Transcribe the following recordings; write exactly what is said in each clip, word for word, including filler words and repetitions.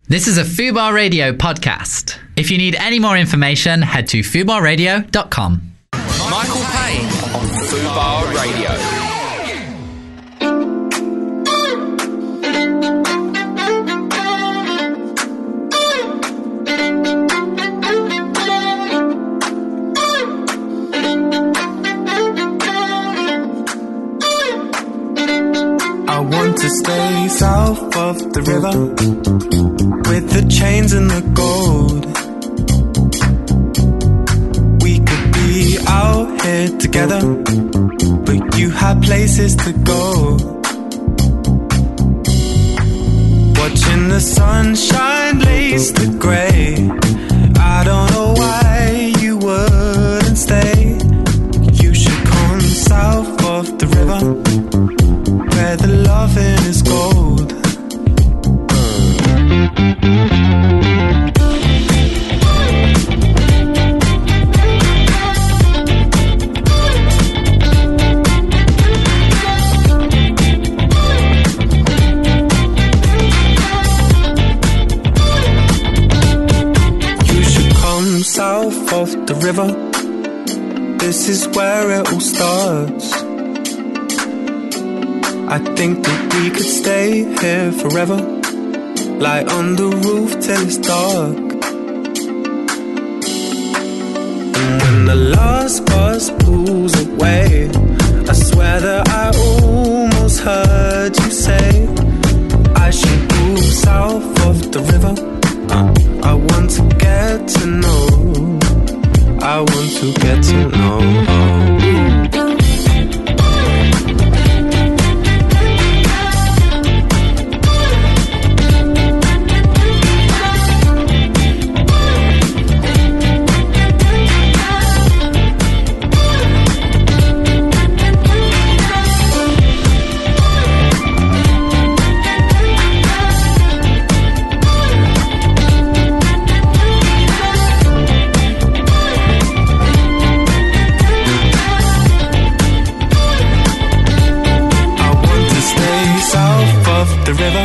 This is a Fubar Radio podcast. If you need any more information, head to fubar radio dot com. Michael Payne on Fubar Radio. I want to stay south of the river with the chains and the gold. We could be out here together, but you had places to go. Watching the sunshine lace the grey. I don't know why you wouldn't stay. You should come south of the river, where the loving is gold. You should come south of the river. This is where it all starts. I think that we could stay here forever, lie on the roof till it's dark. And when the last bus pulls away, I swear that I almost heard you say I should move south of the river. uh, I want to get to know, I want to get to know. The river.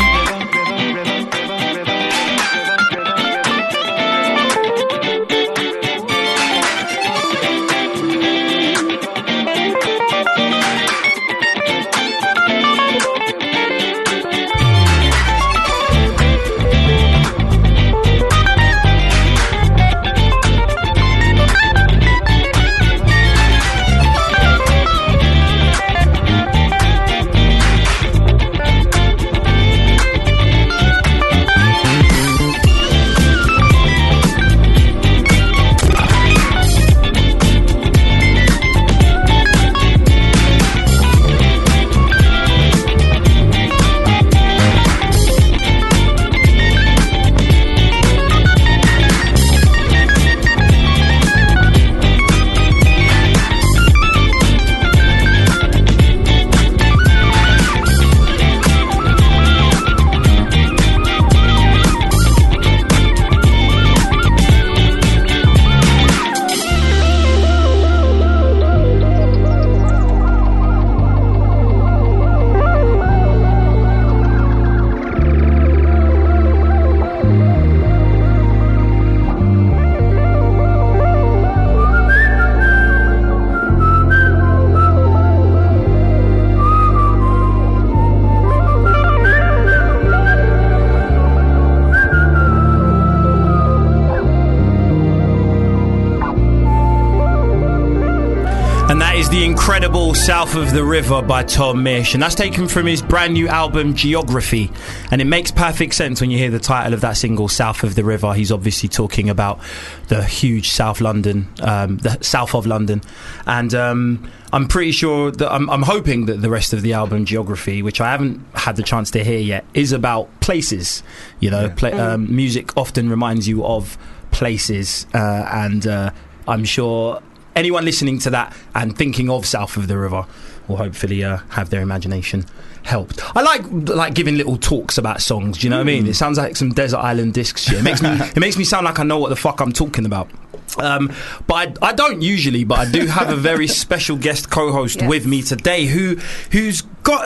Incredible South of the River by Tom Misch, and that's taken from his brand new album Geography, and it makes perfect sense when you hear the title of that single, South of the River. He's obviously talking about the huge South London, um, the south of London, and um, I'm pretty sure that I'm, I'm hoping that the rest of the album Geography, which I haven't had the chance to hear yet, is about places. You know, yeah. play, um, music often reminds you of places, uh, and uh, I'm sure anyone listening to that and thinking of South of the River will hopefully uh, have their imagination helped. I like like giving little talks about songs. Do you know what I mean? It sounds like some Desert Island Discs shit. It makes me it makes me sound like I know what the fuck I'm talking about. Um, but I, I don't usually, but I do have a very special guest co-host yes. with me today who who's got a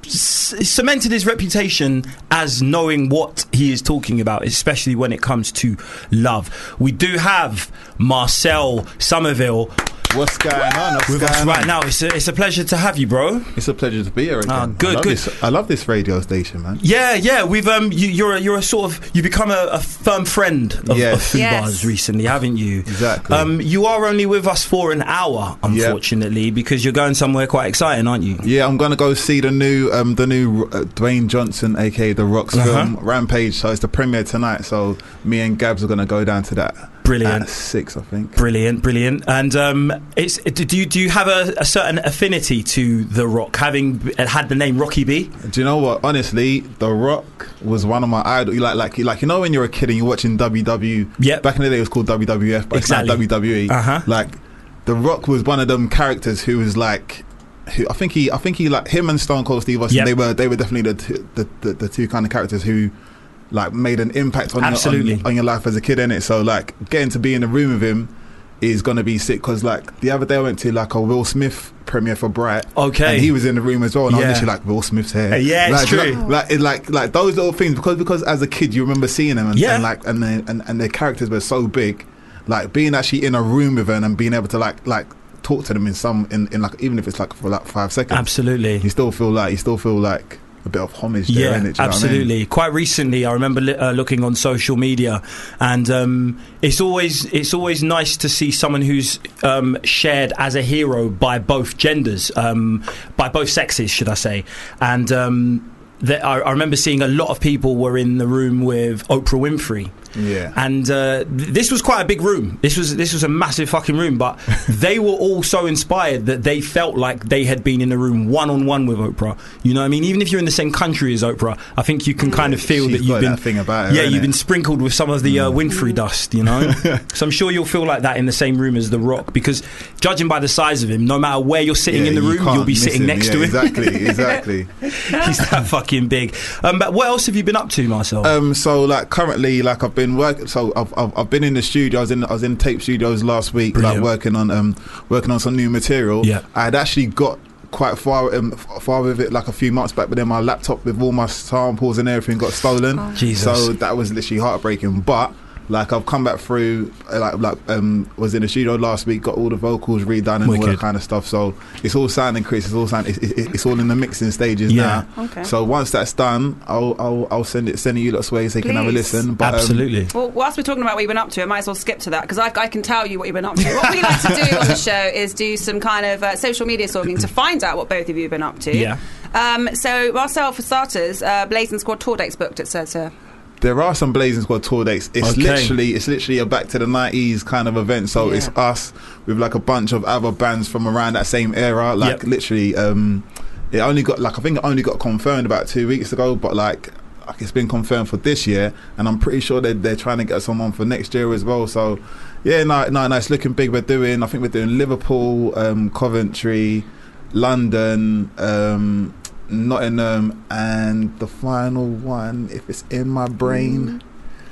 c- cemented his reputation as knowing what he is talking about, especially when it comes to love. We do have Marcel Somerville What's going on? What's with going us on? right now. It's a, it's a pleasure to have you, bro. It's a pleasure to be here again. Ah, good, I love good. This, I love this radio station, man. Yeah, yeah. We've um, you, you're a, you're a sort of you become a, a firm friend of, Yes. of Food Yes. Bars recently, haven't you? Exactly. Um, you are only with us for an hour, unfortunately, because you're going somewhere quite exciting, aren't you? Yeah, I'm gonna go see the new, um, the new uh, Dwayne Johnson, aka The Rock's Uh-huh. film Rampage. So it's the premiere tonight. So me and Gabs are gonna go down to that. Brilliant. At six, I think. Brilliant, brilliant. And um, it's do you do you have a, a certain affinity to The Rock, having b- had the name Rocky B? Do you know what? Honestly, The Rock was one of my idols. Like, like, like you know, when you're a kid and you're watching W W. Yep. Back in the day, it was called W W F, but Exactly. it's now W W E. Uh-huh. Like, The Rock was one of them characters who was like. Who, I think he, I think he, like him and Stone Cold Steve Austin. Yep. They were, they were definitely the, two, the, the the two kind of characters who, like, made an impact on Absolutely. your, on, on your life as a kid, innit? So, like, getting to be in a room with him is gonna be sick. Because, like, the other day I went to like a Will Smith premiere for Bright. Okay. And he was in the room as well, and I Yeah. was literally like, Will Smith's here. Yeah, it's like, true. Like, like, it, like, like those little things, because because as a kid you remember seeing them, and, Yeah. and like, and, they, and and their characters were so big. Like being actually in a room with them and being able to like like talk to them in some in, in like even if it's like for like five seconds, Absolutely. you still feel like you still feel like a bit of homage there, Yeah, innit? Do you know what I mean? absolutely. Quite recently, I remember li- uh, looking on social media, and um, it's always it's always nice to see someone who's um, shared as a hero by both genders, um, by both sexes, should I say? And um, the, I, I remember seeing a lot of people were in the room with Oprah Winfrey. Yeah. And uh, th- this was quite a big room. This was this was a massive fucking room. But they were all so inspired that they felt like they had been in a room one on one with Oprah. You know what I mean? Even if you're in the same country as Oprah, I think you can kind of feel She's that you've got been that thing about her, yeah, innit? you've been sprinkled with some of the uh, Winfrey dust. You know, so I'm sure you'll feel like that in the same room as The Rock, because judging by the size of him, no matter where you're sitting Yeah, in the you room, can't you'll be miss sitting him. next Yeah, to him. Exactly, exactly. He's that fucking big. Um, but what else have you been up to, Marcel? Um, so like currently, like I've been working. So I've, I've I've been in the studio. I was in I was in tape studios last week, Brilliant. like working on um working on some new material. Yeah. I had actually got quite far um, f- far with it like a few months back, but then my laptop with all my samples and everything got stolen. Oh. Jesus. So that was literally heartbreaking. But like I've come back through, uh, like like um was in the studio last week, got all the vocals redone and all Wicked. that kind of stuff. So it's all sounding, Chris. It's all sounding. It's, it's, it's all in the mixing stages Yeah. now. Okay. So once that's done, I'll I'll, I'll send it send it you lot's way so you can have a Please. listen. But, um, Absolutely. Well, whilst we're talking about what you've been up to, I might as well skip to that because I, I can tell you what you've been up to. What we like to do on the show is do some kind of uh, social media stalking to find out what both of you have been up to. Yeah. Um, so, Marcel, for starters, uh, Blazing Squad tour dates booked, it says here. there are some Blazing Squad tour dates. It's Okay. literally it's literally a back to the nineties kind of event. So Yeah. it's us with like a bunch of other bands from around that same era. Like Yep. literally, um, it only got like I think it only got confirmed about two weeks ago. But like, like it's been confirmed for this year, and I'm pretty sure they're they're trying to get someone for next year as well. So yeah, no, no, no, it's looking big. We're doing. I think we're doing Liverpool, um, Coventry, London. Um, Nottingham, and the final one, if it's in my brain,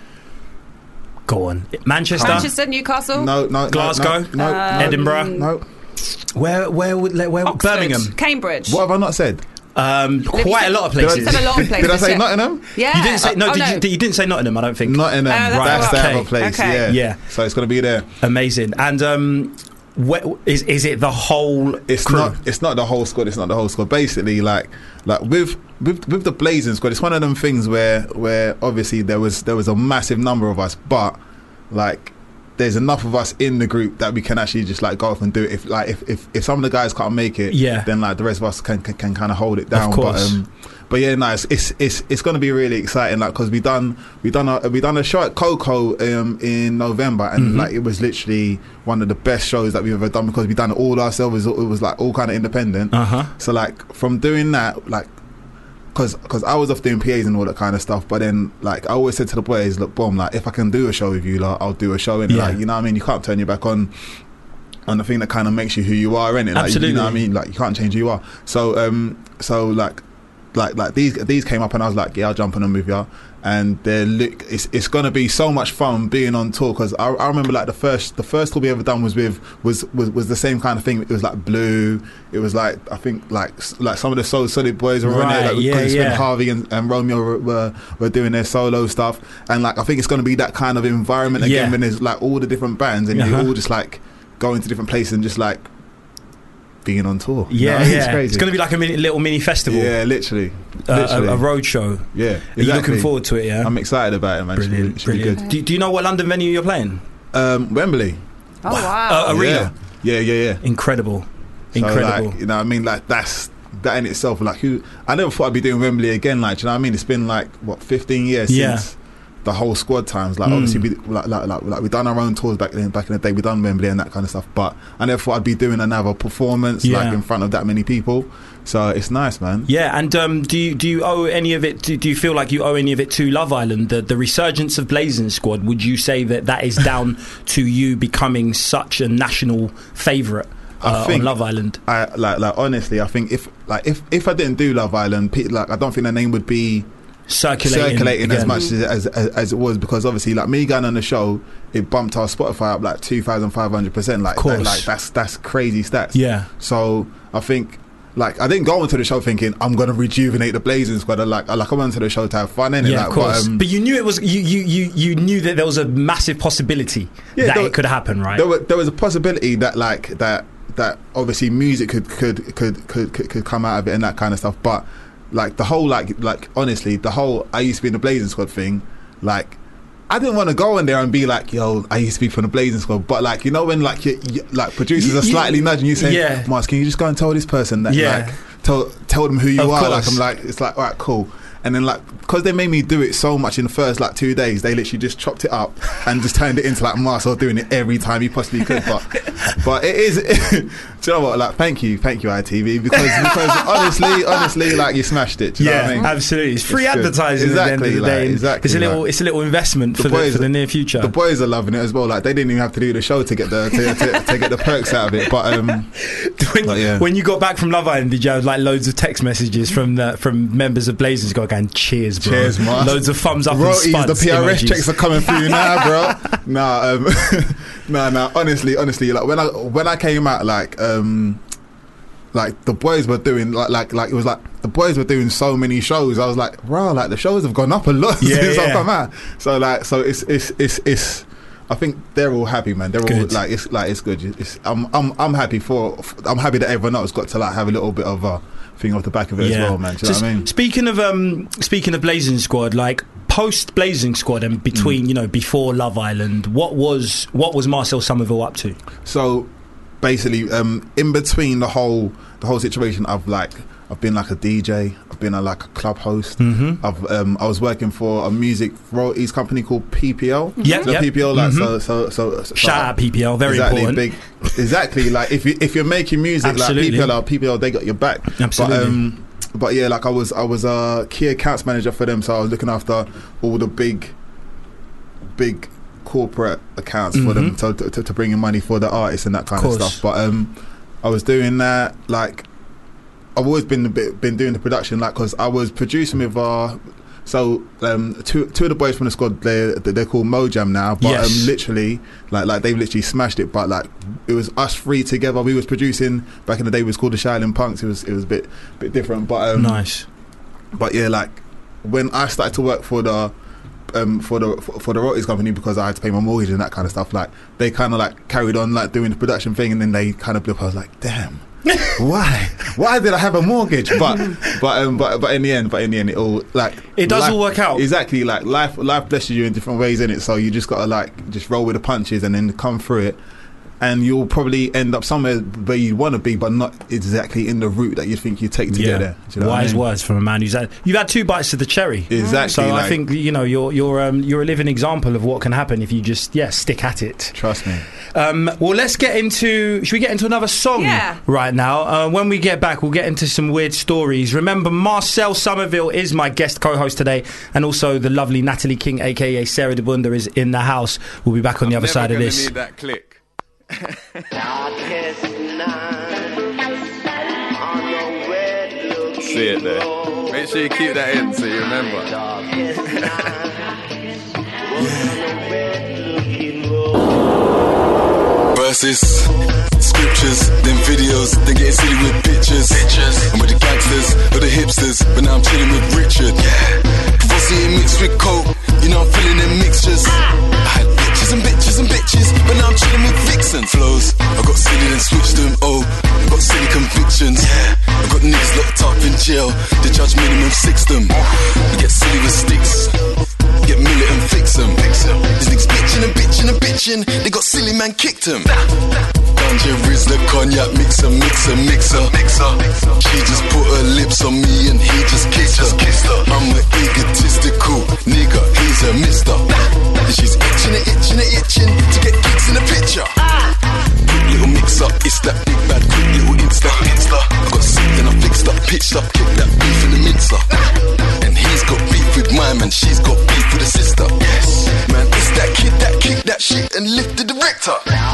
Go on. Manchester. Manchester, Newcastle, no, no, no, Glasgow? no, no, Um, no, Edinburgh? no. Where? Where would? Where? Oxford, Birmingham. Cambridge. What have I not said? Um, quite a lot of Did I, places. said a lot of places. did I say yeah. Nottingham? Yeah. You didn't say no. Oh, did You, you didn't say Nottingham. I don't think. Nottingham. that's that's all the right. other place. Okay. Yeah, Yeah. So it's going to be there. Amazing. And um, where, is is it the whole It's crew? not. It's not the whole squad. It's not the whole squad. Basically, like like with with with the Blazing Squad, it's one of them things where where obviously there was there was a massive number of us, but like there's enough of us in the group that we can actually just like go off and do it. If like if if, if some of the guys can't make it, Yeah. then like the rest of us can can, can kind of hold it down. Of course. But, um, but yeah, no, it's it's it's, it's going to be really exciting. Like because we done we done a we done a show at Coco um, in November, and Mm-hmm. like it was literally one of the best shows that we've ever done because we done it all ourselves. It was, it was like all kind of independent. Uh huh. So like from doing that, like, cause, cause I was off doing P As and all that kind of stuff. But then like I always said to the boys, look, boom, like if I can do a show with you, like I'll do a show. And Yeah. like you know what I mean, you can't turn your back on on the thing that kind of makes you who you are, innit? Like, Absolutely. You know what I mean? Like you can't change who you are. So um, so like. Like like these these came up and I was like, yeah, I'll jump on them with you. and they're li- it's it's gonna be so much fun being on tour, because I, I remember like the first the first tour we ever done was with was, was was the same kind of thing. It was like Blue. It was like I think like like some of the Soul Solid boys were on Right, there. Like, yeah, because yeah. Harvey and, and Romeo were, were were doing their solo stuff, and like I think it's gonna be that kind of environment again Yeah. when there's like all the different bands and Uh-huh. you all just like going to different places and just like being on tour. Yeah, No, yeah. it's crazy. It's going to be like a mini, little mini festival, Yeah, literally, uh, literally. a, a road show. Yeah, Are exactly. you looking forward to it? Yeah, I'm excited about it, man. brilliant, It should be, it should brilliant. be Do, do you know what London venue you're playing? good. Um, Wembley. Oh wow! Uh, Arena. Yeah, yeah, yeah. yeah. Incredible, So, incredible. like, you know what I mean? Like, that's that in itself. Like, who? I never thought I'd be doing Wembley again. Like, do you know what I mean? It's been like what fifteen years Yeah. since the whole squad times. Like, Mm. obviously, we, like, like, like, like, we done our own tours back then. Back in the day, we done Wembley and that kind of stuff. But I never thought I'd be doing another performance Yeah. like in front of that many people. So it's nice, man. Yeah, and um, do you do you owe any of it? Do, do you feel like you owe any of it to Love Island? The the resurgence of Blazing Squad. Would you say that that is down to you becoming such a national favourite I uh, think- on Love Island? I like, like honestly, I think if like if if I didn't do Love Island, pe- like I don't think the name would be Circulating, circulating as again. much as, as, as as it was, because obviously like me going on the show, it bumped our Spotify up like two thousand five hundred percent. Like, Of course. that, like that's that's crazy stats. Yeah. So I think like I didn't go into the show thinking I'm gonna rejuvenate the Blazing Squad. I like I like I went to the show to have fun, innit? Yeah, like, of course. But, um, But you knew it was you, you, you, you knew that there was a massive possibility Yeah, that there it wa- could happen, right? there, were, there was a possibility that like that that obviously music could could, could could could could come out of it and that kind of stuff, but like the whole like like honestly the whole I used to be in the Blazing Squad thing, like I didn't want to go in there and be like, yo, I used to be from the Blazing Squad, but like, you know, when like you, you, like producers You- are slightly nudging you saying, yeah. Mars, can you just go and tell this person that Yeah. like tell tell them who you Of are? course. Like I'm like, it's like, all right, cool. And then like, because they made me do it so much in the first like two days, they literally just chopped it up and just turned it into like Marcel doing it every time he possibly could. But but it is, do you know what? Like, thank you, thank you I T V, because because honestly, honestly, like you smashed it. Do you know yeah, what I mean? absolutely. It's free It's good. advertising at the end of Exactly, the like, day. and exactly, it's a little, like- it's a little investment The for the, boys- for the near future. The boys are loving it as well. Like they didn't even have to do the show to get the to, to, to get the perks out of it. But um, when, But yeah. when you got back from Love Island, did you have like loads of text messages from the, from members of Blazing Squad going, "Cheers, bro"? Cheers, man. Loads of thumbs up royalties, and the spuds P R S emojis. checks are coming through now, bro. Nah, um, nah, nah. Honestly, honestly, like when I when I came out, like um, like the boys were doing like like like it was like the boys were doing so many shows. I was like, bro, like the shows have gone up a lot Yeah, since yeah. I've come out. So like, so it's it's it's it's. I think they're all happy, man. They're all Good. like it's like it's good. It's, I'm I'm I'm happy for. I'm happy that everyone else got to like have a little bit of a thing off the back of it as well, man. Do you So know what I mean? s- Speaking of um, speaking of Blazing Squad, like post Blazing Squad and between, Mm. you know, before Love Island, what was what was Marcel Somerville up to? So basically, um, in between the whole the whole situation, I've like I've been like a D J, I've been a, like a club host. Mm-hmm. I've um, I was working for a music royalties company called P P L. Yep, so yep. P P L, like Mhm. so, so so so. Shout out P P L, very exactly, important. Big, exactly, like if you if you're making music, Absolutely. like P P L, or P P L, they got your back. Absolutely. But, um, but yeah, like I was I was a key accounts manager for them, so I was looking after all the big, big corporate accounts for them to, to to bring in money for the artists and that kind of, Mm-hmm. Course. stuff. But um, I was doing that. Like I've always been a bit, been doing the production, like because I was producing with uh, so um, two two of the boys from the squad, they they're called Mojam now, but Yes. um, literally like like they've literally smashed it. But like it was us three together. We was producing back in the day. It was called the Shining Punks. It was it was a bit bit different, but um, Nice. but yeah, like when I started to work for the um, for the for, for the royalties company, because I had to pay my mortgage and that kind of stuff, like they kind of like carried on like doing the production thing, and then they kind of blew up. I was like, damn. why why did I have a mortgage? But but um, but but in the end but in the end it all like It does life- all work out. exactly. Like life life blesses you in different ways, in it, so you just gotta like just roll with the punches and then come through it, and you'll probably end up somewhere where you want to be, but not exactly in the route that you think you take to Yeah. get there. Do you know what I Wise mean? words from a man who's had you've had two bites of the cherry. Exactly. So I like, think, you know, you're you're um, you're a living example of what can happen if you just yeah stick at it. trust me. Um, well, let's get into. Should we get into another song Yeah. right now? Uh, when we get back, we'll get into some weird stories. Remember, Marcel Somerville is my guest co-host today, and also the lovely Natalie King, aka Sarah De Bunda, is in the house. We'll be back on the other side of this. Need that click. Darkest night on a red blue See it there. Make sure you keep that in so you remember. Verses, scriptures, then videos, then getting silly with pictures. pictures. I'm with the gangsters or the hipsters, but now I'm chilling with Richard. Yeah. Fussy mixed with coke, you know I'm feeling them mixtures. I had bitches and bitches and bitches, but now I'm chilling with vixen flows. I got silly then switched them, oh, I got silly convictions. Yeah. I got niggas locked up in jail, they charge minimum six them. We get silly with sticks, get millet and fix them. These niggas bitching and bitching and bitching, they got silly man kicked them. Ganja, Rizla, cognac, mixer, mixer, mixer, mixer. She just put her lips on me and he just kissed her. I'm an egotistical nigga, he's a mister. And she's itching and itching and itching to get kicks in the picture. Quick little mix up, it's that big bad quick little insta. I got sick then I fixed up, pitched up, kicked that beef in the mincer. And he's got beef with my man, she's got beef with the sister. Yes, man, it's that kid that kicked that shit and lifted the rector.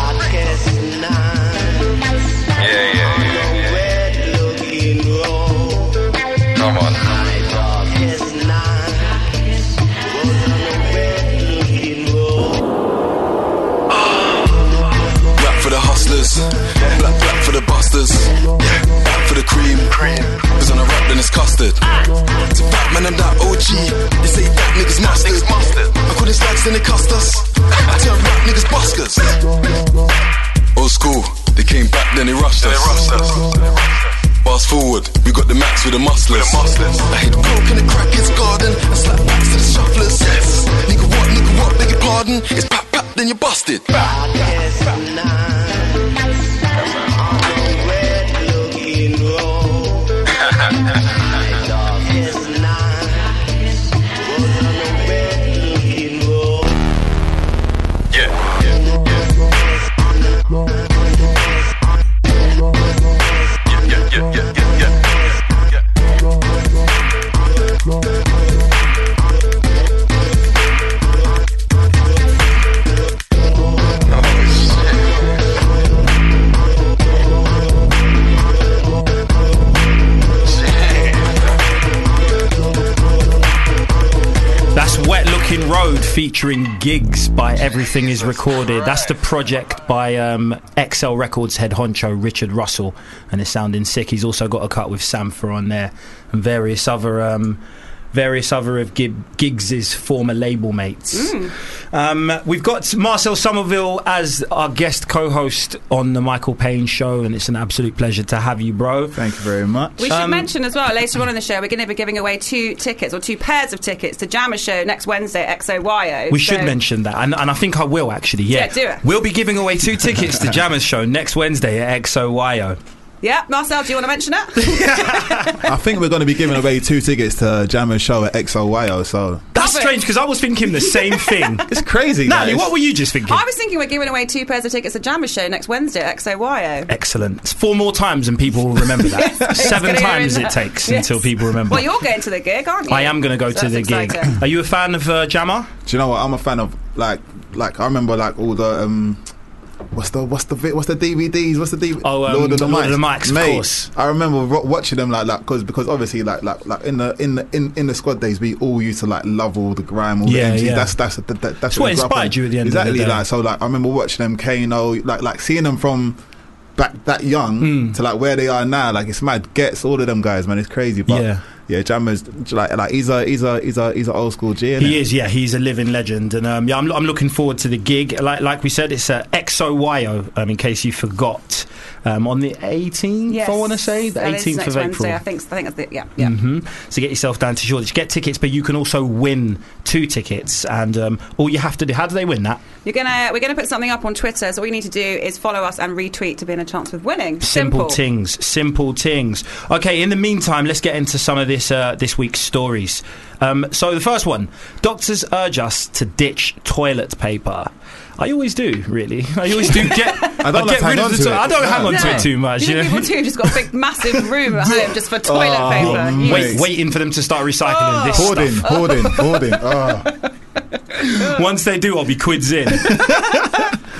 Yeah, yeah, yeah, yeah. Come on. Rap for the hustlers, black black for the busters, back for the cream. Cause on a rap then it's custard. To Batman I'm that O G, they say that niggas mustard. I call it slags then they cussed us. I tell rap niggas buskers. Old school, they came back then they rushed us. Fast forward, we got the max with the musclers. I hit the coke in the crackhead's garden and slap backs to the shufflers. Yes, nigga what, nigga what, beg your pardon. It's pap pap, then you're busted. Road featuring Gigs by Everything Is Recorded. That's the project by um, X L Records head honcho Richard Russell, and it's sounding sick. He's also got a cut with Sampha on there and various other um, various other of Gib- Giggs' former label mates. Mm. Um, we've got Marcel Somerville as our guest co-host on the Michael Payne Show, and it's an absolute pleasure to have you, bro. Thank you very much. We should Um, mention as well, later on in the show, we're going to be giving away two tickets, or two pairs of tickets, to Jammer Show next Wednesday at X O Y O. We so should mention that, and, and I think I will actually. Yeah, Yeah, do it. We'll be giving away two tickets to Jammer's Show next Wednesday at X O Y O. Yeah, Marcel, do you want to mention it? I think we're going to be giving away two tickets to Jammer's Show at X O Y O. So That's Love it. strange because I was thinking the same thing. it's crazy. Natalie, guys. what were you just thinking? I was thinking we're giving away two pairs of tickets to Jammer Show next Wednesday at X O Y O. Excellent. It's four more times and people will remember that. It's Seven gonna times go in it there. takes Yes. until people remember. Well, you're going to the gig, aren't you? I am going to go So to the that's gig. exciting. Are you a fan of uh, Jammer? Do you know what? I'm a fan of like like I remember like all the um what's the what's the vi- what's the D V Ds? What's the D V D? Oh, um, Lord of the Lord Mics. of the Mics, of Mate, course. I remember ro- watching them like like because because obviously like like like in the in the in, in the squad days we all used to like love all the grime, all Yeah, the M Gs. yeah. That's that's that, that, that's It's what we grew up inspired on. you at the end of the exactly day. like so like I remember watching them Kano like like seeing them from back that young Mm. to like where they are now. Like it's mad. Gets all of them guys, man. It's crazy. But Yeah. yeah, Jammer's like like he's a he's a he's a he's an old school G. Isn't He it? is, yeah. He's a living legend, and um, yeah, I'm, I'm looking forward to the gig. Like like we said, it's at X O Y O. Um, in case you forgot, um, on the eighteenth, Yes. I want to say the That is eighteenth next of April. Wednesday, I think. I think that's the, yeah, yeah. hmm So get yourself down to Shoreditch. Get tickets, but you can also win two tickets. And um, all you have to do, how do they win that? You're gonna we're gonna put something up on Twitter. So all you need to do is follow us and retweet to be in a chance of winning. Simple things, simple things. Okay, in the meantime, let's get into some of this uh, this week's stories. Um, so the first one: doctors urge us to ditch toilet paper. I always do, really. I always do get. I don't like get hang rid of on the to to- it. I don't hang No. on to No. it too much. You know, You know? people too just got a big massive room at home just for toilet Oh, paper. mate. You- Wait, waiting for them to start recycling Oh. this Hoarding, stuff. hoarding, hoarding. Oh. Once they do, I'll be quids in.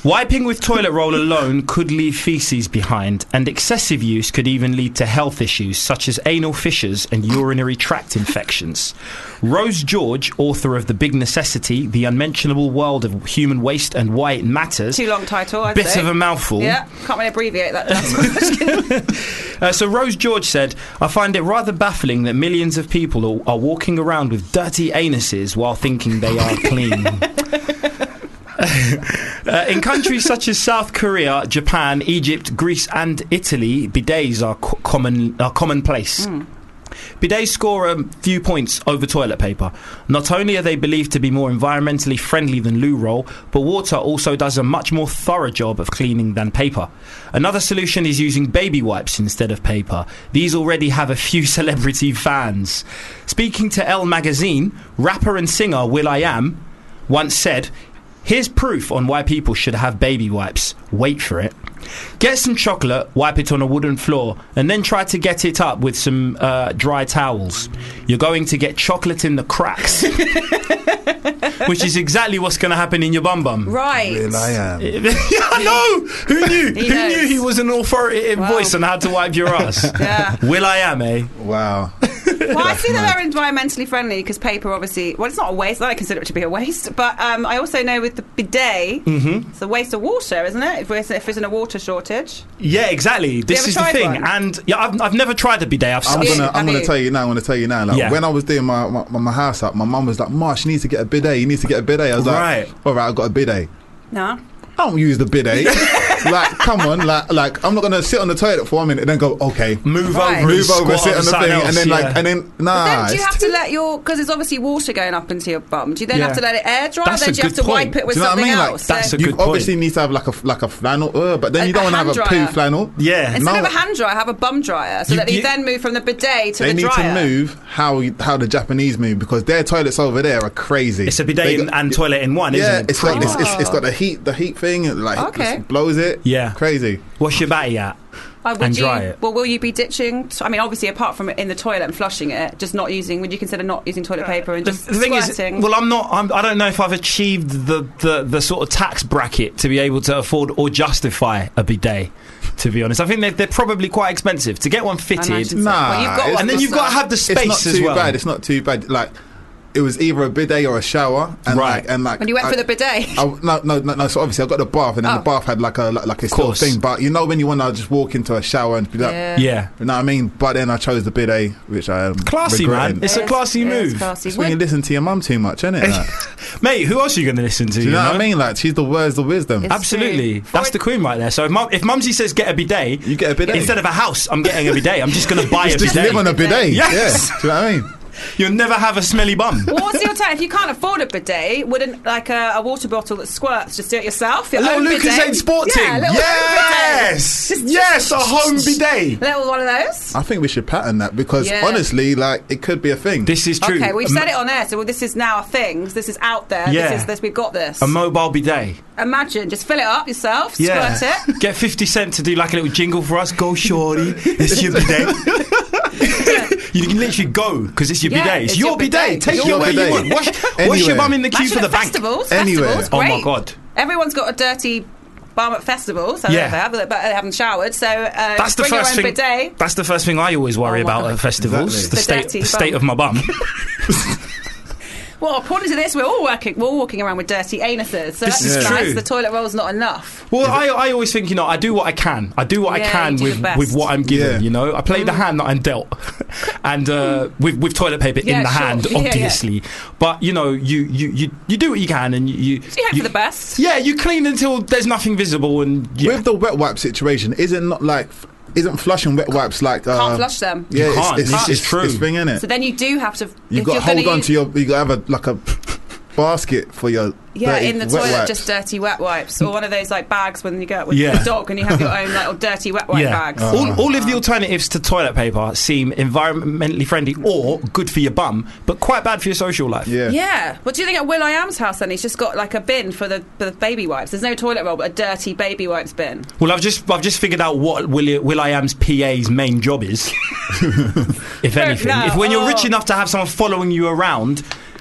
Wiping with toilet roll alone could leave feces behind, and excessive use could even lead to health issues such as anal fissures and urinary tract infections. Rose George, author of The Big Necessity, The Unmentionable World of Human Waste and Why It Matters. Too long title, I'd Bit say. of a mouthful. Yeah, can't really abbreviate that. uh, so Rose George said, I find it rather baffling that millions of people are, are walking around with dirty anuses while thinking they are clean. Uh, in countries such as South Korea, Japan, Egypt, Greece and Italy, bidets are co- common are commonplace. Mm. Bidets score a few points over toilet paper. Not only are they believed to be more environmentally friendly than loo roll, but water also does a much more thorough job of cleaning than paper. Another solution is using baby wipes instead of paper. These already have a few celebrity fans. Speaking to Elle magazine, rapper and singer will.i.am once said, here's proof on why people should have baby wipes. Wait for it. Get some chocolate, wipe it on a wooden floor, and then try to get it up with some uh, dry towels. You're going to get chocolate in the cracks. Which is exactly what's going to happen in your bum bum. Right. will.i.am. I know! Who knew? He Who knows. knew he was an authoritative Wow. voice on how to wipe your ass? Yeah. will.i.am, eh? Wow. Well, I see that mad. they're environmentally friendly because paper, obviously, well, it's not a waste. I don't consider it to be a waste. But um, I also know with the bidet, Mm-hmm. it's a waste of water, isn't it? If, we're, if there's in a water shortage. Yeah, exactly. This ever is the tried thing. one? And yeah, I've, I've never tried a bidet. I've I'm Have you? gonna, I'm Have gonna you? tell you now. I'm gonna tell you now. Like Yeah. when I was doing my, my my house up, my mum was like, "Marsh, you need to get a bidet. You need to get a bidet." I was Right. like, "All right, I got a bidet." No. I don't use the bidet. Like, come on, like, like I'm not gonna sit on the toilet for a minute and then go, okay, Move Right. over, move over, squat sit on the something thing, else, and then yeah. like, and then But nah. then do you it's have to too- let your, because there's obviously water going up into your bum, do you then Yeah. have to let it air dry? That's Or then a do you have good to point. wipe it with Do you know what I something mean? Like, else? that's So- a You good point. obviously need to have like a like a flannel, uh, but then A- you don't a want to have hand a dryer. poo flannel. Yeah. Instead No. of a hand dryer, have a bum dryer, so You- that you, you- then move from the bidet to They the need dryer. to move how you- how the Japanese move because their toilets over there are crazy. It's a bidet They and, got- and toilet in one, Yeah, isn't it? it's got Pretty it's, much. it's, it's got the heat the heat thing it, like Okay. it blows it. Yeah. Crazy. What's your batty at? Uh, would and you, dry it. Well, will you be ditching? T- I mean, obviously, apart from in the toilet and flushing it, just not using. Would you consider not using toilet paper and The, just the thing squirting? is, well, I'm not. I'm, I don't know if I've achieved the, the, the sort of tax bracket to be able to afford or justify a bidet. To be honest, I think they're, they're probably quite expensive to get one I fitted, imagine so. Nah, well, you've got it's- one and then for you've got to stuff. have the It's space not as too well. bad. It's not too bad. Like it was either a bidet or a shower, and Right. like and like When you went I, for the bidet. I, no, no, no, no. So obviously I got the bath, and then Oh. the bath had like a like, like a sort of course. thing. But you know when you want to just walk into a shower and be like, Yeah. Yeah, you know what I mean? But then I chose the bidet, which I am classy regretting. man. It's a It is- classy it is move, classy. It's when you Would- listen to your mum too much, isn't it? Like, mate. Who else are you going to listen to? do you know, what I mean? Like she's the words of wisdom. It's- Absolutely, true. that's For- the queen right there. So if, mum, if Mumsy says get a bidet, You get a bidet. instead of a house, I'm getting a bidet. I'm just going to buy a Just bidet. live on a bidet. Yes. Yeah. Do you know what I mean? You'll never have a smelly bum. Well, what's the alternative? If you can't afford a bidet, wouldn't like a, a water bottle that squirts just do it yourself? Your A little own Lucas bidet? Aid Sporting. Yeah, a little Yes, home bidet. yes, a home bidet. Little one of those. I think we should pattern that because Yeah. honestly, like it could be a thing. This is true. Okay, we've A said mo- it on air, so well, this is now a thing. This is out there. Yeah. This is this. We've got this. A mobile bidet. Imagine, just fill it up yourself, Yeah. squirt it. Get fifty Cent to do like a little jingle for us. Go, shorty. It's your bidet. You can literally go because it's your Yeah, bidet. It's, it's your, your bidet. bidet. Take Your it where you bidet. want. Wash, wash Anywhere. your bum in the queue Imagine for the at bank. festivals. Anywhere. Festivals, Oh my great. God. Everyone's got a dirty bum at festivals. So Yeah. they have, but they haven't showered. So uh, That's the bring first your own thing. bidet. That's the first thing I always worry Oh my about God. at festivals. Exactly. The, The state, dirty the state bum. of my bum. Well, according to this, we're all working. We're all walking around with dirty anuses. So This that's is nice. true. The toilet roll's not enough. Well, I, I always think, you know, I do what I can. I do what Yeah, I can you do with, the best. with what I'm given, Yeah. you know. I play the hand that I'm dealt. and uh, with, with toilet paper Yeah, in the sure. hand, Yeah, yeah. obviously. But, you know, you, you, you, you do what you can and you... You, So you hope for the best. Yeah, you clean until there's nothing visible and... Yeah. With the wet wipe situation, is it not like isn't flushing wet wipes like uh, Can't flush them. Yeah, You it's, can't. it's, This it's, is it's, true. It's thing, innit? So then you do have to. You if got you're to hold gonna on use- to your. You got to have a like a basket for your. Yeah, dirty in the wet toilet, wipes. just dirty wet wipes, or one of those like bags when you go out with Yeah. the dog and you have your own little dirty wet wipe Yeah. bags. All, all of the alternatives to toilet paper seem environmentally friendly or good for your bum, but quite bad for your social life. Yeah. Yeah. What do you think at will.i.am's house then? He's just got like a bin for the, for the baby wipes. There's no toilet roll, but a dirty baby wipes bin. Well, I've just I've just figured out what Will Will.i.am's P A's main job is. If anything, No, if when you're oh. rich enough to have someone following you around,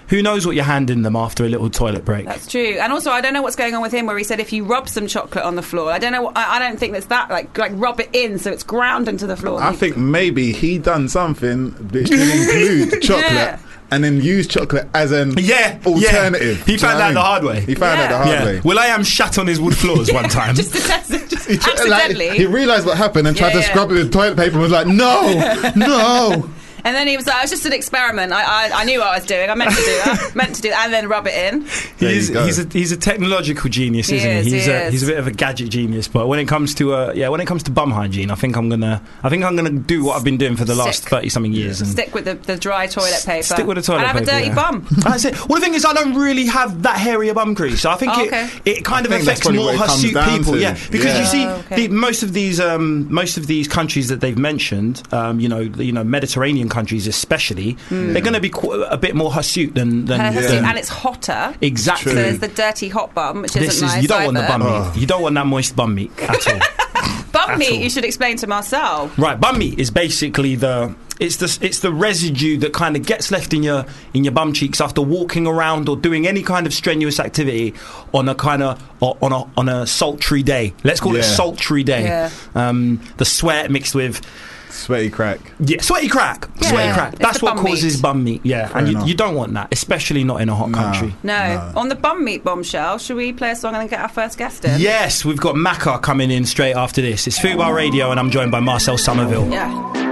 who knows what you're handing them after a little toilet break. That's true. And also, I don't know what's going on with him, where he said if you rub some chocolate on the floor, I don't know. I, I don't think that's that like like rub it in so it's ground into the floor. I think maybe he done something which can include chocolate. Yeah. And then use chocolate as an yeah, alternative. Yeah. He found out the hard way. He found yeah. out the hard yeah. way. Will I am shat on his wood floors one time. Just to test it. Just he, tr- accidentally. Like, he realised what happened and tried Yeah, to yeah. scrub it with toilet paper and was like, no, no. And then he was like, "It was just an experiment. I, I, I knew what I was doing. I meant to do that. meant to do that, and then rub it in." There He's, you go. he's a he's a technological genius, He isn't is, he? He's he a is. he's a bit of a gadget genius. But when it comes to uh, yeah, when it comes to bum hygiene, I think I'm gonna I think I'm gonna do what I've been doing for the last Stick. thirty something years and Stick with the, the dry toilet paper. stick with the toilet and have paper. a dirty yeah. bum. That's it. Well, the thing is, I don't really have that hairy a bum crease. So I think Oh, it okay. it kind I of think that's affects probably more what it comes hirsute down people. to. Yeah, because Yeah. you see, Oh, okay. the, most of these um, most of these countries that they've mentioned, um, you know, the- you know, Mediterranean countries especially, they're going to be qu- a bit more hirsute than than. And, than and it's hotter. exactly. So there's the dirty hot bum, which This isn't is nice you don't want the either. bum Oh. meat. You don't want that moist bum meat at all. Bum at meat, all. you should explain to Marcel. Right, bum meat is basically the it's the it's the residue that kind of gets left in your in your bum cheeks after walking around or doing any kind of strenuous activity on a kind of on a on a sultry day. Let's call it a Yeah. sultry day. Yeah. Um, the sweat mixed with Sweaty crack. yeah, sweaty crack, Yeah. sweaty crack. It's That's the what bum causes meat. bum meat. Yeah, Fair and you, enough. you don't want that, especially not in a hot No. country. No. On the bum meat bombshell, should we play a song and then get our first guest in? Yes, we've got Macca coming in straight after this. It's Fubar Radio, and I'm joined by Marcel Somerville. Yeah.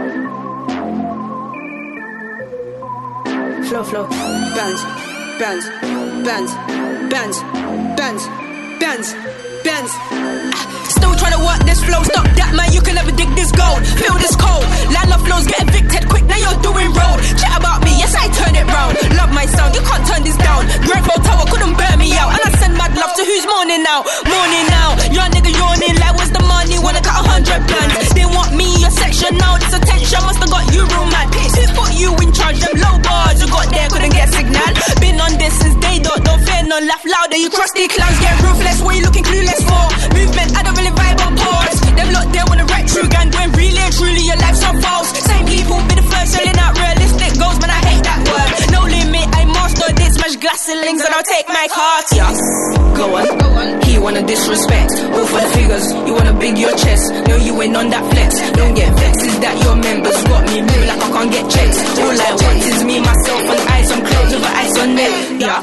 Flow, flow, bands, bands, bands, bands, bands, bands, bands. Still trying to work this flow, stop that man, you can never dig this gold. Feel this cold, land of flows, get evicted quick, now you're doing road. Chat about me, yes I turn it round. Love my sound, you can't turn this down. Grenfell Tower couldn't burn me out, and I send mad love to who's mourning now. Mourning now, young nigga yawning like where's the money, wanna cut a hundred plans. They want me, your section now, this attention must have got you real mad. Who put you in charge, them low bars you got there couldn't get signal. Been on this since day dot, don't fear no laugh louder, you crusty clowns get ruthless, what you looking clueless for? Movement, I don't really vibe on pause. Them lot there wanna wreck true gang, when really and truly your life's so false. Same people be the first selling out realistic goals, man I hate that word. No limit, I master this, smash glass ceilings and I'll take my card. Yeah, go on, go on. He wanna disrespect, all for the figures. You wanna big your chest, no you ain't on that flex. Don't get vexed, is that your members got me moving like I can't get checks. All I want is me, myself and I, some clothes with ice on it. Yeah.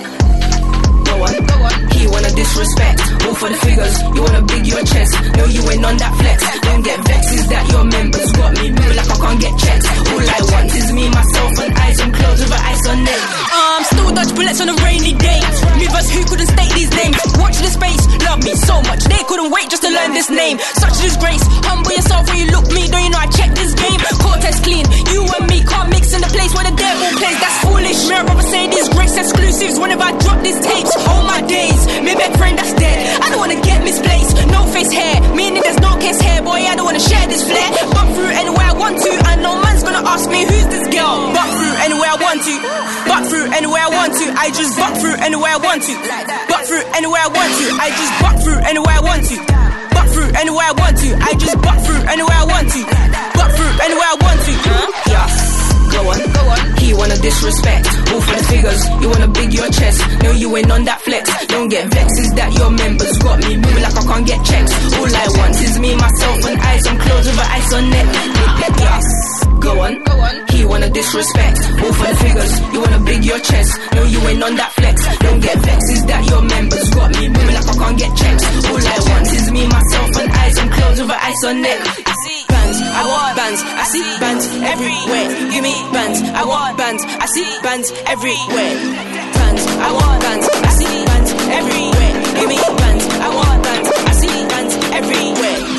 Go on, go on. He wanna disrespect, all for the figures. You wanna big your chest, no you ain't on that flex. Don't get vexed, is that your members got me moving like I can't get checks. All I want is me, myself and I, some clothes with ice on it. Um, still dodge bullets on a rainy day. Movers who couldn't state these names. Watch this space, love me so much they couldn't wait just to learn this name. Such disgrace, humble yourself when you look me. Don't you know I check this game? Cortex clean, you and me can't mix in the place where the devil plays. That's foolish. Mirror brother say these grace exclusives whenever I drop these tapes. All my days, my best friend that's dead. I don't wanna get misplaced. No face hair, meaning there's no case hair. Boy, I don't wanna share this flair. Buck through anywhere I want to, and no man's gonna ask me who's this girl. Buck through anywhere I want to. Buck through anywhere I want to. I just buck through anywhere I want to. Buck through anywhere I want to. I just buck through anywhere I want to. Buck through anywhere I want to. I just buck through anywhere I want to. Buck through anywhere I want to. Yeah. Go on, go on. He wanna disrespect, all for the figures. You wanna big your chest, no you ain't on that flex. Don't get vexed, is that your members got me moving like I can't get checks. All I want is me, myself and I, some clothes with ice on it. Yes. Go on, go on. He wanna disrespect, all for the figures. You wanna big your chest, no you ain't on that flex. Don't get vexed, is that your members got me moving like I can't get checks. All I want is me, myself and I, some clothes with ice on it. I see bands, I want bands, I see bands everywhere. Give me bands, I want bands, I see bands everywhere. Bands, I want bands, I see bands everywhere. Give me bands, I want bands, I see bands everywhere.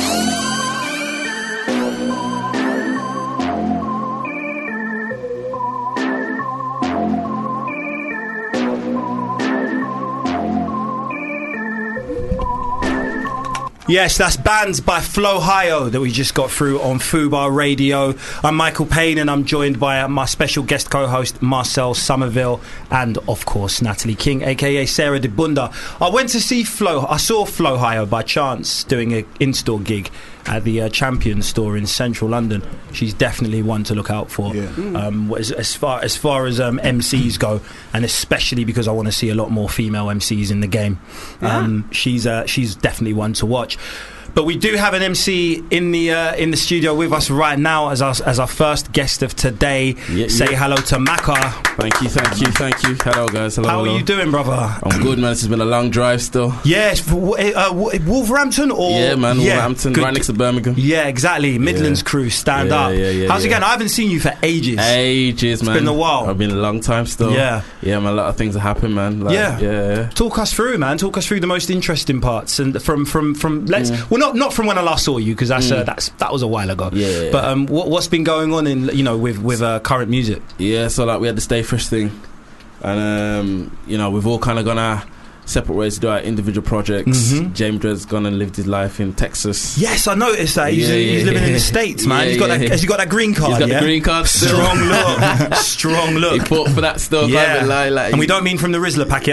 Yes, that's Bands by Flowhio that we just got through on Fubar Radio. I'm Michael Payne and I'm joined by my special guest co-host Marcel Somerville and, of course, Natalie King, aka Sarah de Bunda. I went to see Flow. I saw Flowhio by chance doing an in-store gig at the uh, Champion store in central London. She's definitely one to look out for. Yeah. Um, as, as far as far as um, M Cs go, and especially because I want to see a lot more female M Cs in the game. Um, she's uh, she's definitely one to watch. But we do have an M C in the uh, in the studio with us right now as our as our first guest of today. Yeah, Say yeah. hello to Maka. Thank you, thank you, thank you. Hello, guys. Hello. How hello. are you doing, brother? I'm good, man. This has been a long drive still. Yes, for, uh, Wolverhampton or Yeah, man. Yeah, Wolverhampton, good. right next to Birmingham. Yeah, exactly. Midlands Yeah. crew, stand Yeah, up. yeah, yeah, How's it yeah. going? I haven't seen you for ages. Ages, man. been a while. I've been a long time still. Yeah. Yeah, man. A lot of things have happened, man. Like, Yeah. yeah. Talk us through, man. Talk us through the most interesting parts, and from from from let's Mm. well, not not from when I last saw you because that's uh, Mm. that's that was a while ago. Yeah. But um, what what's been going on in you know with with uh, current music? Yeah, so like we had the Stay Fresh thing, and um, you know we've all kind of gone our separate ways to do our individual projects. Mhm. James Dredd's gone and lived his life in Texas. Yes, I noticed that he's, Yeah, he's yeah, living in yeah. the States, man. Yeah, he's got yeah, that. yeah. Has he got that green card? He's got yeah? the green card still. Strong look, strong He look. fought for that still. Yeah, Can't even lie, like, and we don't mean from the Rizzler packet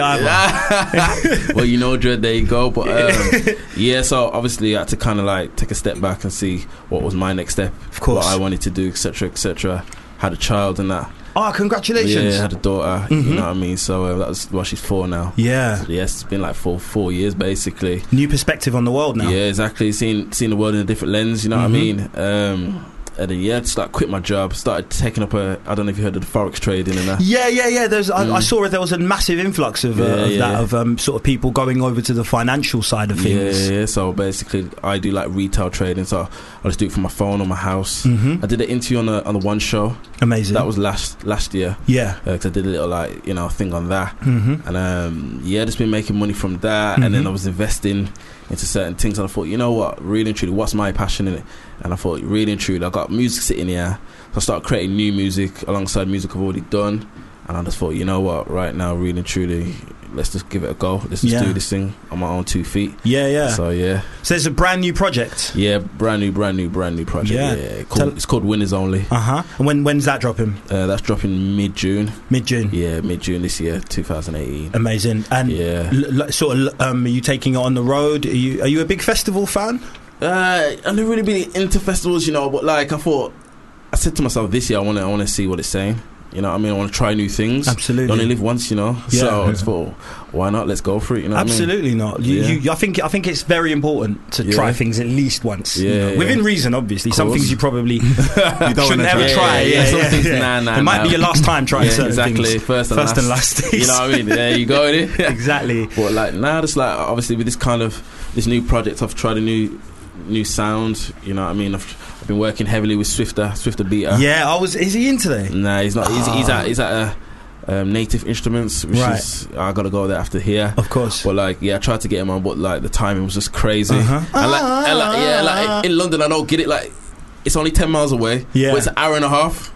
either. well, you know, Dread, there you go. But um, yeah, so obviously I had to kind of like take a step back and see what was my next step, Of course. what I wanted to do, etc, etc. Had a child and that. Oh, congratulations! Yeah, had a daughter. Mhm. You know what I mean? So uh, that was well, she's four now. Yeah, Yes, it's been like four four years basically. new perspective on the world now. Yeah, exactly. Seeing seeing the world in a different lens. You know what I Mhm. mean? Um, and then yeah, just like quit my job, started taking up a. I don't know if you heard of the forex trading and that. Yeah, yeah, yeah. There's, I, Mm. I saw there was a massive influx of, uh, Yeah, of yeah, that, yeah. of um, sort of people going over to the financial side of Yeah, things. yeah, yeah. So basically, I do like retail trading. So I just do it from my phone or my house. hmm I did an interview on the on the One Show. Amazing. That was last last year. yeah. Because I did a little like you know thing on that, hmm and um, yeah, just been making money from that, Mhm. and then I was investing into certain things. And I thought, you know what, really and truly, what's my passion in it? And I thought, really and truly, I got music sitting here, so I started creating new music alongside music I've already done. And I just thought, you know what, right now, really and truly, let's just give it a go. Let's just Yeah. do this thing on my own two feet. Yeah, yeah. So, So yeah, there's a brand new project. yeah, brand new, brand new, brand new project. Yeah. Yeah, Called, Tell- it's called Winners Only. Uh huh. And when when's that dropping? Uh, that's dropping mid June. Mid June. Yeah, mid June this year, two thousand eighteen. Amazing. And Yeah. l- l- sort of, um, are you taking it on the road? Are you are you a big festival fan? Uh, I've never really been into festivals, you know, but like I thought, I said to myself this year, I want to, I want to see what it's saying. You know what I mean? I want to try new things. Absolutely. You only live once, you know. Yeah. So I just thought, why not? Let's go for it. You know what Absolutely not. You, Yeah. you, I think I think it's very important to Yeah. try things at least once. you Yeah, know, yeah. within reason, obviously. Of Some course. things you probably You don't shouldn't wanna ever try. try. Yeah, Yeah, yeah, some yeah, things, yeah. nah, nah, It might nah. be your last time trying Yeah, certain exactly. things. First and First last. and last. You know what I mean? There you go. innit? Exactly. But like now, just like obviously with this kind of this new project, I've tried a new new sound. You know what I mean? I've, I've been working heavily with Swifter, Swifter Beta. Yeah, I was. Is he in today? Nah, he's not. He's, he's Oh. at he's at uh, um, Native Instruments, which Right. is I gotta go there after here. Of course. But like, yeah, I tried to get him on, but like the timing was just crazy. Uh-huh. And like, and like, yeah, like in London, I don't get it. Like, it's only ten miles away. Yeah. but it's an hour and a half.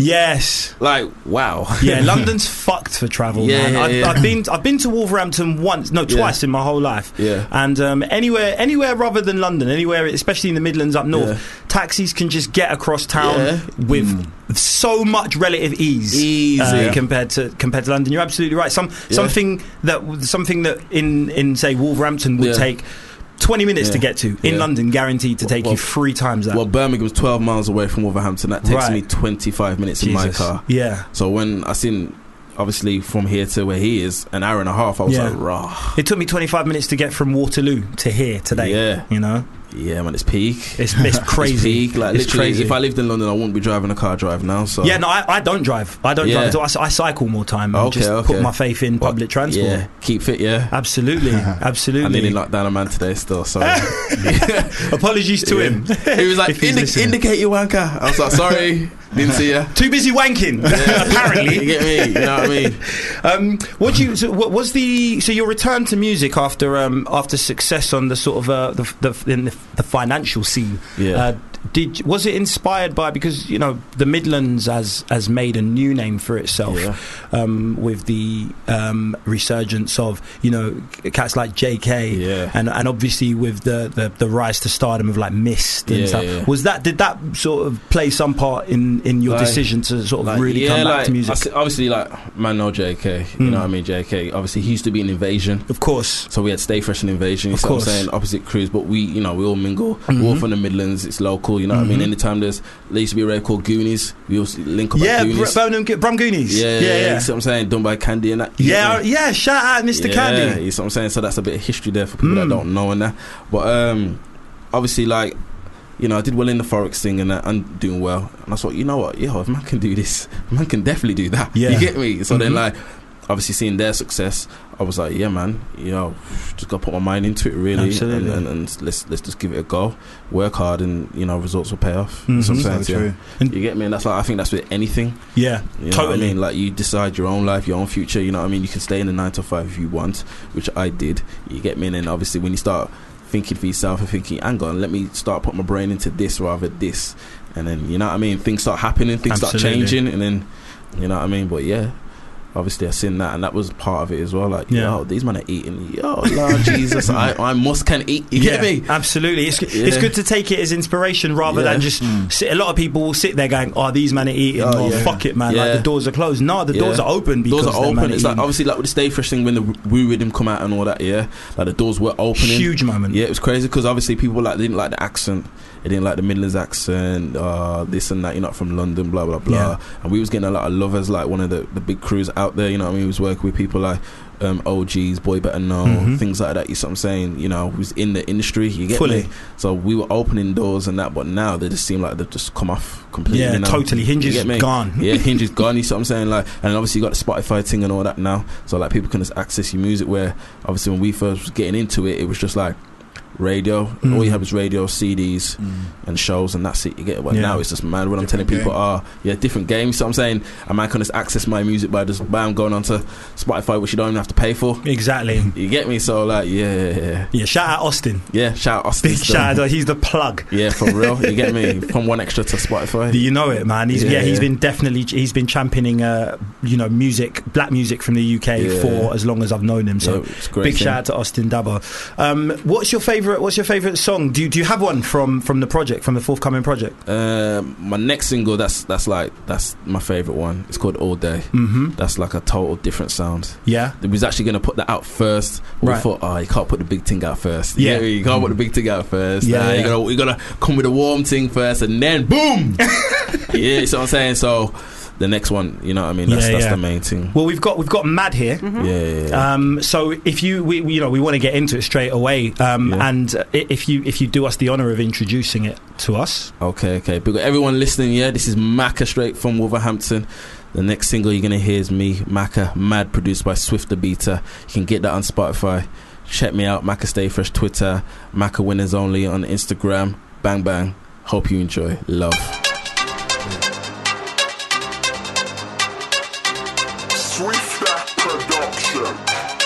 Yes. Like, wow. Yeah, London's fucked for travel, Yeah, man. yeah, I've, yeah. I've been I've been to Wolverhampton once, no, Yeah. twice in my whole life. Yeah. And um, anywhere anywhere rather than London, anywhere, especially in the Midlands up north, Yeah. taxis can just get across town Yeah. with so much relative ease. Easy. uh, Yeah. compared to compared to London. You're absolutely right. Some Yeah. something that something that in in say Wolverhampton would Yeah. take twenty minutes Yeah. to get to, in Yeah. London guaranteed to take Well- you three times that. Well, Birmingham's twelve miles away from Wolverhampton. That takes Right. me twenty-five minutes in my Jesus. car. Yeah. So when I seen, obviously from here to where he is, an hour and a half, I was Yeah. like, raw. It took me twenty-five minutes to get from Waterloo to here today. Yeah. You know? Yeah, man, it's peak. It's, it's crazy. It's peak. Like It's literally, crazy. if I lived in London, I wouldn't be driving a car drive now. So Yeah, no, I, I don't drive. I don't Yeah. drive at all. I, c- I cycle more time. and Okay, just okay. put my faith in Well, public transport. Yeah, keep fit. Yeah. Absolutely, I absolutely. nearly knocked down a man today still, so Apologies to Yeah. him. he was like, If he's Indi- listening. indicate you wanker. I was like, sorry, didn't see ya. Too busy wanking. You Apparently. get me? You know what I mean? Um, what do you? So what was the? So your return to music after um, after success on the sort of uh, the, the in the, the financial scene. Yeah. Uh, did was it inspired by, because you know the Midlands has has made a new name for itself, Yeah. um, with the um, resurgence of you know cats like J K, Yeah. and and obviously with the, the, the rise to stardom of like Mist and Yeah, stuff. yeah. Was that did that sort of play some part in in your Like- decision to sort of Like, really yeah, come back like, to music? I see- obviously, like, man, no J K. You Mm. know what I mean? J K. Obviously, he used to be an Invasion. Of course. So we had Stay Fresh and Invasion. You Of see what I'm course. saying? Opposite crews, but we, you know, we all mingle. We're all Mhm. from the Midlands. It's local. You know what I mean? Mhm. Anytime there's, there used to be a rave called Goonies. We also link up Yeah, at Br- Goonies. Birmingham, Brum Goonies. Yeah, yeah, yeah, yeah. You see what I'm saying? Done by Candy and that. You Yeah, get me? yeah, shout out Mister Yeah, Candy. you see what I'm saying? So that's a bit of history there for people Mm. that don't know and that. But um, obviously, like, you know, I did well in the Forex thing and that, and doing well. And I thought, you know what? Yo, if man can do this, man can definitely do that. Yeah. You get me? So then, Mhm. like, obviously seeing their success, I was like, yeah, man, you know, just got to put my mind into it, really. Absolutely. And, and, and let's let's just give it a go. Work hard and, you know, results will pay off. Mhm. That's what I'm So saying to you. true. And- You get me? And that's like, I think that's with anything. Yeah, You know totally. what I mean? Like, you decide your own life, your own future. You know what I mean? You can stay in the nine to five if you want, which I did. You get me? And then obviously when you start thinking for yourself and thinking, hang on, let me start putting my brain into this rather this, and then, you know what I mean? Things start happening, things Absolutely. start changing, and then, you know what I mean? But yeah, obviously I seen that, and that was part of it as well. Like, Yeah. yo, these men are eating. Yo, Lord Jesus, I, I must can eat. You yeah, get me? absolutely. It's Yeah. it's good to take it as inspiration rather Yeah. than just sit. A lot of people will sit there going, "Oh, these men are eating. Oh, Oh, yeah. fuck it, man! Like Yeah. the doors are closed." No, the Yeah. doors are open because Doors are them man open. are It's like eating. obviously like with the Stay Fresh thing when the Woo Rhythm come out and all that. Yeah, like the doors were opening. Huge moment. Yeah, it was crazy because obviously people were like they didn't like the accent. They didn't like the Midlands accent, uh, this and that. You're not from London, blah blah blah. Yeah. And we was getting a lot of love as like one of the, the big crews out there. You know what I mean? We was working with people like um, O Gs, Boy Better Know, Mhm. things like that. You see what I'm saying? You know, we was in the industry. You get Fully. me? So we were opening doors and that, but now they just seem like they've just come off completely. Yeah, now. totally. Hinge You is get me? gone. Yeah, Hinge is gone. You see what I'm saying? Like, and obviously you got the Spotify thing and all that now. So like people can just access your music. Where obviously when we first was getting into it, it was just like radio. Mm. All you have is radio, C Ds, Mm. and shows, and that's it. You get it. But Yeah. now it's just mad when I'm Different telling people, game. ah, yeah, different games. So I'm saying a man can just access my music by just bam going onto Spotify, which you don't even have to pay for. Exactly. You get me? So like, yeah, yeah, yeah. Yeah, shout out Austin. Yeah, shout out Austin. Big shout out. He's the plug. Yeah, for real. You get me? From one extra to Spotify. Do you know it, man? He's, yeah, Yeah, he's yeah. been definitely he's been championing, uh, you know, music, black music from the U K Yeah. for as long as I've known him. So Yeah, it's great big thing. shout out to Austin Dabo. Um, what's your favorite? What's your favorite song? Do you, do you have one from from the project, from the forthcoming project? Um, my next single, that's that's like that's my favorite one. It's called All Day. Mm-hmm. That's like a total different sound. Yeah. We was actually going to put that out first. But Right. We thought, oh, you can't put the big thing out first. Yeah. You, get me? You can't put the big thing out first. Yeah, Nah, yeah. You gotta, you gotta come with a warm thing first, and then boom. Yeah, you see what I'm saying? So the next one, you know what I mean? That's, Yeah, that's yeah. the main thing. Well, we've got we've got Mad here. Yeah, yeah, yeah. Um, so if you we, we- you know we want to get into it straight away, um, Yeah. and uh, i- if you if you do us the honour of introducing it to us. Okay, okay. But everyone listening, yeah, this is Macca straight from Wolverhampton. The next single you're gonna hear is me, Macca, Mad, produced by Swift the Beater. You can get that on Spotify. Check me out, Macca Stay Fresh Twitter, Macca Winners Only on Instagram. Bang bang. Hope you enjoy. Love. Swift that production.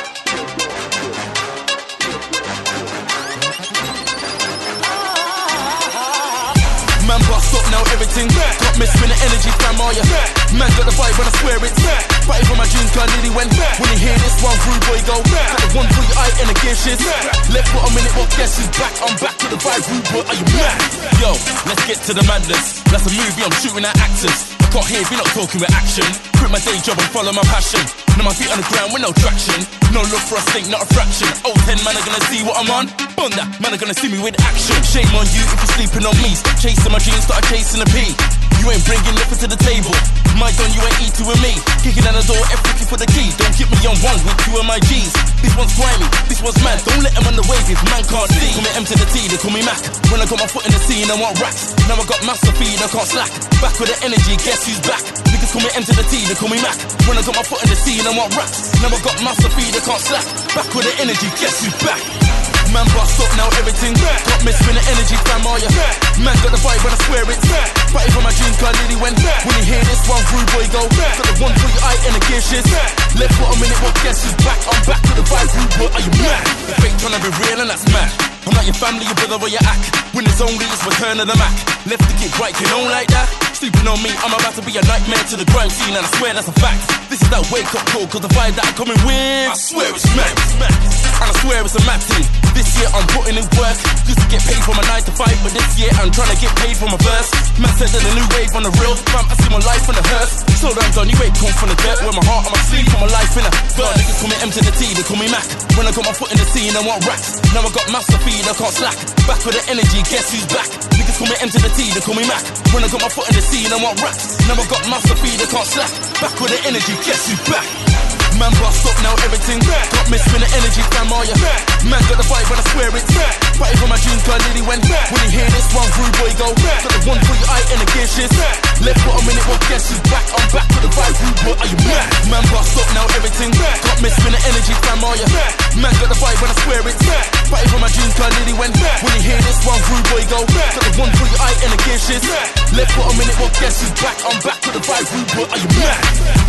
Man bust up now, everything got me spinning energy, fam, are ya? Man got the vibe when I swear it. Fighting for my dreams, God Lily went. When you hear this one, rude boy go. Got the one for your eye and the gear shit. Left for a minute, but guess who's back? I'm back to the vibe, rude boy, are you mad? Yo, let's get to the madness. That's a movie, I'm shooting at actors. I can't hear if you're not talking with action. Quit my day job and follow my passion. Now my feet on the ground with no traction. No look for a stink, not a fraction. Oh, ten man are gonna see what I'm on. On that, man are gonna see me with action. Shame on you if you're sleeping on me. Stop chasing my dreams, start chasing a P. You ain't bringing nothing to the table. My gun, you ain't eating with me. Kicking down the door, F looking for the key. Don't get me on one with two of my G's. This one's grimy, this one's mad. Don't let them on the wave if man can't see. Call me M to the T, they call me Mac. When I got my foot in the scene, I want racks. Now I got massive feed, I can't slack. Back with the energy, guess who's back? Niggas call me M to the T, they call me Mac. When I got my foot in the scene, I want racks. Now I got massive feed, I can't slack. Back with the energy, guess who's back? Man bust up now, everything got me spinning energy, fam, are ya? Man got the vibe when I swear it. Fighting for my dreams, God Lily went. When you hear this one, rude boy go. Got the one for your eye and the gear shit. Left for a minute, but guess who's back? I'm back to the vibe, rude boy, are you mad? The fake tryna be real and that's mad. I'm not your family, your brother, where you act. When it's only, it's return of the Mac. Left to get right, you don't like that? Sleeping on me, I'm about to be a nightmare to the crime scene, and I swear that's a fact. This is that wake up call, cause the vibe that I'm coming with, I swear it's mad. And I swear it's a mad thing. This year I'm putting in work. Used to get paid for my nine to five, but this year I'm trying to get paid for my verse. Man said that a new wave on the real, fam, I see my life in a hearse. Slow down, done, you ain't come from the dirt. Wear my heart on my sleeve, put my life in a bird. Niggas call me M to the T, they call me Mac. When I got my foot in the scene, I want racks. Now I got master feed, I can't slack. Back with the energy, guess who's back? Niggas call me M to the T, they call me Mac. When I got my foot in the scene, I want racks. Now I got master feed, I can't slack. Back with the energy, guess who's back? Man bust up now, everything got me spinning energy, fam, are ya? Man got the vibe and I swear it's party for my dreams, girl, Lily when When you hear this one, rude boy go Got the one for your eye and the gear shit. Left for a minute, well, guess who's back? I'm back with the vibe, rude boy, are you mad? Man bust up now, everything got me spinning energy, fam, are ya? Man got the vibe and I swear it's party for my dreams, girl, Lily when When you hear this one, rude boy go Got the one for your eye and the gear shit. Left for a minute, well, guess who's back? I'm back with the vibe, rude boy, are you mad?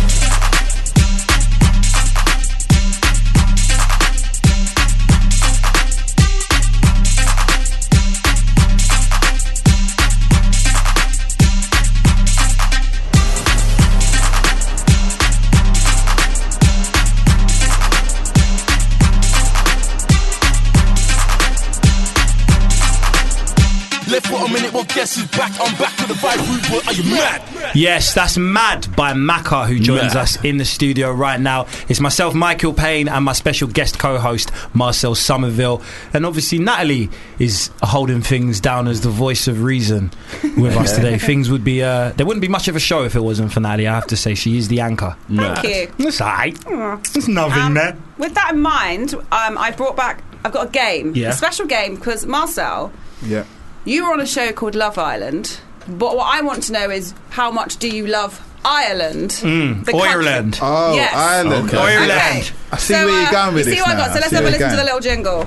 For a minute, well, guess who's back? I'm back with the vibe, rude boy, are you mad? Yes, that's Mad by Macca, who joins Mad. us in the studio right now. It's myself, Michael Payne, and my special guest co-host, Marcel Somerville. And obviously, Natalie is holding things down as the voice of reason with us today. Things would be, uh, there wouldn't be much of a show if it wasn't for Natalie, I have to say. She is the anchor. Thank you. That's alright. There's nothing Um, there. With that in mind, um, I brought back, I've got a game, Yeah. a special game, because Marcel, Yeah. you were on a show called Love Island, but what I want to know is how much do you love Ireland? Mm. the country? Ireland. Oh, Yes. Ireland. Okay. Ireland. Okay. I see So, where uh, you're going with you this see what now. I got? So I let's see have a where listen to you're the little jingle.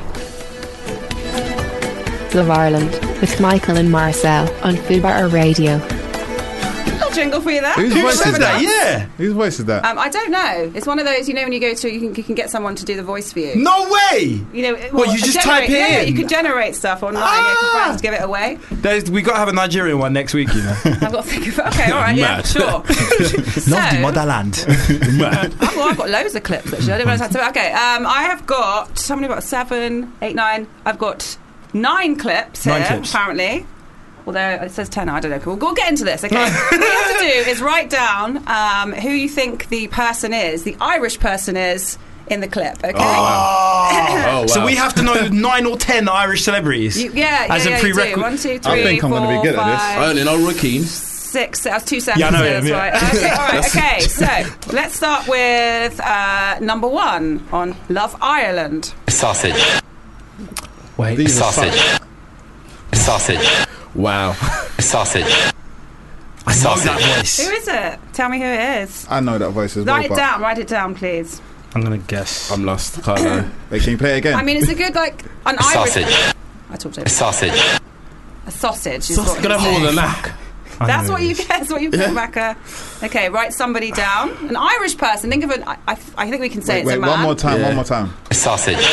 Love Ireland with Michael and Marcel on Fubar Radio. Little jingle for you there. Whose Who voice said is that? Yeah. Whose voice is that? Um, I don't know. It's one of those, you know, when you go to, you can, you can get someone to do the voice for you. No way! You know, What, you just generate, type it yeah, in? you can generate stuff online. Ah! You can find to give it away. There's, we got to have a Nigerian one next week, you know. I've got to think of it. Okay, all right, yeah, Mad. sure. Love the So- motherland. Mad. I've, well, I've got loads of clips actually. I didn't realise how to. Okay, um, I have got how many? About seven, eight, nine. I've got nine clips here. Nine clips. Apparently. Although it says ten, I don't know. We'll, we'll get into this. Okay, what you have to do is write down um, who you think the person is, the Irish person is in the clip. Okay. Oh, wow. Oh, wow. So we have to know nine or ten Irish celebrities. You, yeah, yeah, As a yeah, you do. prerequisite. One, two, three, I think I'm four, gonna be good at this. five, I only know Roy Keane. Six. That was two seconds. Yeah, I know there, him, that's yeah. right. Okay, all right. Okay, so let's start with uh, number one on Love Ireland. Sausage. Wait. These are Sausage. Sausage. Wow. Sausage. I know Sausage. that voice. Who is it? Tell me who it is. I know that voice as well. Write it but- down. Write it down, please. I'm going to guess. I'm lost. Can't lie. Wait, can you play it again? I mean, it's a good like an Irish. Sausage. I talked over. Sausage. A sausage. Is Sausage. what Gotta he have more said. than that. I That's know what it you is. get. That's what you get, Macca. Okay, write somebody down. An Irish person. Think of an. I, I, I think we can say wait, it's wait a man. one more time, Yeah. one more time. Sausage.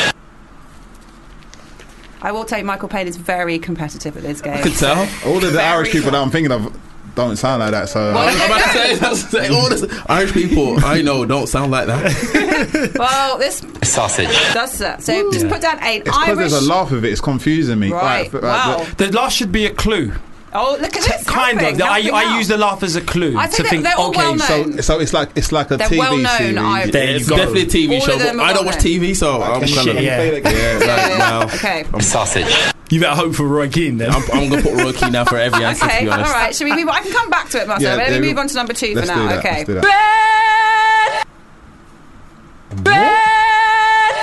I will tell you, Michael Payne is very competitive at this game. I could tell. All of the Very Irish people good. that I'm thinking of don't sound like that, so... Well, I'm about to say, that's the thing. All this Irish people I know don't sound like that. Well, this Sausage. does that. So just put down an it's because Irish. there's a laugh with it, it's confusing me. Right. Like, Wow. like, The last should be a clue. Oh, look at this. Kind helping, of. I, helping I out. use the laugh as a clue I to think think, they're all okay, well so known. so, so it's like it's like a They're T V well-known series. Irish. There you It's go. definitely a T V All show, of them but are I don't well watch T V, so I'm Shit, kind of. yeah. play it again. Yeah, like, wow. Okay. Sausage. you better hope for Roy Keane then. I'm, I'm going to put Roy Keane down for every answer, to Okay, be all honest. right. Should we move on? I can come back to it, Marcel. Yeah, but Let yeah, me we- move on to number two let's for do now. that, Okay. let's do that. Bread! Bread!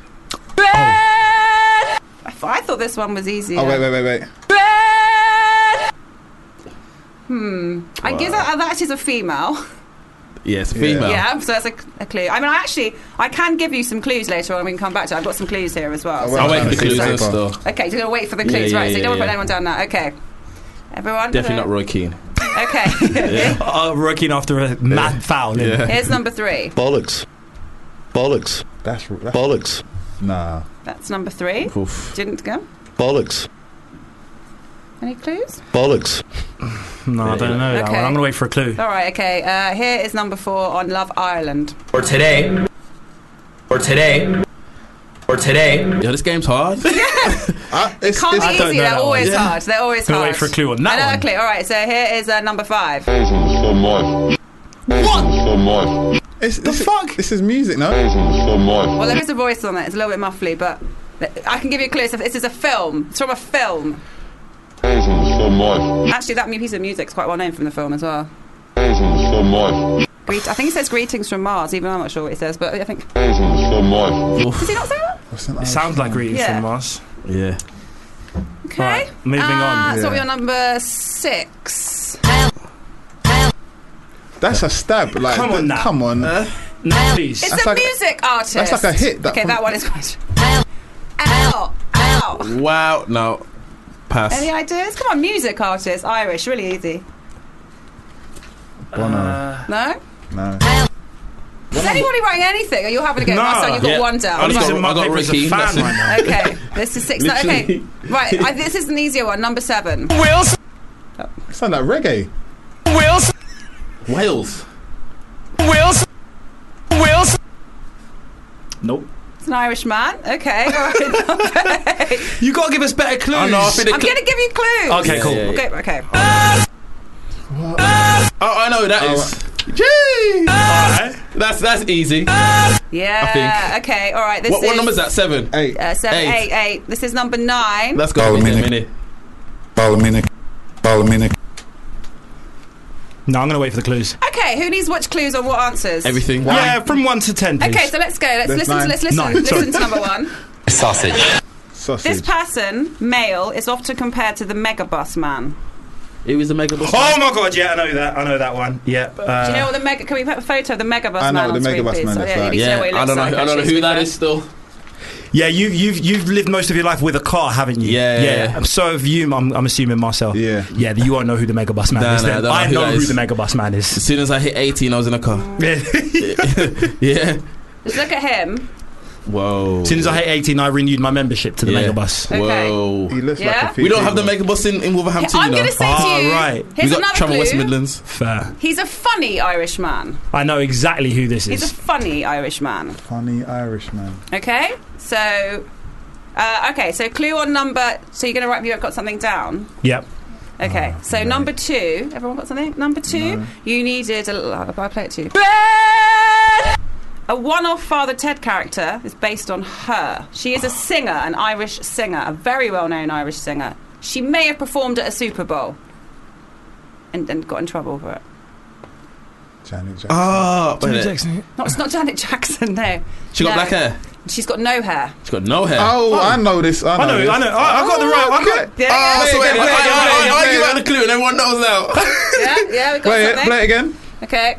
Bread! I, th- I thought this one was easier. Oh, wait, wait, wait, wait. Bread! Hmm. I guess that, that actually is a female. Yeah, it's a female. Yeah, so that's a, a clue. I mean, I actually, I can give you some clues later on. We can come back to it. I've got some clues here as well. Oh, So- well, I'll wait for the Okay, clues so- and stuff. okay, so you're going to wait for the clues, Yeah, right? yeah, so you don't yeah, want to put yeah. anyone down now. Okay. Everyone? Definitely not Roy Keane. Okay. uh, Roy Keane after a mad foul. innit? Yeah. Here's number three. Bollocks. Bollocks. That's, that's Bollocks. Nah. That's number three. Oof. Didn't go. Bollocks. Any clues? Bollocks. No, I don't know that Okay. one. I'm going to wait for a clue. All right, okay. Uh, here is number four on Love Ireland. For today. For today. For today. Yeah, this game's hard. Yeah. Uh, it's, Can't it's, be I don't easy. know They're that always one. Yeah. hard. They're always Gonna hard. wait for a clue on that I know one. a clue. All right. So here is uh, number five. What? It's, The this, fuck? This is music, no? Well, there is a voice on it. It's a little bit muffly, but I can give you a clue. It's a- This is a film. It's from a film. Actually, that piece of music's quite well known from the film as well. Greet- I think it says "Greetings from Mars," even though I'm not sure what it says, but I think. Does he not say that? It sounds like Greetings Yeah. from Mars. Yeah. Okay. Right, moving uh, on. So Yeah. we're on number six. That's a stab. Like, Come on th- now. Come on. Uh, no, please. It's That's a like- music artist. that's like a hit, that okay, from- that one is quite. Ow! Ow! Wow. No. Pass. Any ideas? Come on, music artist, Irish, really easy. Bono. No? No. Is anybody writing anything? Are you having a go? No. Marcel, you've got Yeah. one down. I'm I'm got- using my I got paper as a Ricky, fan that's it. right now. Okay, this is six. No, okay, Literally. right. I, this is an easier one. Number seven. Wills. It sounds like reggae. Wills. Wales. Wills. Wills. Nope. It's an Irish man. Okay, all right. Number eight. You gotta give us better clues. I know. I think I'm the going to give you clues. Okay, Yeah, cool. yeah, yeah. Okay, okay. Oh, I know who that Oh, is. Gee. Alright. That's that's easy. Yeah. Okay. All right. This What, is what number is that? Seven. Eight. Uh, seven, Eight. eight, eight. This is number nine. Let's go. Ballaminic. Minute. Ballaminic. Ballaminic. No, I'm gonna wait for the clues. Okay. Who needs which clues on what answers? Everything. Yeah, from one to ten, please. Okay. So let's go. Let's There's listen. To, nine. let's listen. Nine, listen sorry. to number one. Sausage. Sausage. This person, male, is often compared to the Megabus Man. It was a mega bus. Oh my god, yeah, I know that. I know that one. Yeah. Uh, Do you know what the mega? Can we put a photo of the Megabus I know Man what on the screen, Megabus please? Man So, looks yeah, you like. need to know Yeah, what he I looks don't know. like, I don't know actually, who to that be is still. yeah, you, you've you've lived most of your life with a car, haven't you? Yeah, yeah, yeah. And so have you. I'm, I'm assuming Marcel. Yeah. Yeah, you won't know who the Megabus Man Nah, is. nah, then. I don't know I who know that who is. the Megabus Man As is. soon as I hit eighteen, I was in a car. Yeah. Yeah. Just look at him. Whoa. As soon as I hit eighteen, I renewed my membership to the Yeah. Megabus. Okay. Whoa. He looks Yeah? like a few We don't have the people. megabus in, in Wolverhampton, I'm you know. going to say Ah, to you. right. Here's we got another Travel clue. West Midlands. Fair. He's a funny Irish man. I know exactly who this He's a is. funny Irish man. Funny Irishman. Okay. So. Uh, okay. So clue on number. So you're going to write. You've got something down. Yep. Okay, Oh, so right. number two, everyone got something? Number two, No. you needed a little, I'll play it to you. A one-off Father Ted character is based on her. She is a singer, an Irish singer, a very well-known Irish singer. She may have performed at a Super Bowl and, and got in trouble for it. Janet Jackson. Oh, wait a Janet minute. Jackson. No, it's not Janet Jackson, no. She got No. black hair. She's got no hair. She got no hair. Oh, I know this. I know, I know, this. I know. I, I got the right. I got. Yeah, Oh, yeah, so wait, play wait, it, I, play it, I, I, play I it. give out the clue and everyone knows now. yeah, yeah, we got Play it. something. Play it again. Okay.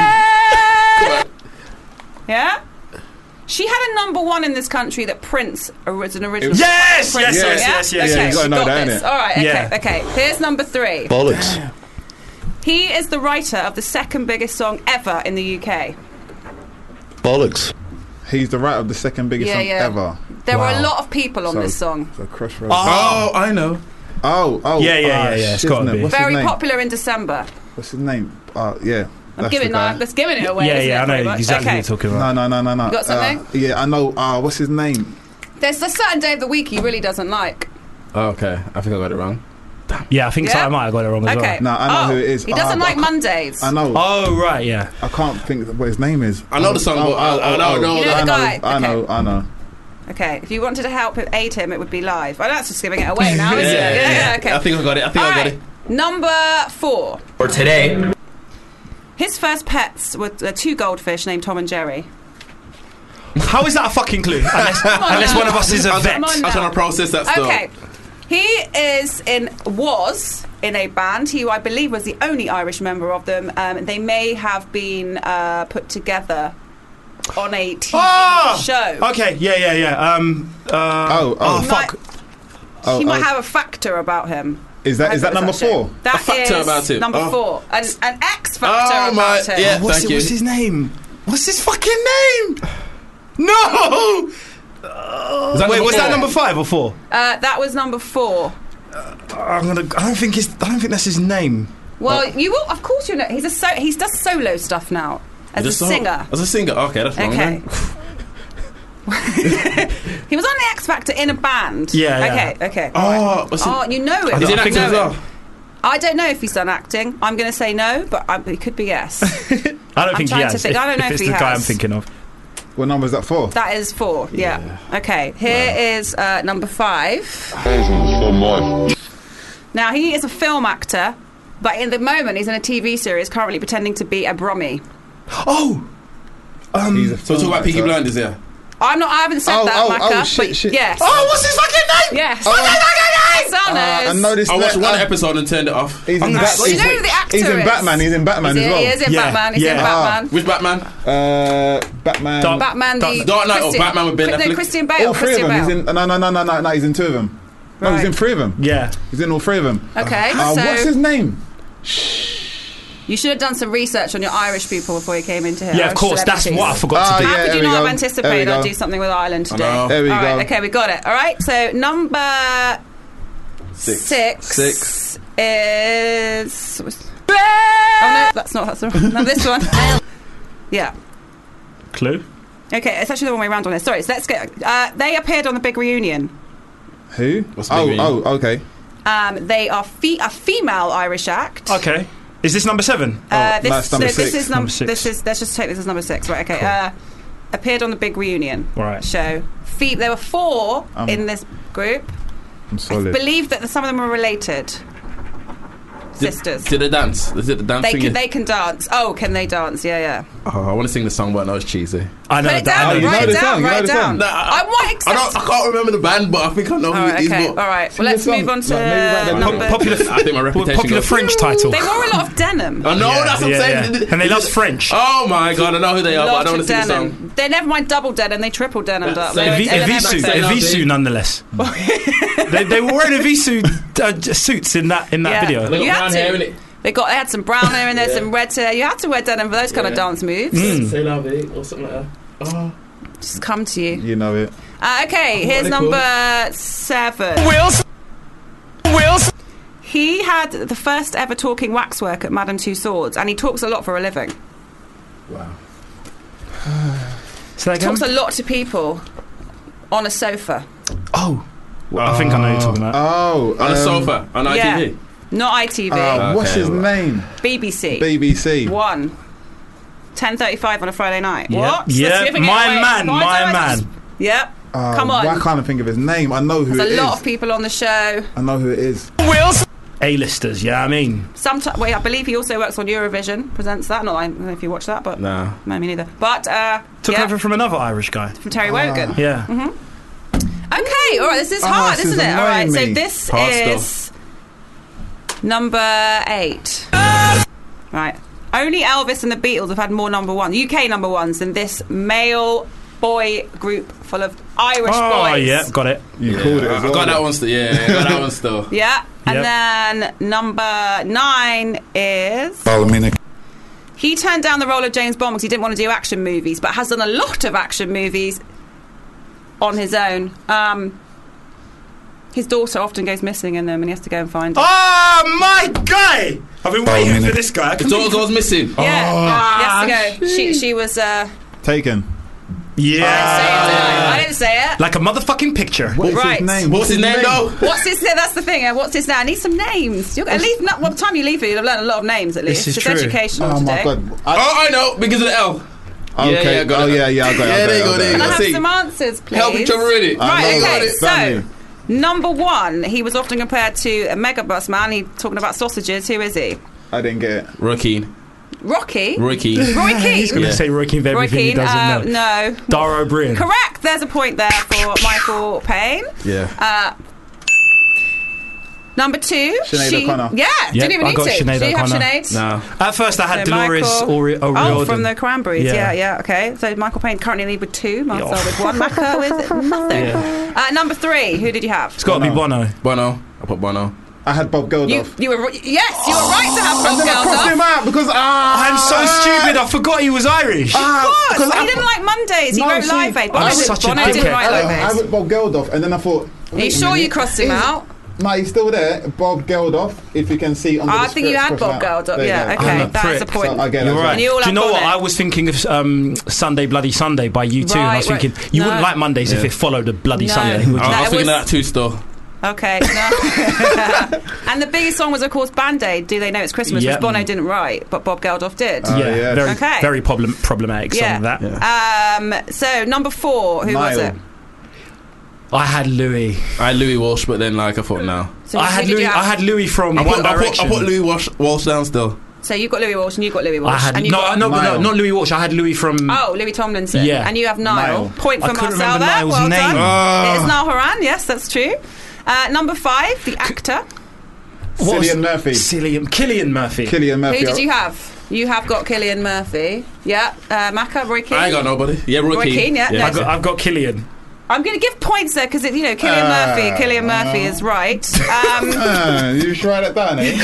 Yeah? She had a number one in this country that Prince was an original. Yes, Prince yes, song, yes, yeah? yes, yes, Okay, yes. You gotta she know got that, this. innit? All right, okay, Yeah. okay. Here's number three. Bollocks. He is the writer of the second biggest song ever in the U K. Bollocks. He's the writer of the second biggest Yeah, song yeah. ever. There were Wow. a lot of people on So- this song. So Crossroads. Oh, I know. Oh, oh. Yeah, yeah, ah, yeah, yeah, it's shiznit. gotta be. What's Very his name? popular in December. What's his name? Uh, yeah. I'm that's giving the guy. that. That's giving it away. Yeah, isn't yeah, it, I know pretty much? exactly Okay. what you're talking about. No, no, no, no, no. You got something? Uh, yeah, I know. Uh, what's his name? There's a certain day of the week he really doesn't like. Oh, okay, I think I got it wrong. Yeah, I think so. Yeah? I might have got it wrong as Okay. No, I know oh, who it is. He doesn't Ah, like but I can't- Mondays. I know. well. Oh, right, yeah. I can't think of what his name is. I know the song, but I- I don't know You know I the know. guy? I know. I know. Okay, if you wanted to help him, aid him, it would be live. Oh, that's just giving it away now, isn't it? Yeah, Yeah, yeah. okay. I think I got it. I think All I got right. it. Number four. For today. His first pets were uh, two goldfish named Tom and Jerry. How is that a fucking clue? Unless, on unless now. one of us is a I'm, vet. Come on I'm now. trying to process that stuff. Okay. He is in was in a band. He, I believe, was the only Irish member of them. Um, they may have been uh, put together on a T V Ah! show. Okay, yeah, yeah, yeah. Um, uh, Oh, oh, oh. He fuck. might, Oh, he might oh. have a factor about him. Is that I is that hope it number was that show. four? That A factor is about him. number Oh. four. An, an X factor Oh, my- about him. yeah. What's, Thank it, you. what's his name? What's his fucking name? No! Is that Wait, number was that four? number five or four? Uh, that was number four. I'm gonna. I don't think it's. I don't think that's his name. Well, you will, of course, you know. He's a so he does solo stuff now as a Just so- singer. As a singer. Okay, that's wrong. Okay. Then. He was on the X Factor in a band. Yeah, yeah. Okay, okay. Oh, right. was he- oh, you know it. Is he an You actor know as it. well? I don't know if he's done acting. I'm going to say no, but I, it could be yes. I don't I'm think he trying has. to think. If, I don't know if if it's he the guy I'm has. thinking of. What number is that for? That is four. Yeah. Okay. Here is uh, number five. Now he is a film actor, but in the moment he's in a T V series currently pretending to be a Brummy. Oh. Um, He's a So we're talking about Peaky Blinders, yeah. I'm not. I haven't said Oh, that, oh, Macca. oh, shit, but shit. yes. Oh, what's his fucking name? Yes. Oh, Sonos. Uh, I noticed I watched that, one uh, episode and turned it off. He's in, I'm Bat- gonna- Well, you he's, know who the actor he's in is? Batman. He's in Batman He's as in- well. He is in Yeah, Batman. He's in yeah. Batman. Which Batman? Uh, Batman. Dark- Batman. Dark- The Dark Knight or Christian- Batman with Ben No, Affleck? Christian Bale. All three Christian of them. Bale. He's in. No, no, no, no, no, no. He's in two of them. No, he's Right. in three of them. Yeah. He's in all three of them. Okay, Uh, so what's his name? you should have done some research on your Irish people before you came into here. Yeah, of Irish course. That's celebrities. what I forgot Ah, to do. How yeah, could there you we not go. have There anticipated we I'd go. do something with Ireland today? know. There we All go. right, okay, we got it. All right, so number Six. six, Six. is. Oh no, that's not. That's the wrong. No, this one. Yeah. Clue? Okay, it's actually the wrong way around on this. Sorry, so let's get. Uh, they appeared on the big reunion. Who? What's the oh, big oh, okay. Um, they are fe- a female Irish act. Okay. Is this number seven? Uh, Oh, this, that's number no, this six. is num- Number six. This is. Let's just take this as number six. Right. Okay. Uh, appeared on the big reunion Right. show. Fe- there were four Um, in this group. I'm I solid. believe that some of them were related. Sisters. Did they dance? Is it the dance They thing? can, they can dance. Oh, can they dance? Yeah, yeah. Oh, I want to sing the song, but I know it's cheesy. I know Put it that. down. I know you Write know it the down. song, you know Write it the down. song. Nah, I might I, accept. don't, I can't remember the band, but I think I know All who right. it is. Okay. But All right. Sing Well, let's the song. move on to Like, maybe write that number. down. Popular, I think my reputation popular goes- French title. They wore a lot of denim. I know, Yeah, that's what yeah, I'm saying. yeah. And they love French. Oh my god, I know who they are, but I Lot don't want of to sing the denim. song. They never mind double denim. They triple denim up. Say They were Evi- denim Evisu, everything. Evisu, nonetheless. they, they were wearing Evisu uh, suits in that in that Yeah. video. They You got had brown to. hair in it. They got. They had some brown hair in there, Yeah. some red hair. You had to wear denim for those kind of Yeah. dance moves. Mm. C'est la vie, or something like that. Oh. Just come to you. You know it. Uh, okay, here's they number seven. Wills. Wills. He had the first ever talking waxwork at Madame Two Swords, and he talks a lot for a living. Wow. Say that again? Talks a lot to people on a sofa. Oh. I think I know who you're talking about. Oh, On a um, sofa, on yeah. I T V. Not I T V. Uh, what's Okay, his right. name? B B C. B B C. One. ten thirty-five on a Friday night. Yeah. What? Yeah, Let's see if we can my get away. man, Come on, my come on. man. Yep. Uh, Come on. Why can't I think of his name? I know who There's it a lot is. of people on the show. I know who it is. Wills. A-listers, yeah, I mean. Sometimes, wait, I believe he also works on Eurovision. Presents that. Not, I don't know if you watch that, but Nah. no, me neither. But uh, Took yeah, over from another Irish guy. from Terry Wogan. Yeah. Okay, all right. This is Ah, hard, this is isn't it? All right. annoying So me. this Hard is number eight. Right. Only Elvis and the Beatles have had more number one, U K number ones, than this male boy group full of Irish Oh, boys. yeah, got it. You Yeah, called it I, as I well. got that one still. Yeah, I got that one still. Yeah. And Yep. then number nine is Ballymena. he turned down the role of James Bond because he didn't want to do action movies, but has done a lot of action movies on his own. Um, his daughter often goes missing in them, and he has to go and find her. Oh, my guy! I've been waiting Ballymena. for this guy. I The can daughter think- goes missing. Yeah, he has to go. She, she was. Uh, Taken. I didn't say it. Yeah. I didn't say it. Like a motherfucking picture. What is Right. his name? What's his name though? What's his? That's the thing. uh, What's his name? I need some names. You're, at least, not, by the time you leave here, you'll have learned a lot of names. At least This is it's true. educational Oh today. my god. Oh, I know, because of the L. Okay. Yeah, yeah, I got oh it. yeah, yeah, I got it. Yeah, I got there it, you I go, got there it. you Can I go. have see. some answers, please? Help each other with it. I Right. know Okay. that. So. Family. Number one, he was often compared to a megabus man. He talking about sausages. Who is he? I didn't get it. Roy Keane. Rocky. Roy Keane. Roy Keane. He's going to Yeah. say Roy Keane for Roy everything he Keane. doesn't Uh, know. no. Dara O'Brien. Correct. There's a point there for Michael Payne. Yeah. Uh, number two, Sinead she, O'Connor. yeah, Yep, didn't even I need got to. Sinead Do you have O'Connor. Sinead? No. At first, I had So Dolores Michael- Ori- O'Riordan. Oh, from the Cranberries. Yeah. Yeah. yeah, okay. So Michael Payne currently lead with two, Marcel Yeah. with one, Macca with nothing. Yeah. Uh, number three, who did you have? It's got to be Bono. Bono. I put Bono. I had Bob You, Geldof. you were yes, you were right to have Bob And then I crossed him Geldof. out because ah, I'm so stupid, I forgot he was Irish. Ah, Of course, because he I- didn't like Mondays. He No, wrote see, Live Aid. I'm Bono, such a Bono didn't dickhead. write I, Live I Aid. went Bob Geldof, and then I thought. Are you sure you crossed him out? No, he's still there. Bob Geldof, if you can see on the I think you had Bob Geldof. Yeah, okay, that's a point. So I get You're that. right. And you all Do you have know got what? it. I was thinking of um, Sunday Bloody Sunday by U two, and I was Right, thinking right. you No. wouldn't like Mondays if Yeah. it followed a Bloody No. Sunday. Yeah. would you? I, I was That thinking was- of that too still. Okay, no. And the biggest song was, of course, Band-Aid, Do They Know It's Christmas, Yeah. which Bono didn't write, but Bob Geldof did. Oh, yeah, yes. very, Okay. very problem, problematic song. Yeah. That Um, so, number four, who was Niall. it? I had Louis. I had Louis Walsh, but then like I thought no. So I who had did you Louis. have? I had Louis from I One put, I, put, Direction. I put Louis Walsh, Walsh down still. So you've got Louis Walsh and you've got Louis Walsh. I had and you've no, got no, no, Niall. not Louis Walsh. I had Louis from. Oh, Louis Tomlinson. Yeah. And you have Niall. Niall. Point I for couldn't Marcel remember there. Niall's Well name. done. Ah. It is Niall Horan. Yes, that's true. Uh, number five, the actor. What was- Cillian Murphy. Cillian, Killian Murphy. Cillian Murphy. Who did you have? You have got Cillian Murphy. Yeah. Uh, Macca, Roy Keane. I ain't got nobody. Yeah, Roy, Roy Keane. Keane, yeah, no. I've got, I've got Killian. I'm going to give points there because, you know, Cillian Uh, Murphy. Cillian Murphy is right. Um, Ah, you just write that down, eh?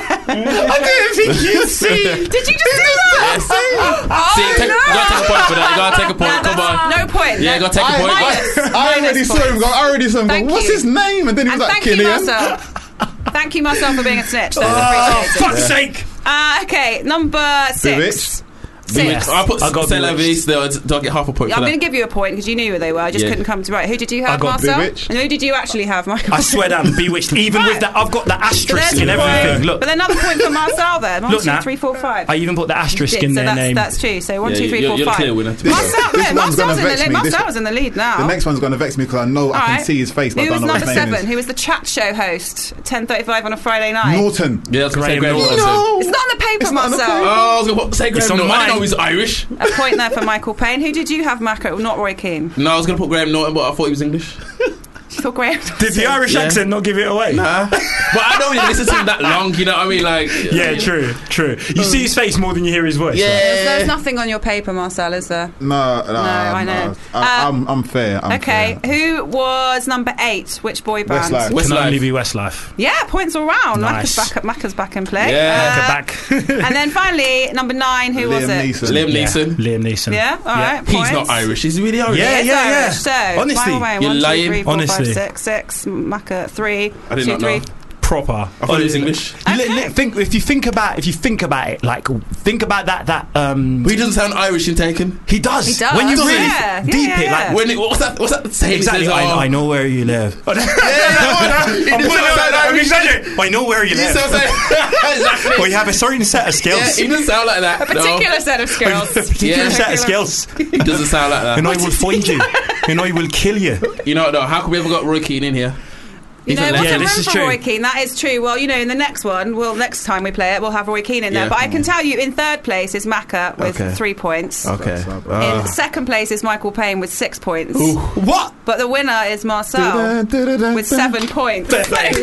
I didn't think you'd see. did you just do that? Oh, See, take, no. you gotta take a point for that. You gotta take a point. No, Come that's- on. No point. Yeah, no. you gotta take a I- point. Minus. I already Minus saw him points. go. I already saw him Thank go. What's you. his name? And then he was And like, thank you, Killian. Marcel. Thank you, Marcel, for being a snitch. That's Oh, appreciated. fuck's sake! Uh, okay, number six. Bewitched. Six. I put I got C'est La Vie Bewitched. still. Do I get half a point I'm for going to that? give you a point because you knew who they were. I just Yeah. couldn't come to right. Who did you have, I got Marcel? Bewitched. And who did you actually have, Michael? I swear down, Bewitched. Even with that, I've got the So asterisk there's in a everything. point. Look, But then another point for Marcel there. One, Look two, now. three, four, five. I even put the asterisk Did, in so their that's, name. that's true. So one, Yeah, two, three, you're- four, you're the five. clear winner. This- Marcel, this no, one's gonna Marcel's in the vex lead. me. This- Marcel's in the lead now. The next one's going to vex me because I know I All can right. see his face, but Who I was don't know what number his name seven? is. Who was the chat show host? ten thirty-five on a Friday night. Norton. Yeah, that's what I'm saying. Graham Graham Norton. Norton. It's not on the paper, It's not on the Marcel. paper. Oh, I was going to say It's Graham on Norton. I mine. didn't know he was Irish. A point there for Michael Payne. Who did you have, Macca? Not Roy Keane. No, I was going to put Graham Norton, but I thought he was English. You thought Graham? Did the Irish Yeah. accent not give it away? Nah. But I don't really listen to him that long, you know what I mean? Like, Yeah, true, true. You see his face more than you hear his voice. Yeah. right? There's, there's nothing on your paper, Marcel, is there? No, no, I know. I, Uh, I'm, I'm fair. I'm Okay, fair. who was number eight? Which boy band? Westlife. Can Westlife. only be Westlife. Yeah, points all round. Nice. Macca's back, Macca's back in play. Yeah. Uh, Back. and then finally, number nine, who was Liam it? Neeson. Liam Yeah, Neeson. Mm. Liam Neeson. Yeah, all right. He's points. not Irish. He's really Irish. Yeah, He is yeah, yeah. Irish, So, Honestly, by the way, you're one, two, lying. three, four, five, Honestly. six, six, Macca, three, I did two, not three. know. Proper. I thought he was English. You li- li- think if you think about if you think about it, like think about that that um. But he doesn't sound Irish in Taken. He does. He does. When you really Yeah, yeah, deep yeah, it, yeah. like When it, what's that? What's that saying? exactly. He says, I, oh, I know where you live. Yeah, that one. He I'm doesn't putting sound it- I'm Irish. exaggerating. I know where you He live. sounds like exactly. Well, you have a certain set of Yeah, skills. he doesn't sound like that. A particular No. set of skills. a particular Yeah. set of skills. He doesn't sound like And that. I will find you. And I will kill you. You know what? Though? How come we ever got Roy Keane in here? You know, He's a what's Yeah, a room this is for true. Roy Keane? That is true. Well, you know, in the next one, well, next time we play it, we'll have Roy Keane in there. Yeah. But I can tell you, in third place is Macca with Okay. three points. Okay. In second place is Michael Payne with six points. What? But the winner is Marcel with seven points.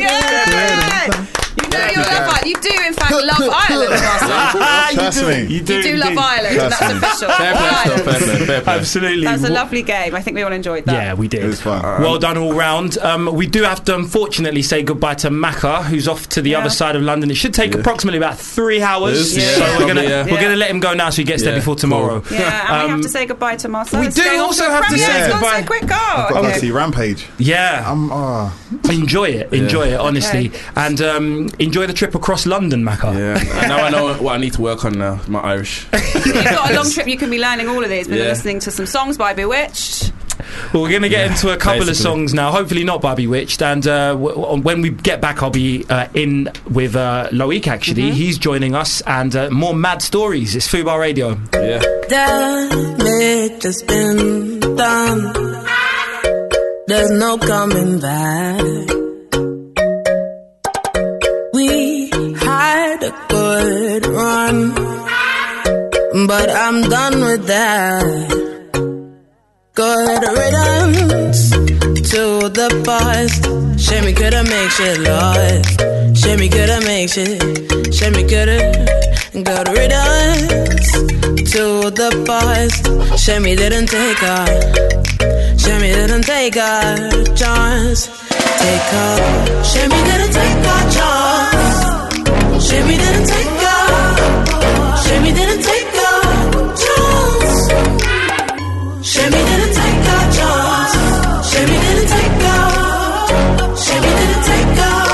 Yeah! You know you love Ireland. You do, in fact, love Ireland, Marcel. Trust do. me. You do, You do love indeed. Ireland, and that's official. Fair play, Ireland. still, fair play, fair play. Absolutely. That was a lovely game. I think we all enjoyed that. Yeah, we did. It was fun. Well done all round. Um, we do have to unfortunately say goodbye to Macca, who's off to the Yeah. other side of London. It should take Yeah. approximately about three hours. It is, So yeah. we're gonna Probably, yeah. we're Yeah. gonna let him go now, so he gets there Yeah, before tomorrow. cool. Yeah, and we have Um, to say goodbye to Marcel. we It's do going off also to a have to premiere. say It's gone goodbye. so quick, I've God. got Okay. to see Rampage. Yeah, I'm. Uh, enjoy it, enjoy it, honestly, Okay. and um, enjoy the trip across London, Macca. Yeah. And now I know what I need to work on now. My Irish. You've got a long trip. You can be learning all of these. Been Yeah. listening to some songs by Bewitched. Well, we're going to get Yeah, into a couple of basically. songs now. Hopefully not by Bewitched. And uh, w- w- when we get back, I'll be uh, in with uh, Loic. Actually, Mm-hmm. he's joining us, and uh, more mad stories. It's Fubar Radio. Yeah. Damage has been done. There's no coming back. We had a good run, but I'm done with that. Good riddance to the past. Shame we coulda make shit lost. Shame we coulda make shit. Shame we coulda. Good riddance to the past. Shame we didn't take our. Shame we didn't take our chance. Take our. Shame we didn't take our chance. Shame we didn't take our. Shame we didn't take our chance. Shame we didn't take our chance. Shame we didn't take our. Shame we didn't take our.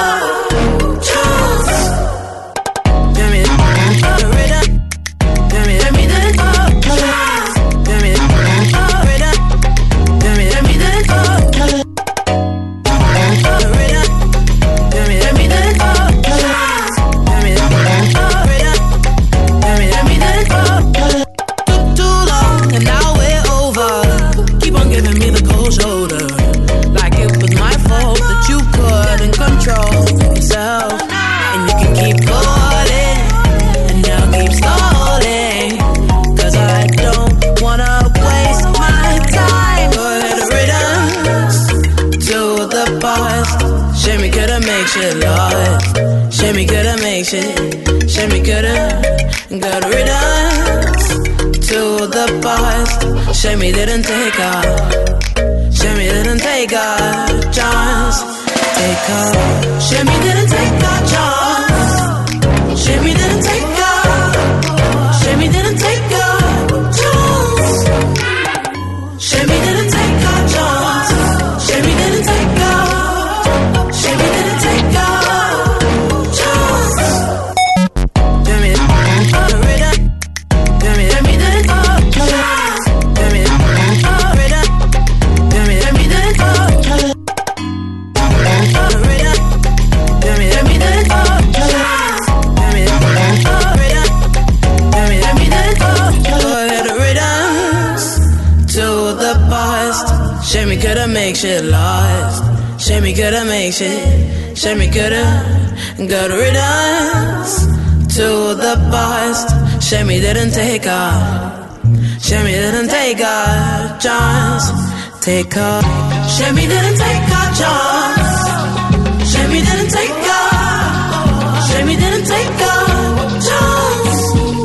make shit lost. Shimmy coulda make shit. Shimmy coulda got riddance to the past. Shimmy didn't take off. Shimmy didn't take a chance. Take off. Shimmy didn't take a chance. Shimmy didn't take a. Shimmy didn't take a chance. Shimmy didn't take a chance. Shimmy didn't take a. Shimmy didn't take a chance. Shimmy didn't rhythm. Shimmy Shimmy didn't take a chance. Shimmy rhythm. Shimmy Shimmy didn't take a chance. Rhythm. Shimmy Shimmy didn't take a chance. Shimmy rhythm. Shimmy Shimmy didn't take a chance. Rhythms to the past. Shimmy coulda make shit lost. Shimmy coulda make shit. Shimmy coulda got riddance to the past. Shimmy didn't take a. Shimmy didn't take a chance. Take a. Shimmy didn't take a chance. Shimmy didn't take a. Shimmy didn't take a chance.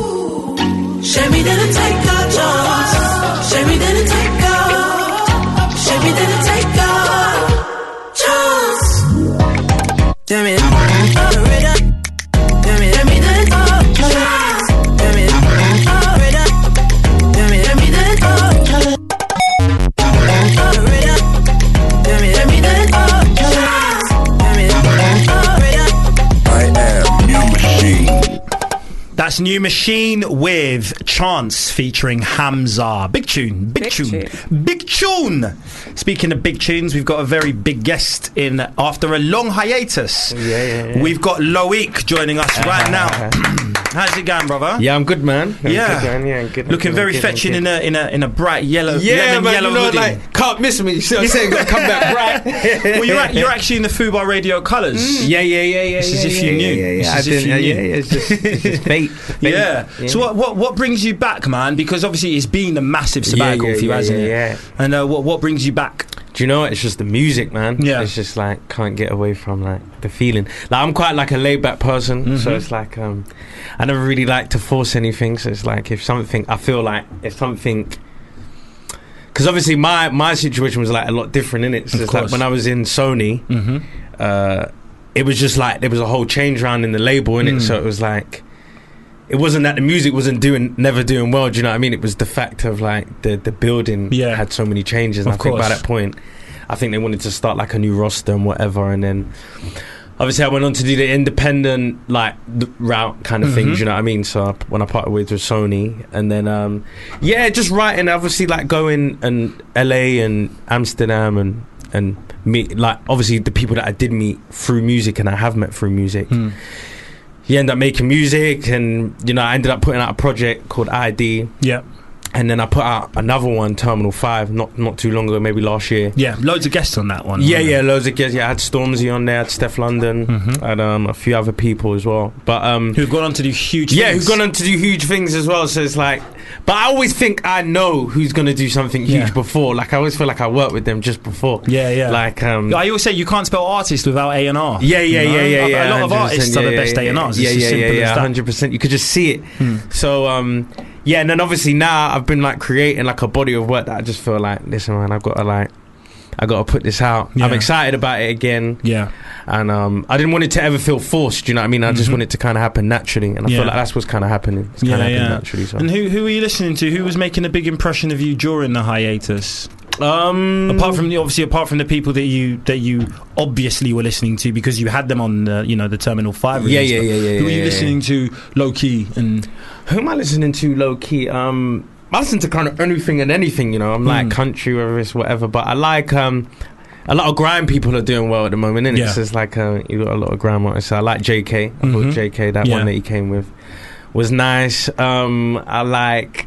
Shimmy didn't take a chance. Shimmy didn't take a. Shimmy didn't take a chance. Shimmy rhythm. Shimmy Shimmy didn't take a chance. Shimmy rhythm. Shimmy Shimmy didn't take a chance. Rhythm. Shimmy Shimmy didn't take a chance. Shimmy rhythm. I am New Machine. That's New Machine with Chance featuring Hamza. Big tune, big, Big tune, tune. big tune. Speaking of big tunes, we've got a very big guest in after a long hiatus. Yeah, yeah, yeah. We've got Loic joining us right now. How's it going, brother? Yeah, I'm good, man. I'm Yeah. good, man. Yeah, I'm good. I'm Looking good, very I'm good, I'm fetching good. in a in a in a bright yellow, Yeah, lemon man, yellow you know, hoodie. like, can't miss me. You see what I'm saying? Got to come back bright. Well, you're act- you're actually in the Fubar Radio colours. Yeah, yeah, yeah, yeah. It's yeah, as if yeah, you yeah, knew. Yeah, yeah, It's I as if didn't- you yeah, knew. yeah, yeah, it's just, it's just fate. fate. Yeah. So what, what what brings you back, man? Because obviously it's been a massive sabbatical yeah, for you, yeah, hasn't yeah, it? yeah. And uh, what what brings you back? Do you know what? It's just the music, man. Yeah. It's just like can't get away from like the feeling. Like I'm quite like a laid back person, Mhm. so it's like um, I never really like to force anything. So it's like if something, I feel like if something. Because obviously my, my situation was like a lot different in it. So Of it's like course. when I was in Sony, Mm-hmm. uh, it was just like there was a whole change around in the label in it. Mm. So it was like it wasn't that the music wasn't doing never doing well. Do you know what I mean? It was the fact of like the the building Yeah. had so many changes. And Of I think by course. that point, I think they wanted to start like a new roster and whatever. And then obviously I went on to do the independent like the route kind of Mhm. things. You know what I mean? So I, when I parted with was Sony, and then um, yeah, just writing. Obviously like going and L A and Amsterdam and and meet like obviously the people that I did meet through music and I have met through music. Mm. You end up making music, and you know I ended up putting out a project called I D. Yeah. And then I put out another one, Terminal Five, not not too long ago, maybe last year. Yeah, loads of guests on that one. Yeah, wasn't yeah, there? loads of guests. Yeah, I had Stormzy on there, I had Steph London, Mhm. and um, a few other people as well. But um, Who've gone on to do huge yeah, things. who've gone on to do huge things as well. So it's like, but I always think I know who's going to do something huge Yeah. before. Like I always feel like I worked with them just before. Yeah, yeah. Like um, I always say you can't spell artist without A and R. yeah, yeah, you know? yeah, yeah, A- yeah. A lot of one hundred percent, artists are yeah, the yeah, best yeah, A and Rs. Yeah, It's as yeah, simple yeah, as yeah, that. one hundred percent. You could just see it. Hmm. So um, yeah, and then obviously now I've been like creating like a body of work that I just feel like, listen, man, I've got to like, I got to put this out. Yeah. I'm excited about it again. Yeah. And um, I didn't want it to ever feel forced. Do you know what I mean? I just Mhm. want it to kind of happen naturally, and I Yeah. feel like that's what's kind of happening. It's kind of Yeah, happening yeah. naturally. So. And who who were you listening to? Who was making a big impression of you during the hiatus? Um, apart from the obviously, apart from the people that you that you obviously were listening to because you had them on the you know the Terminal Five. Yeah, release, yeah, but yeah, yeah, Who were yeah, you yeah. listening to low key and Who am I listening to low key? Um, I listen to kind of anything and anything. You know, I'm like Mm. country, whether it's whatever. But I like um, a lot of grime people are doing well at the moment. Innit? Yeah. So it's like uh, you got a lot of grime artists. So I like J K. I Mhm. thought J K, that Yeah. one that he came with, was nice. Um, I like.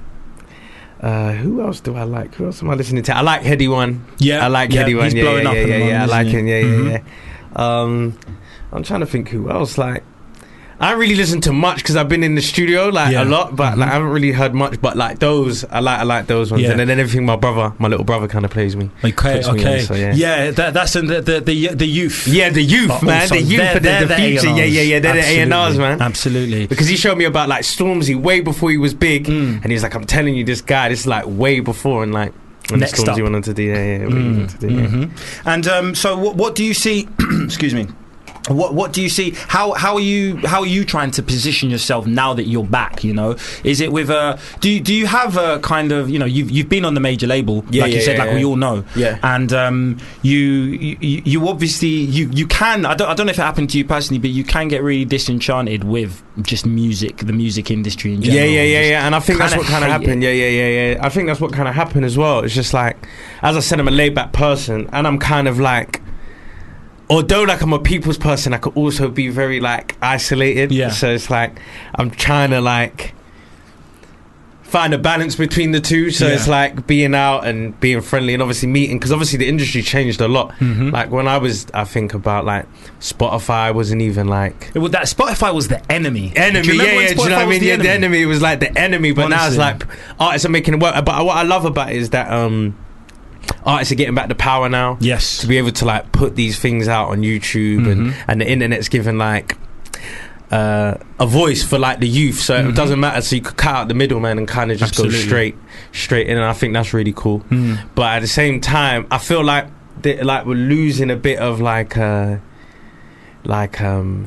Uh, who else do I like? Who else am I listening to? I like Heady One. Yeah, I like yeah, Heady One. he's Yeah, blowing yeah, up yeah, at the yeah, yeah. I moment, like isn't him. he? Yeah, yeah, Mhm. yeah. Um, I'm trying to think who else. Like, I don't really listen to much because I've been in the studio like Yeah. a lot, but Mhm. like I haven't really heard much. But like those, I like I like those ones, Yeah. and then everything my brother, my little brother, kind of plays me. Okay, puts me okay, on, so, yeah, yeah. that, that's in the, the the the youth. Yeah, the youth, But man, also the youth, they're- but they're, they're the the future. A and Yeah, Rs. yeah, yeah. They're the A and Rs, Absolutely. man. Absolutely. Because he showed me about like Stormzy way before he was big, Mm. and he's like, "I'm telling you, this guy, this is like way before." And like, when Next Stormzy up. went on to do, yeah, yeah, what he Mm, went on to do, yeah. mhm. And um, so, what, what do you see? Excuse me. What what do you see? How how are you how are you trying to position yourself now that you're back? You know, is it with a do you, do you have a kind of, you know, you've you've been on the major label, Yeah, like you yeah, said, yeah, like yeah. we all know, Yeah. and um, you, you you obviously you you can I don't I don't know if it happened to you personally, but you can get really disenchanted with just music, the music industry in general. Yeah, yeah, yeah, Just yeah. And I think that's kinda what kind of hate happened. it. Yeah, yeah, yeah, yeah. I think that's what kind of happened as well. It's just like, as I said, I'm a laid back person, and I'm kind of like, although like I'm a people's person, I could also be very like isolated. Yeah. So it's like I'm trying to like find a balance between the two. So Yeah. it's like being out and being friendly, and obviously meeting, because obviously the industry changed a lot. Mhm. Like when I was, I think about like Spotify wasn't even like. Well, that Spotify was the enemy. Enemy, Do you yeah, remember when yeah. Do you know Spotify what I was mean? the Yeah, enemy? the enemy was like the enemy, but now it's Honestly. like artists are making it work. But what I love about it is that um, artists are getting back the power now. Yes, to be able to like put these things out on YouTube, Mhm. and and the internet's given like. Uh, a voice for like the youth, so Mhm. it doesn't matter. So you could cut out the middleman and kind of just Absolutely. go straight, straight in. And I think that's really cool. Mm. But at the same time, I feel like that, like we're losing a bit of like, uh, like um,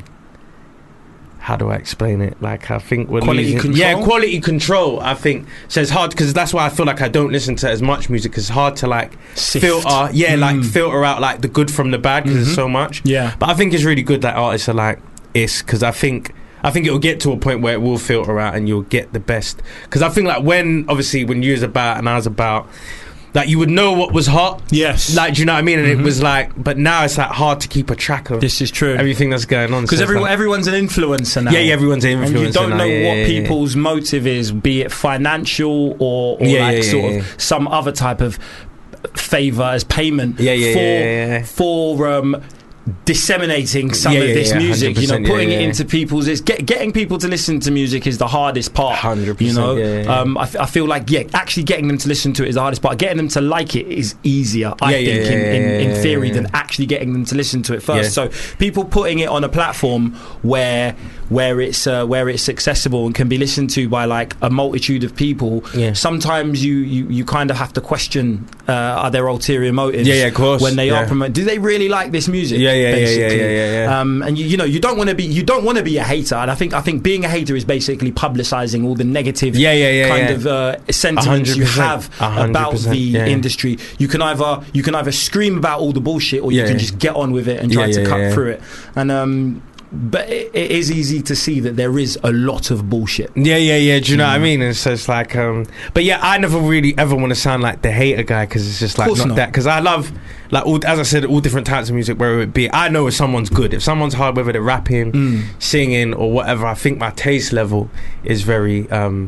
how do I explain it? Like I think we're Quality losing, control? yeah, quality control. I think so. It's hard because that's why I feel like I don't listen to as much music. 'Cause it's hard to like Sift. filter, yeah, like Mm. filter out like the good from the bad because Mhm. there's so much. Yeah. But I think it's really good that artists are like it's because I think I think it'll get to a point where it will filter out and you'll get the best. Because I think like when obviously when you was about and I was about. Like you would know what was hot, yes. Like, do you know what I mean? And Mhm. it was like, but now it's like hard to keep a track of. This is true. Everything that's going on Because so it's everyone, like- everyone's an influencer now. Yeah, yeah, everyone's an And you influencer don't now, know yeah, what yeah, yeah. people's motive is, be it financial or, or Yeah, like yeah, sort yeah, of yeah. some other type of favour as payment Yeah, yeah, for yeah, yeah, yeah. for um, disseminating some Yeah, of yeah, this yeah, music. You know, one hundred percent, yeah, putting yeah, it yeah. into people's. It's get, getting people to listen to music is the hardest part. Hundred You percent. know, yeah, yeah, yeah. Um, I, f- I feel like yeah, actually getting them to listen to it is the hardest part. Getting them to like it is easier, I Yeah, yeah, think, yeah, in, in, yeah, in yeah, theory, yeah. than actually getting them to listen to it first. Yeah. So people putting it on a platform where where it's uh, where it's accessible and can be listened to by like a multitude of people. Yeah. Sometimes you, you, you kind of have to question uh, are there ulterior motives? Yeah, yeah, of course, When they yeah. are promoting, do they really like this music? Yeah, yeah, yeah, yeah, basically? yeah, yeah, yeah. Um, and you, you know, you don't want to be you don't want to be a hater. And I think I think being a hater is basically publicising all the negative Yeah, yeah, yeah, kind yeah. of uh, sentiments you one hundred percent, have one hundred about percent, the yeah. industry. You can either you can either scream about all the bullshit, or you Yeah, can yeah. just get on with it and try Yeah, to yeah, cut yeah. through it. And um, but it, it is easy to see that there is a lot of bullshit. Yeah, yeah, yeah. Do you know what I Mm. mean? And so it's like, um, but yeah, I never really ever want to sound like the hater guy because it's just like Course not, not. that. Because I love, like, all, as I said, all different types of music. Where it be, I know if someone's good, if someone's hard, whether they're rapping, Mm. singing, or whatever. I think my taste level is very. Um,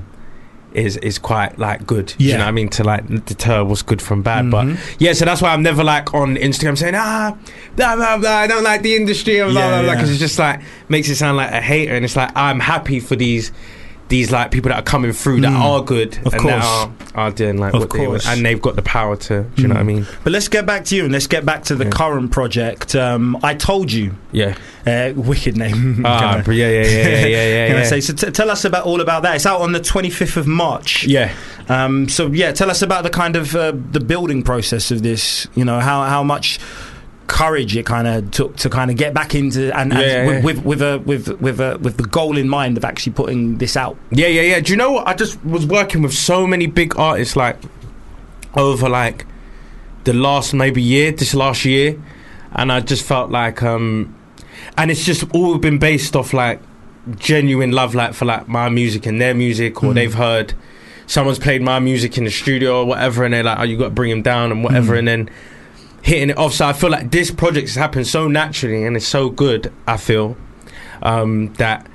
is is quite like good. Do Yeah. you know what I mean? To like deter what's good from bad. Mhm. But yeah, so that's why I'm never like on Instagram saying ah blah blah blah. I don't like the industry. Blah, Yeah, blah, blah, yeah. because it's just like makes it sound like a hater, and it's like I'm happy for these these like people that are coming through that Mm. are good Of and course. that are, are doing like Of what they want, course. and they've got the power to. Do you know what I Mm. mean? But let's get back to you and let's get back to the Yeah. current project. Um, I told you, Yeah. uh, wicked name. Ah, Can I- but yeah, yeah, yeah, yeah, yeah, yeah. Can I yeah. say? So t- tell us about all about that. It's out on the twenty-fifth of March. Yeah. Um, so yeah, tell us about the kind of uh, the building process of this. You know, how how much courage it kind of took to kind of get back into and, and Yeah, yeah, with, yeah. with with a with with a with the goal in mind of actually putting this out. Yeah, yeah, yeah. Do you know what? I just was working with so many big artists, like over like the last maybe year, this last year, and I just felt like, um, and it's just all been based off like genuine love, like for like my music and their music, or Mm. they've heard someone's played my music in the studio or whatever, and they're like, oh, you got to bring them down and whatever, Mm. and then hitting it off. So I feel like this project has happened so naturally and it's so good. I feel um, that.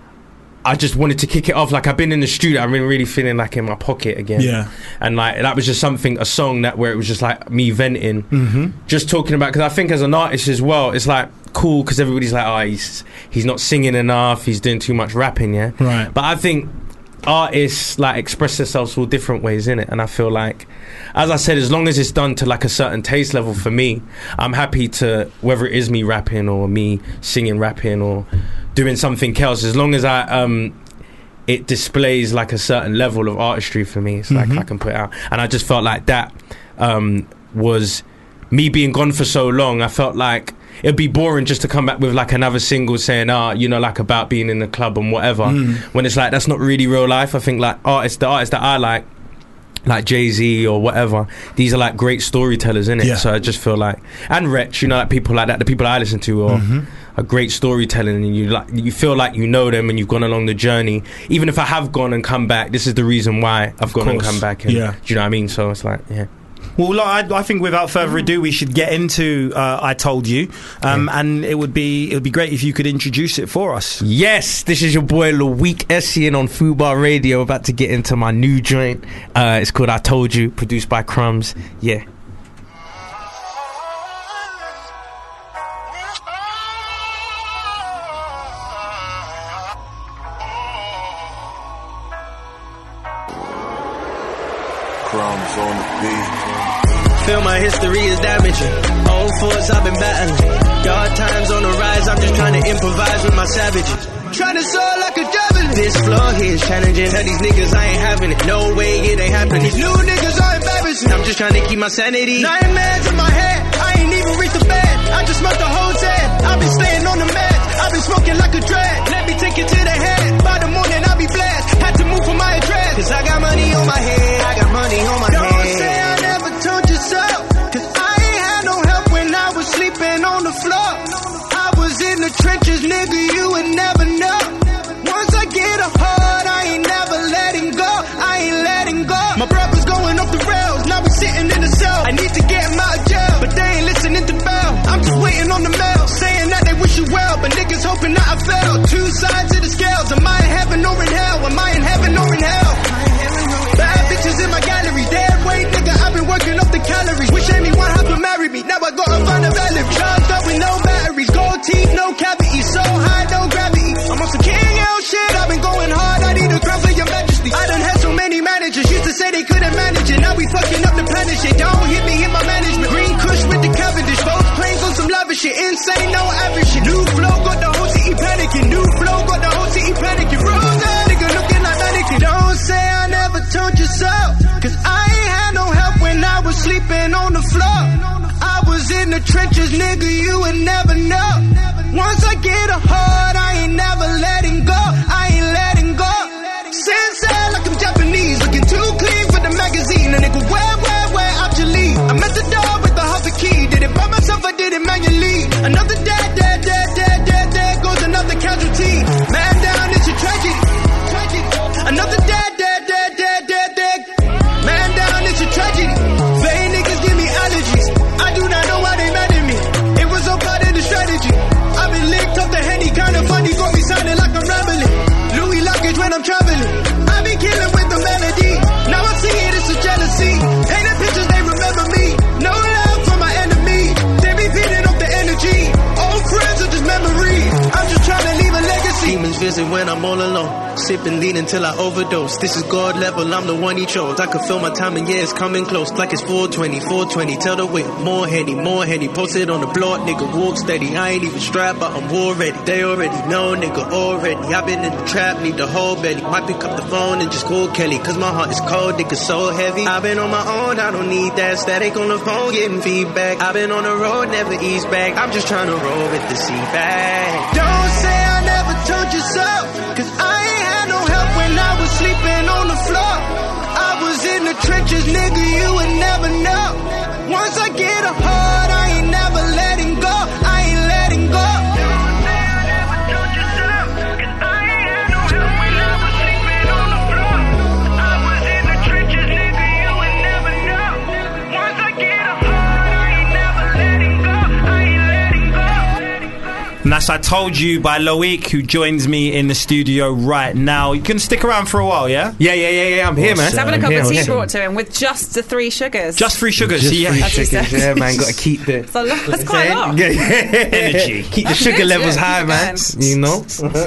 I just wanted to kick it off. Like I've been in the studio, I've been really feeling like in my pocket again. Yeah. And like that was just something, a song that where it was just like me venting, Mm-hmm. just talking about. Because I think as an artist as well, it's like cool because everybody's like, oh, he's he's not singing enough, he's doing too much rapping, yeah. Right. But I think artists like express themselves all different ways in it, and I feel like, as I said, as long as it's done to like a certain taste level for me, I'm happy to, whether it is me rapping or me singing, rapping or doing something else, as long as I um it displays like a certain level of artistry for me, it's Mm-hmm. like I can put it out. And I just felt like that um was me being gone for so long. I felt like it'd be boring just to come back with like another single saying, ah, you know, like about being in the club and whatever. Mm. When it's like, that's not really real life. I think like artists, the artists that I like, like Jay-Z or whatever, these are like great storytellers, innit? Yeah. So I just feel like, and Wretch, you know, like people like that, the people I listen to are, Mhm. are great storytelling, and you like, you feel like you know them and you've gone along the journey. Even if I have gone and come back, this is the reason why I've gone and course. come back. And, Yeah. do you know what I mean? So it's like, yeah. Well, like, I, I think without further ado, we should get into uh, I Told You, um, and it would be it would be great if you could introduce it for us. Yes, this is your boy Loic Essien on Fubar Radio, about to get into my new joint. Uh, it's called I Told You, produced by Crumbs. Yeah. Crumbs on the beat. Feel my history is damaging. Old force I've been battling. Dark times on the rise, I'm just trying to improvise with my savages. Trying to soar like a javelin. This floor here is challenging. Tell these niggas I ain't having it. No way it ain't happening. These new niggas are embarrassing. I'm just trying to keep my sanity. Nightmares in my head. I ain't even reached the bed. I just smoked the whole set. I've been staying on the meds. I've been smoking like a dread. Let me take it to the head. By the morning I'll be blessed. Had to move for my address. Cause I got money on my head. I got money on my Don't head. say I never told you so. Cause I ain't had no help when I was sleeping on the floor. I was in the trenches, nigga, you would never know. Once I get a hold, I ain't never letting go. I ain't letting go. My brother's going off the rails, now we sitting in the cell. I need to get him out of jail, but they ain't listening to bail. I'm just waiting on the mail, saying that they wish you well, but niggas hoping that I fail. Two sides of the scales, am I in heaven or in hell? Am I in heaven or in hell? Bad bitches in my gallery, dead weight, nigga, I've been working off the calories. Wish anyone had to marry me, now I gotta find a valid. Charged up with no batteries, gold teeth, no cavities, so high, no gravity. I'm on some king L shit, I've been going hard, I need a crown for your majesty. I done had so many managers, used to say they couldn't manage it, now we fucking up the planet shit. Don't hit me, hit my management. Green Kush with the Cavendish, both planes on some lavish shit, insane, no average shit. New flow, got the whole city panicking, new flow, got the whole city panicking. Rose, nigga looking like mannequin. Don't say I never told you so, cause I ain't had no help when I was sleeping on the floor. I was in the trenches, nigga, you would never know. Once I get a hold, I ain't never letting go. I ain't letting go. Sensei like I'm Japanese, looking too clean for the magazine. A nigga, where, where, where, out your league? I'm at the door with the hover key. Did it by myself, I did it manually. Another dead, dead, dead, dead, dead, dead goes another casualty. Man down, it's a tragedy. Another dead, dead, dead, dead, dead, dead. Man down, it's a tragedy. Vain niggas give me allergies. I do not know why they mad at me. It was all part of the strategy. I've been licked off the Henny, kinda funny, got me sounding like I'm rambling. Louis luggage when I'm traveling. I be killing with the melody. Now I see it, it's a jealousy. Ain't the pictures, they remember me. No love for my enemy. They be feeding off the energy. Old friends are just memories. I'm just trying to leave a legacy. Demons visit when I'm all alone. Sipping lean until I overdose. This is God level, I'm the one he chose. I can feel my time and yeah, it's coming close. Like it's four twenty, four twenty. Tell the way, more Henny, more Henny. Posted on the block, nigga, walk steady. I ain't even strapped, but I'm war ready. They already know, nigga, already. I've been in the trap, need the whole belly. Might pick up the phone and just call Kelly. Cause my heart is cold, nigga, so heavy. I've been on my own, I don't need that static on the phone, getting feedback. I've been on the road, never ease back. I'm just trying to roll with the sea bag. Don't say I never told you so, cause I ain't had no help when I was sleeping on the floor. I was in the trenches, nigga, you would never know. Once I get a hold, I ain't never letting go. I ain't letting go. And that's I Told You by Loic, who joins me in the studio right now. You can stick around for a while, yeah? Yeah, yeah, yeah, yeah. I'm here, man. He's having a I'm cup here, of I'm tea here. brought to him with just the three sugars. Just three sugars. Just so yeah. free As he sugars, said. yeah, man. Got to keep the It's a lot. That's quite a lot. Yeah, yeah. Energy. Keep the That's sugar good, levels yeah. high, man. You know.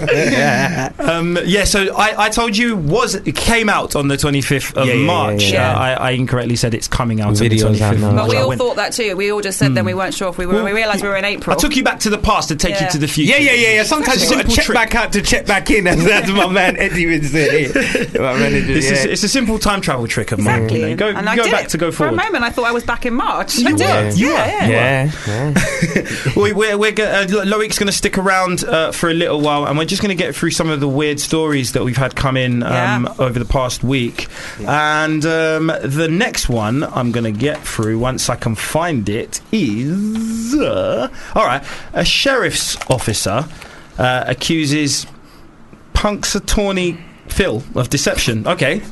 um, yeah, so I, I Told You was it came out on the twenty-fifth of Yeah, yeah, March. yeah, yeah. Uh, I, I incorrectly said it's coming out Videos on the out twenty-fifth now. of But March. we I all went- thought that too. We all just said then we weren't sure if we were. Well, we realised we were in April. I took you back to the past to take Yeah. you to the future. Yeah, yeah, yeah, yeah. Sometimes you got to Simple check trick. back out to check back in, as, as my man Eddie would say. My manager, It's, yeah. a, it's a simple time travel trick of mine. Exactly. You know, go and I go did back it. to go For a forward. moment, I thought I was back in March. I You did. were. You yeah, were. yeah. yeah, yeah. we, we're, we're go- uh, Loic's going to stick around uh, for a little while, and we're just going to get through some of the weird stories that we've had come in um, Yeah. over the past week. And um, the next one I'm going to get through once I can find it is uh, all right. A sheriff's officer uh, accuses Punxsutawney Phil of deception. Okay.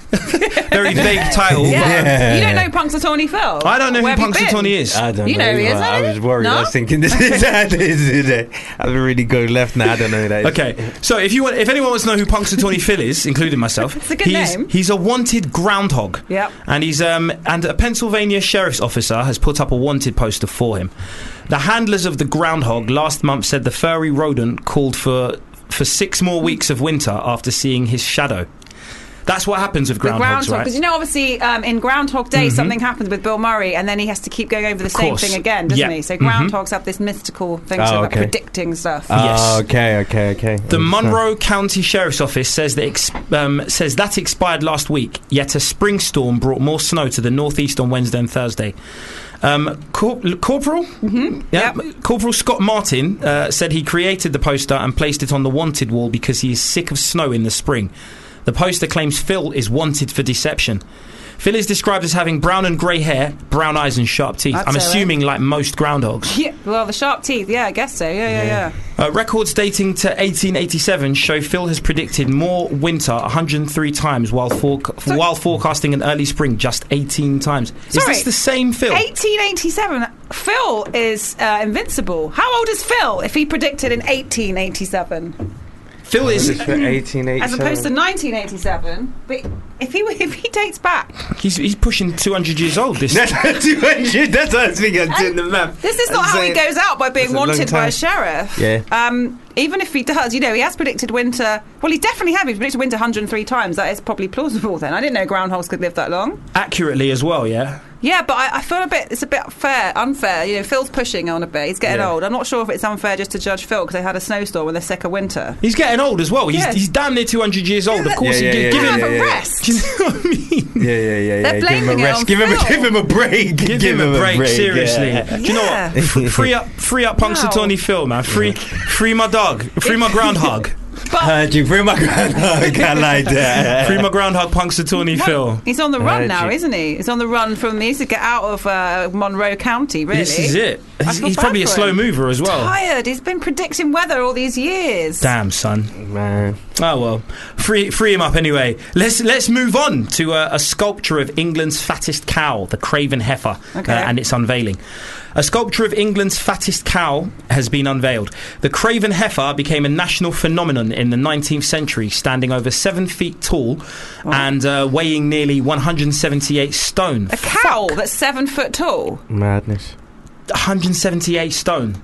Very vague title. Yeah. You don't know Punxsutawney Phil? I don't know Where who have you been? Punxsutawney is. I don't You know. know who he is, I don't was you? worried. No? I was thinking this is this is it. I would really go left now. I don't know who that is. Okay, so if you want, if anyone wants to know who Punxsutawney Phil is, including myself, It's a good he's name. he's a wanted groundhog. Yep. And he's um and a Pennsylvania sheriff's officer has put up a wanted poster for him. The handlers of the groundhog last month said the furry rodent called for for six more weeks of winter after seeing his shadow. That's what happens with The groundhogs, groundhog, right? because you know, obviously, um, in Groundhog Day, Mhm. something happens with Bill Murray, and then he has to keep going over the same course. thing again, doesn't Yeah. he? So Mhm. groundhogs have this mystical thing Oh, to about okay. predicting stuff. Oh, Yes. okay, okay, okay. The Understand. Monroe County Sheriff's Office says that ex- um, says that expired last week. Yet a spring storm brought more snow to the northeast on Wednesday and Thursday. Um, Cor- Corporal, mm-hmm. yeah, Corporal Scott Martin uh, said he created the poster and placed it on the wanted wall because he is sick of snow in the spring. The poster claims Phil is wanted for deception. Phil is described as having brown and grey hair, brown eyes and sharp teeth. That's I'm all right. assuming like most groundhogs. Yeah, well, the sharp teeth, yeah, I guess so. Yeah, yeah, yeah. Uh, records dating to eighteen eighty-seven show Phil has predicted more winter one hundred three times while for- while forecasting an early spring just eighteen times. Is Sorry. this the same Phil? eighteen eighty-seven. Phil is uh, invincible. How old is Phil if he predicted in eighteen eighty-seven? Phil is What is it for eighteen eighty-seven? As opposed to nineteen eighty-seven. But if he if he dates back, he's he's pushing two hundred years old. This That's two hundred. That's what I was thinking. I'm doing the math. this is not I'm how he saying- goes out by being That's a long wanted by time. a sheriff. Yeah. Um, even if he does, you know, he has predicted winter. Well, he definitely has. He's predicted winter one hundred three times. That is probably plausible. Then I didn't know groundhogs could live that long. accurately as well, yeah. Yeah, but I, I feel a bit. It's a bit fair, unfair. You know, Phil's pushing on a bit. He's getting Yeah. old. I'm not sure if it's unfair just to judge Phil because they had a snowstorm and they're sick of winter. He's getting old as well. He's, Yeah. he's damn near two hundred years old. Of course, Yeah, he yeah, give yeah, him yeah, Have a yeah. rest. Do you know what I mean? Yeah, yeah, yeah, yeah. They're Give him a blaming it rest. on Give him, a, Phil. give him a break. Give, him, a break, seriously. yeah. Do you know Yeah. what? F- free up, free up Punxsutawney Phil, man. Free, free my dog. Free my groundhog. Heard you. Free my groundhog. I like that. Free my groundhog, Punxsutawney Phil. He's on the run Heard now, you. isn't he? He's on the run from. He needs to get out of uh, Monroe County. Really, This is it. I He's, feel he's bad probably a for slow him. mover as well. Tired. He's been predicting weather all these years. Damn, son. Man. Oh well, free free him up anyway. Let's let's move on to a, a sculpture of England's fattest cow, the Craven Heifer, Okay. uh, and its unveiling. A sculpture of England's fattest cow has been unveiled. The Craven Heifer became a national phenomenon in the nineteenth century, standing over seven feet tall and uh, weighing nearly one hundred seventy-eight stone. A cow that's seven foot tall. Madness. one hundred seventy-eight stone.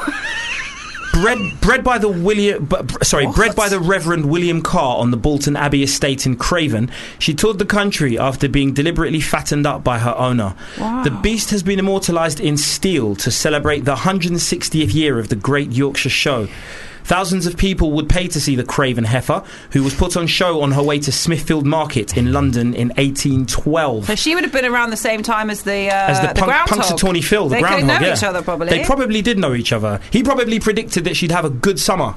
Bred, bred by the William, b- b- sorry, bred by the Reverend William Carr on the Bolton Abbey estate in Craven, she toured the country after being deliberately fattened up by her owner. Wow. The beast has been immortalised in steel to celebrate the one hundred sixtieth year of the Great Yorkshire Show. Thousands of people would pay to see the Craven Heifer, who was put on show on her way to Smithfield Market in London in eighteen twelve. So she would have been around the same time as the uh, As the, punk, groundhog. Punxsutawney Phil, the they groundhog, could know yeah. each other probably. They probably did know each other. He probably predicted that she'd have a good summer.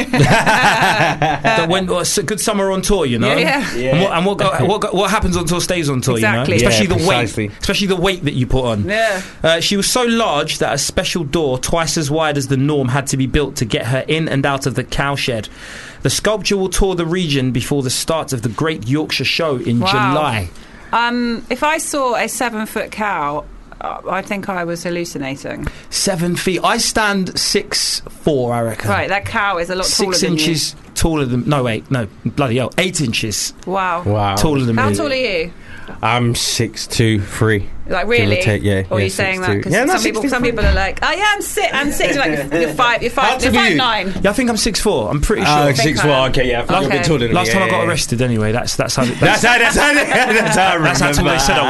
that went well, a good summer on tour, you know. Yeah, yeah. And, what, and what, go, what, go, what happens on tour stays on tour, Exactly. you know. Especially Yeah, the precisely. weight, especially the weight that you put on. Yeah. Uh, she was so large that a special door, twice as wide as the norm, had to be built to get her in and out of the cowshed. The sculpture will tour the region before the start of the Great Yorkshire Show in Wow. July. Um, if I saw a seven foot cow, uh, I think I was hallucinating. Seven feet. I stand six four. I reckon. Right, that cow is a lot taller Six than inches taller than. No, wait, no, bloody hell, eight inches you. Wow. Wow. taller than How me. tall are you? I'm six two, three. Like Give really? or take, yeah. Or are yeah, you saying six that? two. Because Yeah, no, some people, six two, some three. people are like, oh yeah, I'm six. I'm six. You're like, you're five. You're How five. You're tall are five you? nine. Yeah, I think I'm six four. I'm pretty sure. Oh, think six I four. am. Okay, yeah. I thought you were a bit Okay. taller than Last me. time yeah, I got yeah. arrested, anyway. That's that's how. That's, That's how. That's how. That's how. I that's how tall they said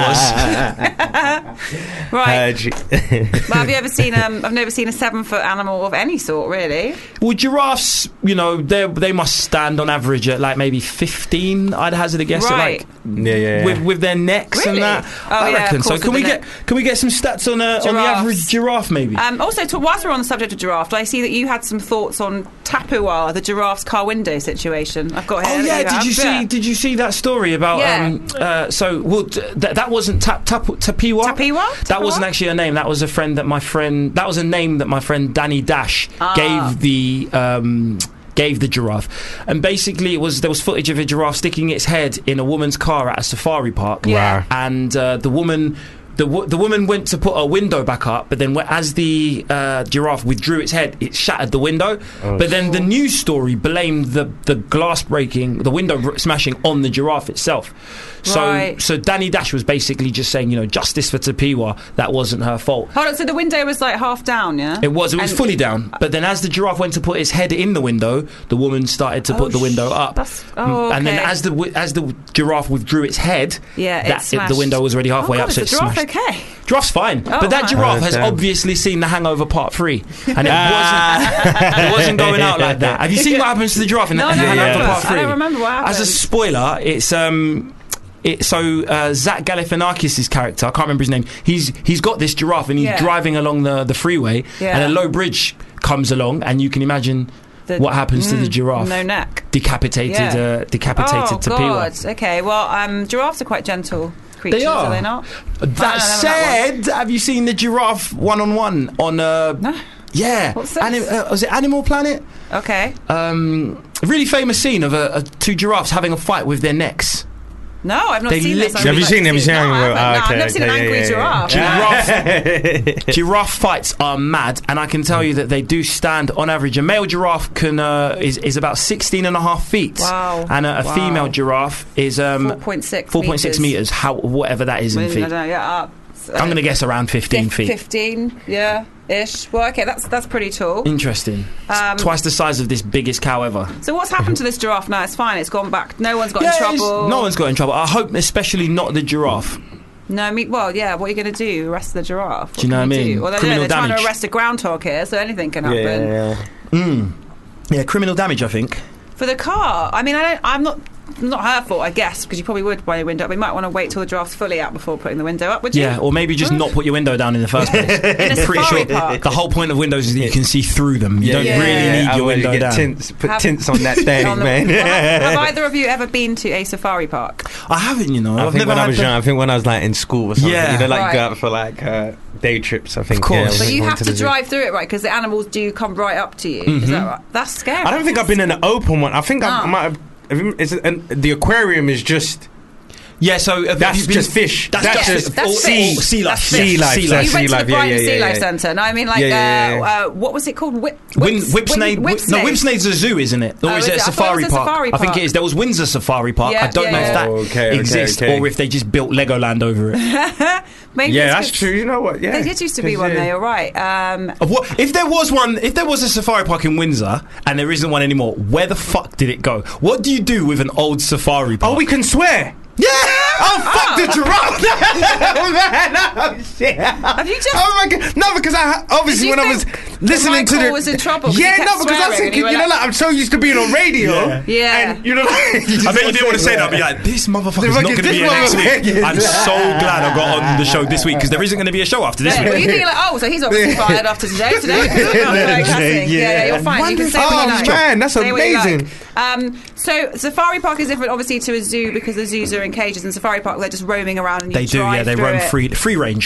I was. Right. Uh, Well, have you ever seen? Um, I've never seen a seven foot animal of any sort, really. Well, giraffes, you know, they they must stand on average at like maybe fifteen. I'd hazard a guess. at, Right. Like, yeah, yeah, yeah. with with their necks Really? and that. Oh, I yeah, of reckon. So course, can with we the get can we get some stats on uh, on the Giraffes. average giraffe maybe? Um, also, to, whilst we're on the subject of giraffe, I see that you had some thoughts on Tapua, the giraffe's car window situation. I've got here. Oh that yeah, did have. you see? Yeah. Did you see that story about? Yeah. Um, uh, so well, t- th- that wasn't tap tap Tapiwa. Tapiwa? That Tapiwa? wasn't actually a name. That was a friend that my friend. That was a name that my friend Danny Dash Ah. gave the. Um, gave the giraffe, and basically it was there was footage of a giraffe sticking its head in a woman's car at a safari park. Yeah. And uh, the woman. The, w- the woman went to put her window back up, but then wh- as the uh, giraffe withdrew its head, it shattered the window. Oh, but then the news story blamed the, the glass breaking, the window r- smashing on the giraffe itself. So Right. so Danny Dash was basically just saying, you know, justice for Tapiwa, that wasn't her fault. Hold on, so the window was like half down, yeah? It was, it was And- fully down. But then as the giraffe went to put its head in the window, the woman started to Oh, put the window sh- up. that's- oh, And then okay. as the wi- as the giraffe withdrew its head, Yeah, it that, smashed. the window was already halfway oh, up, God, so is it the giraffe smashed. okay? Giraffe's fine, Oh, but that right. giraffe Oh, has damn. obviously seen The Hangover Part Three, and it wasn't. It wasn't going out like that. Have you seen what happens to the giraffe in No, The no, Hangover no. Part Three? I don't remember what happened. As a spoiler, it's um. It, so uh, Zach Galifianakis' character, I can't remember his name. He's he's got this giraffe and he's Yeah. driving along the, the freeway, Yeah. and a low bridge comes along, and you can imagine The- what happens to the Mm, giraffe. no neck. Decapitated, Yeah. uh, decapitated Oh, Tapiwa. God. Okay, well, um, giraffes are quite gentle creatures, They are. they not? That I don't know that said, have you seen the giraffe one on one on? Uh, No. Yeah, What's this? Anim- uh, was it Animal Planet? Okay. Um, a really famous scene of a, a, two giraffes having a fight with their necks. No, I've not They seen this. I literally- Have would you like seen? to Have you see seen? it. No, I haven't. Ah, No, I've okay, never seen an okay, angry yeah, giraffe. yeah. No. Giraffe, giraffe fights are mad, and I can tell you that they do stand on average. A male giraffe can uh, is is about sixteen and a half feet. Wow. And a, a Wow. female giraffe is um four point six four point six meters. How whatever that is in I feet. don't know, yeah, uh, I'm going to guess around fifteen fif- feet. fifteen, yeah, ish. Well, okay, that's that's pretty tall. Interesting. It's Um, twice the size of this biggest cow ever. So what's happened to this giraffe now? It's fine. It's gone back. No one's got Yeah, in it's- trouble. no one's got in trouble. I hope, especially not the giraffe. No, I mean, well, yeah. What are you going to do? Arrest the giraffe? Do you know can what I mean? do? Well, they're, Criminal they're trying damage. to arrest a groundhog here, so anything can happen. Yeah, Mm. Yeah, criminal damage, I think. For the car, I mean, I don't, I'm not. Not her fault, I guess, because you probably would buy your window up. You might want to wait till the giraffe's fully out before putting the window up, would you? Yeah, or maybe just not put your window down in the first place. In a Pretty safari sure park. the whole point of windows is that you can see through them. You Yeah, don't yeah, really yeah. need your Otherwise window you get down. tints, put Have- tints on that thing, On the- man. have, have either of you ever been to a safari park? I haven't, you know. I I've think never when I had was the- young, I think when I was like in school or something, Yeah. you know, like Right. go out for like uh, day trips. I think. Of course. yeah, But we you went have to the zoo. drive through it, right? Because the animals do come right up to you. Is that right? That's scary. I don't think I've been in an open one. I think I Oh. might have. Is it, and the aquarium is just. Yeah, so have That's you been- just fish. That's, That's just just That's all- fish. all sea life. That's Sea Yeah, life, sea so life. You went to Sea the life, yeah, Brighton yeah, Sea yeah, Life yeah. Centre. No, I mean, like, Yeah, yeah, yeah, uh, uh, what was it called? Whip, Win, Whips- Whipsnade, Win- Whip, no, Whipsnade. Whipsnade's a zoo, isn't it? Or Oh, is is it a it? I thought it safari was a park? safari I think park. it is. There was Windsor Safari Park. Yeah, I don't yeah, know yeah. if that Oh, okay, okay, exists okay. or if they just built Legoland over it. Maybe Yeah, it's that's good- true. You know what? Yeah, There did used to be one there, you're right. Um, Of what, if there was one, if there was a safari park in Windsor and there isn't one anymore, where the fuck did it go? What do you do with an old safari park? Oh, we can swear. yeah. Oh, fuck the giraffe! Oh, man, oh, shit. have you just... Oh my god! No, because I obviously Did you when I was think listening to Michael the was in trouble 'cause yeah, he kept no, because I was swearing and thinking, you were you know, like- like I'm so used to being on radio, Yeah. Yeah. and you know, like, I bet you didn't want to say that. Be like, this motherfucker's The not fuck going is to be this here next week. motherfucker? I'm so glad I got on the show this week because there isn't going to be a show after this Yeah, well, week. you think like, oh, so he's obviously fired after today. Today, yeah, yeah, yeah, you're fine. You can say what Oh, you like. man, that's Say what you amazing. like. Um, so safari park is different, obviously, to a zoo because the zoos are in cages, and safari park they're just roaming around and you They do, drive yeah. They through roam it. free, free range.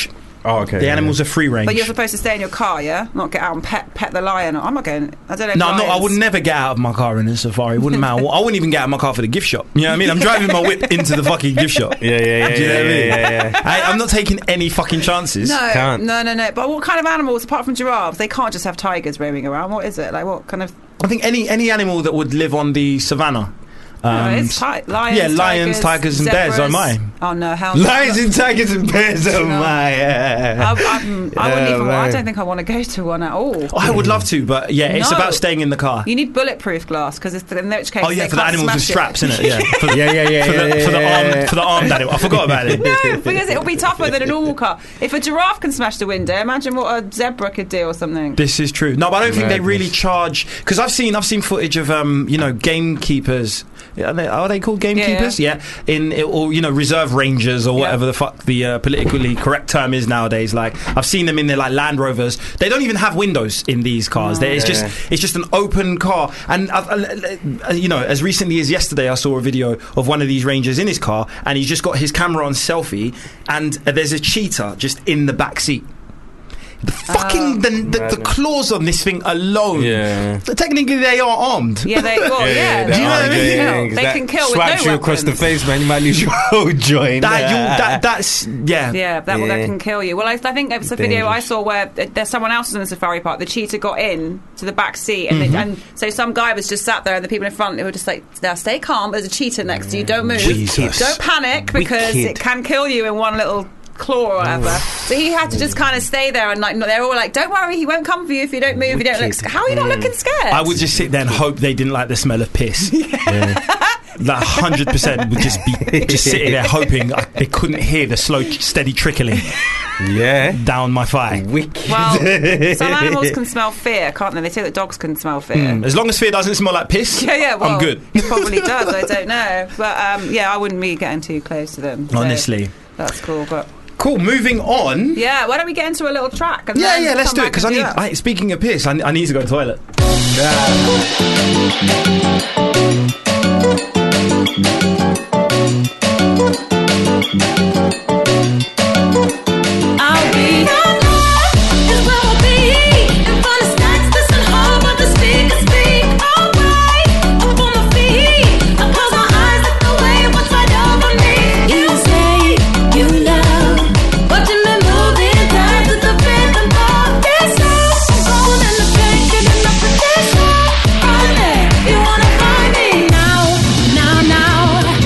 Oh, okay. The yeah, animals yeah. are free range. But you're supposed to stay in your car, yeah? Not get out and pet pet the lion. I'm not going. I don't know. If No, I'm not, I lions- would never get out of my car in a safari. It wouldn't matter. I wouldn't even get out of my car for the gift shop. You know what I mean? I'm driving my whip into the fucking gift shop. Yeah, yeah, yeah. Do you know yeah, what I mean? yeah, yeah, yeah. I, I'm not taking any fucking chances. No, Can't. no, no, no. But what kind of animals, apart from giraffes, they can't just have tigers roaming around? What is it? Like, what kind of... I think any any animal that would live on the savannah. no, it's ti- lions, yeah, lions, tigers, and bears. Oh zebras. my! Oh no, hell Lions and tigers and bears. Oh No. my! I, I'm, I wouldn't Oh, even. I man. don't think I want to go to one at all. I would love to, but yeah, it's No. about staying in the car. You need bulletproof glass because in which case. Oh yeah, they for the can't animals with smash straps in it. Yeah, for the, Yeah, yeah, yeah, for the, yeah, for the yeah, arm yeah. for the armed animal. I forgot about it. No, because it'll be tougher than a normal car. If a giraffe can smash the window, imagine what a zebra could do or something. This is true. No, but I don't think they Madness. really charge because I've seen I've seen footage of um you know gamekeepers. Are they, are they called gamekeepers? Yeah, in or you know reserve rangers or whatever the fuck the uh, politically correct term is nowadays. Like I've seen them in their like Land Rovers. They don't even have windows in these cars. They, it's Yeah, just yeah. it's just an open car. And I've, uh, uh, you know, as recently as yesterday, I saw a video of one of these Rangers in his car, and he's just got his camera on selfie, and uh, there's a cheetah just in the back seat. The fucking the, the, the claws on this thing alone. Yeah. Technically, they are armed. Yeah, they. Well, yeah, they they, you know what I can mean? kill. Yeah, 'cause They that can kill with swipes no you across the weapons. face, man. You might lose your whole joint. That you that that's yeah. Yeah, that, Yeah. that can kill you. Well, I, I think it was a video I Dangerous. saw where uh, there's someone else was in the safari park. The cheetah got in to the back seat, and, Mm-hmm. they, and so some guy was just sat there, and the people in front they were just like, "Now stay calm. There's a cheetah next to you. Don't move. Jesus. Don't panic because Wicked. it can kill you in one little." Claw or whatever. So he had to just kind of stay there and like they're all like, "Don't worry, he won't come for you if you don't move. If you don't look. sc-" How are you not looking scared? I would just sit there and hope they didn't like the smell of piss. Like hundred percent would just be just sitting there hoping I, they couldn't hear the slow, steady trickling Yeah. down my thigh. Wicked. Well, some animals can smell fear, can't they? They say that dogs can smell fear. Mm, As long as fear doesn't smell like piss, Yeah, yeah, well, I'm good. It probably does. I don't know, but um, yeah, I wouldn't be getting too close to them. So Honestly. that's cool. But Cool. Moving on. yeah, why don't we get into a little track? And Yeah, then yeah. Let's come do it back because I and need. do that? I, speaking of piss, I, I need to go to the toilet. I'll be your love is where we'll be. In front of stacks, listen hard, but the speakers speak. Alright, up on my feet. I close my eyes, look away, what's right over me? You say you love watching me move in time to the rhythm of this song. I'm going in the bank, giving up the this song. Run it, you wanna find me now, now, now.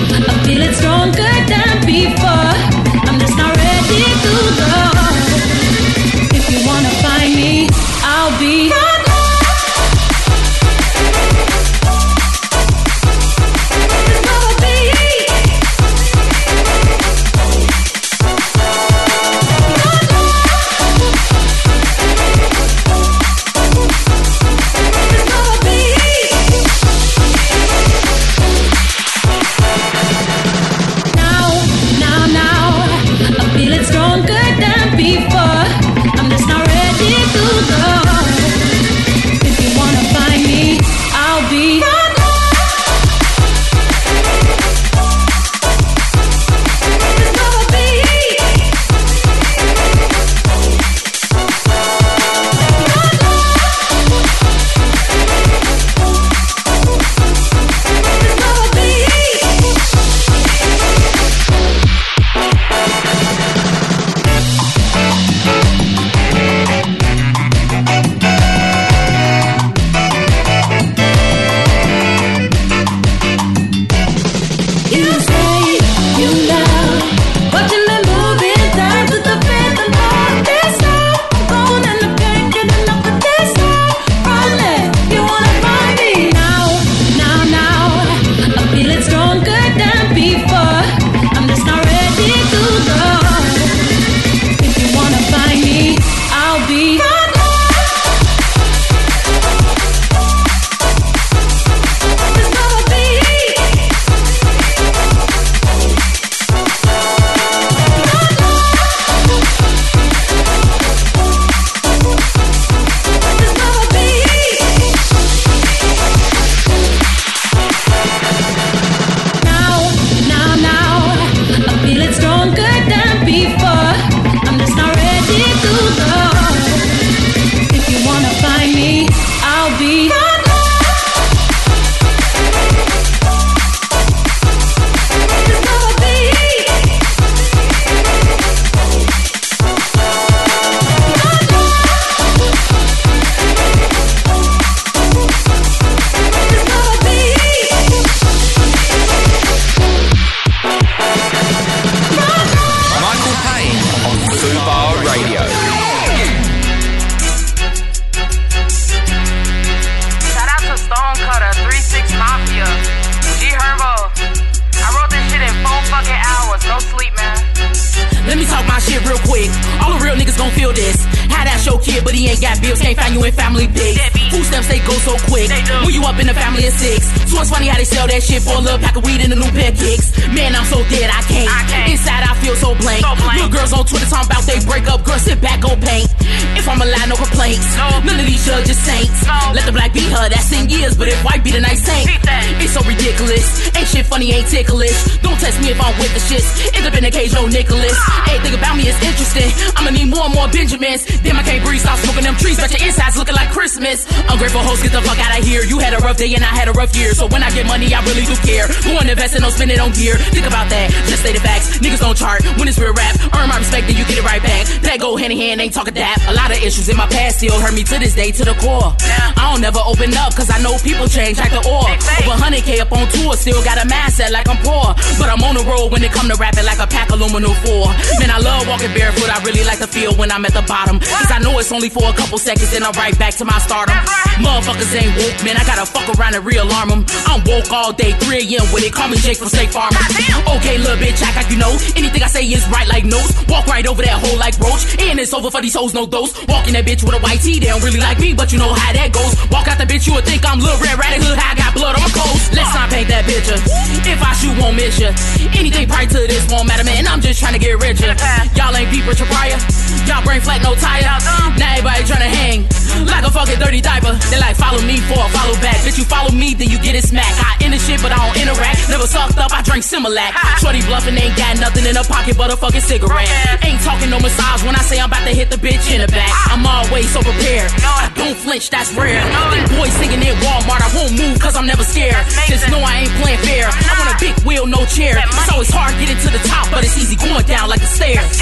quick. All the real niggas gon' feel this. How that show kid, but he ain't got bills. Can't find you in family pigs. Food stamps, they go so quick. When you up in the family of six. So it's funny how they sell that shit for a little pack of weed and a new pair of kicks. Man, I'm so dead, I can't. I can't. Inside, I feel so blank. so blank. Little girls on Twitter talking about they break up. Girls sit back, go paint. If I'm alive, no complaints. No. None of these judges saints. No. Let the black be her, that's ten years. But if white be the nice saint, it's so ridiculous. Ain't shit funny, ain't ticklish. Don't test me if I'm with the shits. End up in the cage, no Nicholas. Everything about me is interesting. I'ma need more and more Benjamins. Damn, I can't breathe, stop smoking them trees. Bet your insides looking like Christmas. Ungrateful hoes, get the fuck out of here. You had a rough day and I had a rough year. So when I get money, I really do care. Go and invest and don't spend it on gear. Think about that, just say the facts. Niggas don't chart when it's real rap. Earn my respect, then you get it right back. That go hand in hand, ain't talking that. A lot of issues in my past still hurt me to this day, to the core. I don't never open up, cause I know people change like the ore. Over one hundred K up on tour, still got a mindset like I'm poor. But I'm on the road when it come to rapping like a pack aluminum four. Man, I love walking barefoot, I really like to feel when I'm at the bottom. Cause I know it's only for a couple seconds, then I'm right back to my stardom. Motherfuckers ain't woke, man, I gotta fuck around and re-alarm them. I'm woke all day, three a.m. with it, call me Jake from State Farm. Okay, little bitch, act like you know. Anything I say is right like notes. Walk right over that hole like roach. And it's over for these hoes, no dose. Walking that bitch with a white tee, they don't really like me, but you know how that goes. Walk out the bitch, you would think I'm Lil Red Riding Hood, I got blood on my clothes. Let's not paint that picture. If I shoot, won't miss ya. Anything prior to this won't matter, man, I'm just trying to get richer. Y'all ain't Pete Richard Pryor. Y'all brain flat, no tire. Now everybody trying to hang like a fucking dirty diaper. They like, follow me for a follow back. Bitch, you follow me, then you get it smacked. I in the shit, but I don't interact. Never sucked up, I drink Similac. Shorty bluffing, ain't got nothing in her pocket but a fucking cigarette. Ain't talking no massage when I say I'm about to hit the bitch in the back. I'm always so prepared. I don't flinch, that's rare. Think boys singing in Walmart, I won't move cause I'm never scared. Just know I ain't playing fair. I want a big wheel, no chair. So it's hard getting to the top, but it's easy going down like the stairs.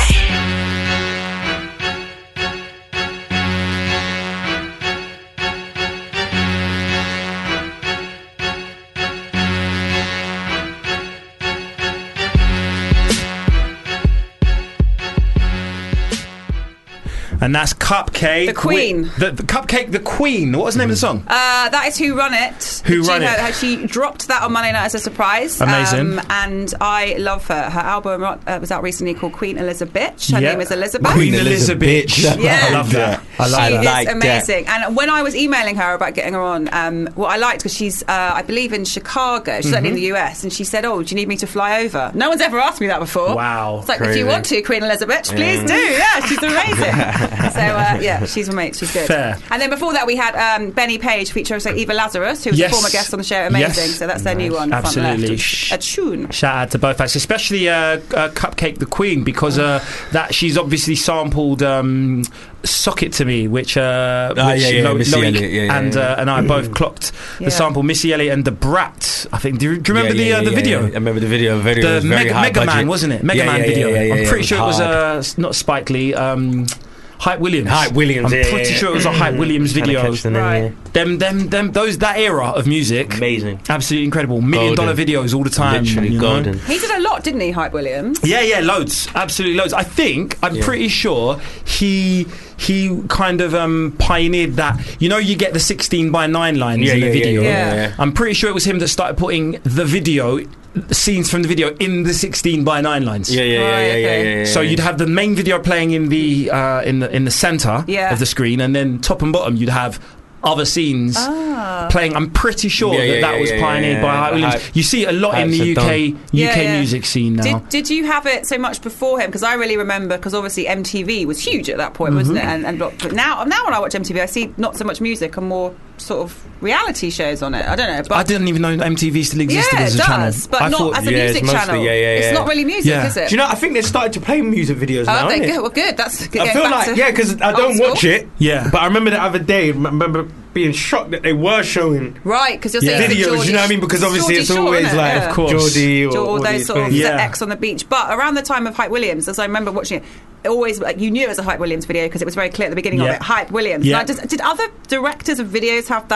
And that's Cupcake. The Queen. The, the Cupcake, the Queen. What was the name of the song? Uh, that is Who Run It. Who she, Run It. Her, she dropped that on Monday night as a surprise. Amazing. Um, and I love her. Her album uh, was out recently called Queen Elizabeth. Her yep. name is Elizabeth. Queen Elizabeth. Yeah. I love that. I she like that. is Like amazing. that. And when I was emailing her about getting her on, um, what I liked, because she's, uh, I believe, in Chicago. She's mm-hmm. in the U S. And she said, oh, do you need me to fly over? No one's ever asked me that before. Wow. It's like, crazy. if you want to, Queen Elizabeth, please Yeah. do. Yeah, she's amazing. so, uh, yeah, she's amazing. She's good. Fair. And then before that, we had um, Benny Page featuring so Eva Lazarus, who was Yes. a former guest on the show. Amazing. Yes. So that's their new one. Absolutely. Front left. A tune. Shout out to both acts, especially uh, uh, Cupcake the Queen, because uh, that she's obviously sampled um, "Sock It to Me," which, uh, Ah, which yeah, yeah, Lo- Missy Loic Elliott, yeah, yeah, and yeah. Uh, and I both clocked Yeah. the sample. Missy Elliott and the Brat. I think. Do you, do you remember Yeah, yeah, the uh, the yeah, video? yeah. I remember the video. Video The was very Mega, high Mega budget. Man, wasn't it? Mega Yeah, Man yeah, video. yeah, yeah, I'm yeah, pretty it sure it was hard. uh, not Spike Lee. Um, Hype Williams. Hype Williams, I'm yeah, pretty yeah, sure it was a yeah. Hype Williams Kinda video. catched the name, Right. yeah. Them, them, them, those that era of music, Amazing. absolutely incredible. Million dollar Golden. videos all the time. Literally you know? golden. He did a lot, didn't he, Hype Williams? Yeah, yeah, loads, absolutely loads. I think I'm Yeah. pretty sure he he kind of um, pioneered that. You know, you get the sixteen by nine lines Yeah, in the yeah, yeah, video. yeah, yeah, yeah. I'm pretty sure it was him that started putting the video scenes from the video in the sixteen by nine lines. Yeah, yeah, yeah, Right, yeah, yeah, okay. yeah, yeah. So you'd have the main video playing in the uh, in the in the center Yeah. of the screen, and then top and bottom you'd have other scenes Ah. playing. I'm pretty sure Yeah, that yeah, that yeah, was yeah, pioneered yeah, by yeah. Hype Williams. Hype- You see it a lot in Hypes the are U K done. U Yeah, K yeah. music scene now. Did, did you have it so much before him? Because I really remember, because obviously M T V was huge at that point, wasn't it? And, and but now, now when I watch M T V, I see not so much music and more sort of reality shows on it. I don't know. But I didn't even know M T V still existed yeah, as a it channel. does, but I not thought, as a yeah, it's music mostly- channel. yeah, yeah, It's yeah. not really music, Yeah. is it? Do you know? I think they started to play music videos now. Oh, they innit? good. Well, good. That's I getting feel back like to yeah, because I old don't school. watch it. Yeah. But I remember the other day. I remember being shocked that they were showing Right, because you're Yeah. saying videos. Geordie, you know what I mean? Because obviously Geordie it's Shore, always innit? like Yeah. Of course. Geordie or all all those these sort of things. Yeah. the X on the beach. But around the time of Hype Williams, as I remember watching it, it always like you knew it was a Hype Williams video because it was very clear at the beginning Yeah. of it. Hype Williams. Yeah. Now, does, did other directors of videos have that like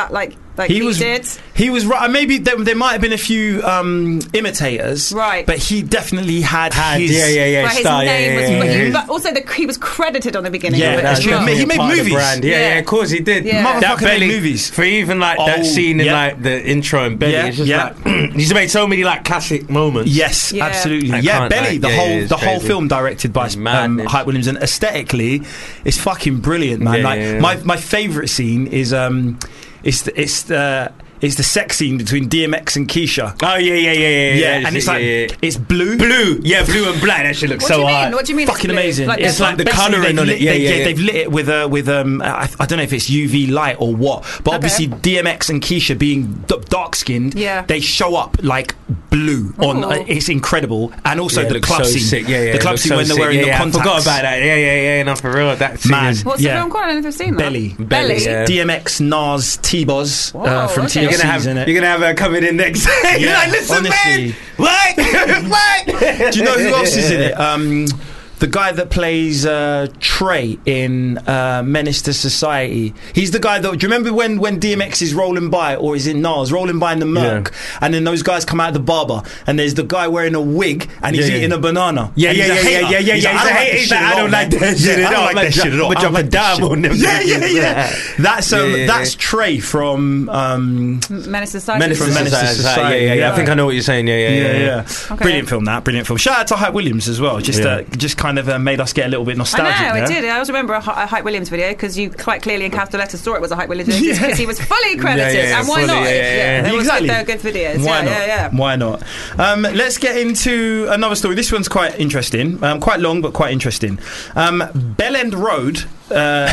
Like he, he was. did? He was right. Maybe there, there might have been a few um, imitators, right? But he definitely had, had his. Yeah, yeah, yeah. Right, his star, name yeah, was, yeah, but, yeah. he, but also the, he was credited on the beginning. Yeah, of it that's as true. well. He made Part of the movies. brand. Yeah, Yeah. yeah, of course he did. Yeah. That Motherfucker made Belly movies. for even like Oh, that scene in yeah. like the intro and Belly. Yeah, It's just yeah. like he's made so many like classic moments. Yes, Yeah. absolutely. I Yeah, can't, Belly. like, the yeah, whole yeah, it's the whole crazy. film directed by It's um, madness. Hype Williams, and aesthetically, it's fucking brilliant, man. Yeah, like yeah, yeah. my my favorite scene is um, it's the, it's the. It's the sex scene between D M X and Keisha. Oh yeah, yeah, yeah, yeah. Yeah, and it's like yeah, yeah. it's blue, blue, yeah, blue and black. That shit looks What so do you mean? hard. What do you mean? fucking it's blue? amazing. Like It's the- like the basically colouring they've on lit- it. Yeah, they, yeah, yeah. They've lit it with a with um. I, I don't know if it's U V light or what, but obviously D M X and Keisha being d- dark skinned, Yeah. they show up like blue on. Ooh. Uh, it's incredible, and also Yeah, it the looks club so scene. sick. Yeah, yeah, the it club looks scene so when they're sick. wearing yeah, the yeah, contacts. I forgot about that. Yeah, yeah, yeah. No, for real, that scene Man. is What's Yeah. the film called? I don't know if I've seen that. Belly. Belly. Yeah. D M X, Nas, T-Boz Whoa, uh, from okay. T You're L C's gonna have in it. you're gonna have her coming in next. Yeah, You're like, listen, honestly. man. What? What? Do you know who else is in it? Um, the guy that plays uh, Trey in uh, Menace to Society. He's the guy that. Do you remember when, when D M X is rolling by, or is in Nas, rolling by in the Merc, and then those guys come out of the barber, and there's the guy wearing a wig, and he's Yeah, yeah. eating a banana. Yeah, And yeah, he's a yeah, hater. yeah, yeah, yeah, He's yeah. like, He's a I hater. don't He's like like, I don't like this that shit shit at at all. all. I don't like that shit at all. But I drop don't a like this dime shit. on them. Yeah, yeah, yeah. That's um, Yeah, yeah, that's yeah. Trey from um, Menace to Society. Menace to From Menace to Society. Society, Yeah, yeah, yeah. yeah. I think I know what you're saying. Yeah, yeah, yeah, yeah. yeah. yeah. Okay. Brilliant film, that brilliant film. Shout out to Hype Williams as well. Just, Yeah. uh, just kind of uh, made us get a little bit nostalgic. I know, there. I did. I always remember a, Hy- a Hype Williams video because you quite clearly in capital letters saw it was a Hype Williams video because Yeah. he was fully credited. Yeah, yeah, and why fully, not? yeah, yeah, yeah. They, was Exactly. good, they were good videos. Why yeah, not? yeah, yeah. Why not? Um, let's get into another story. This one's quite interesting. Um, quite long, but quite interesting. Um, Bell End Road. Uh,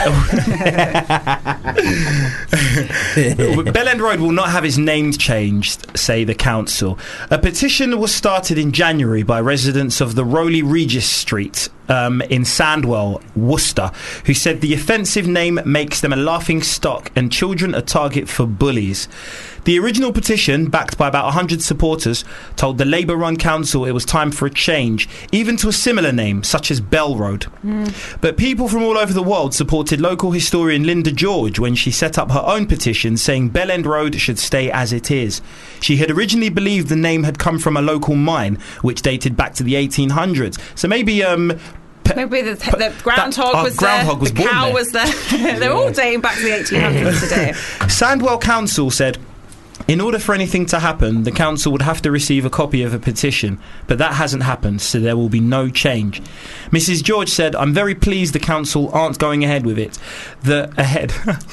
Bell End Road will not have its name changed, say the council. A petition was started in January by residents of the Rowley Regis Street um, in Sandwell, Worcester, who said the offensive name makes them a laughing stock and children a target for bullies. The original petition, backed by about one hundred supporters, told the Labour-run council it was time for a change, even to a similar name, such as Bell Road. Mm. But people from all over the world supported local historian Linda George when she set up her own petition saying Bell End Road should stay as it is. She had originally believed the name had come from a local mine, which dated back to the eighteen hundreds. So maybe... Um, Maybe the, the groundhog that- uh, was groundhog there, was the born cow there. was there. They're all dating back to the eighteen hundreds today. Sandwell Council said, in order for anything to happen, the council would have to receive a copy of a petition, but that hasn't happened, so there will be no change. Missus George said, I'm very pleased the council aren't going ahead with it. The ahead.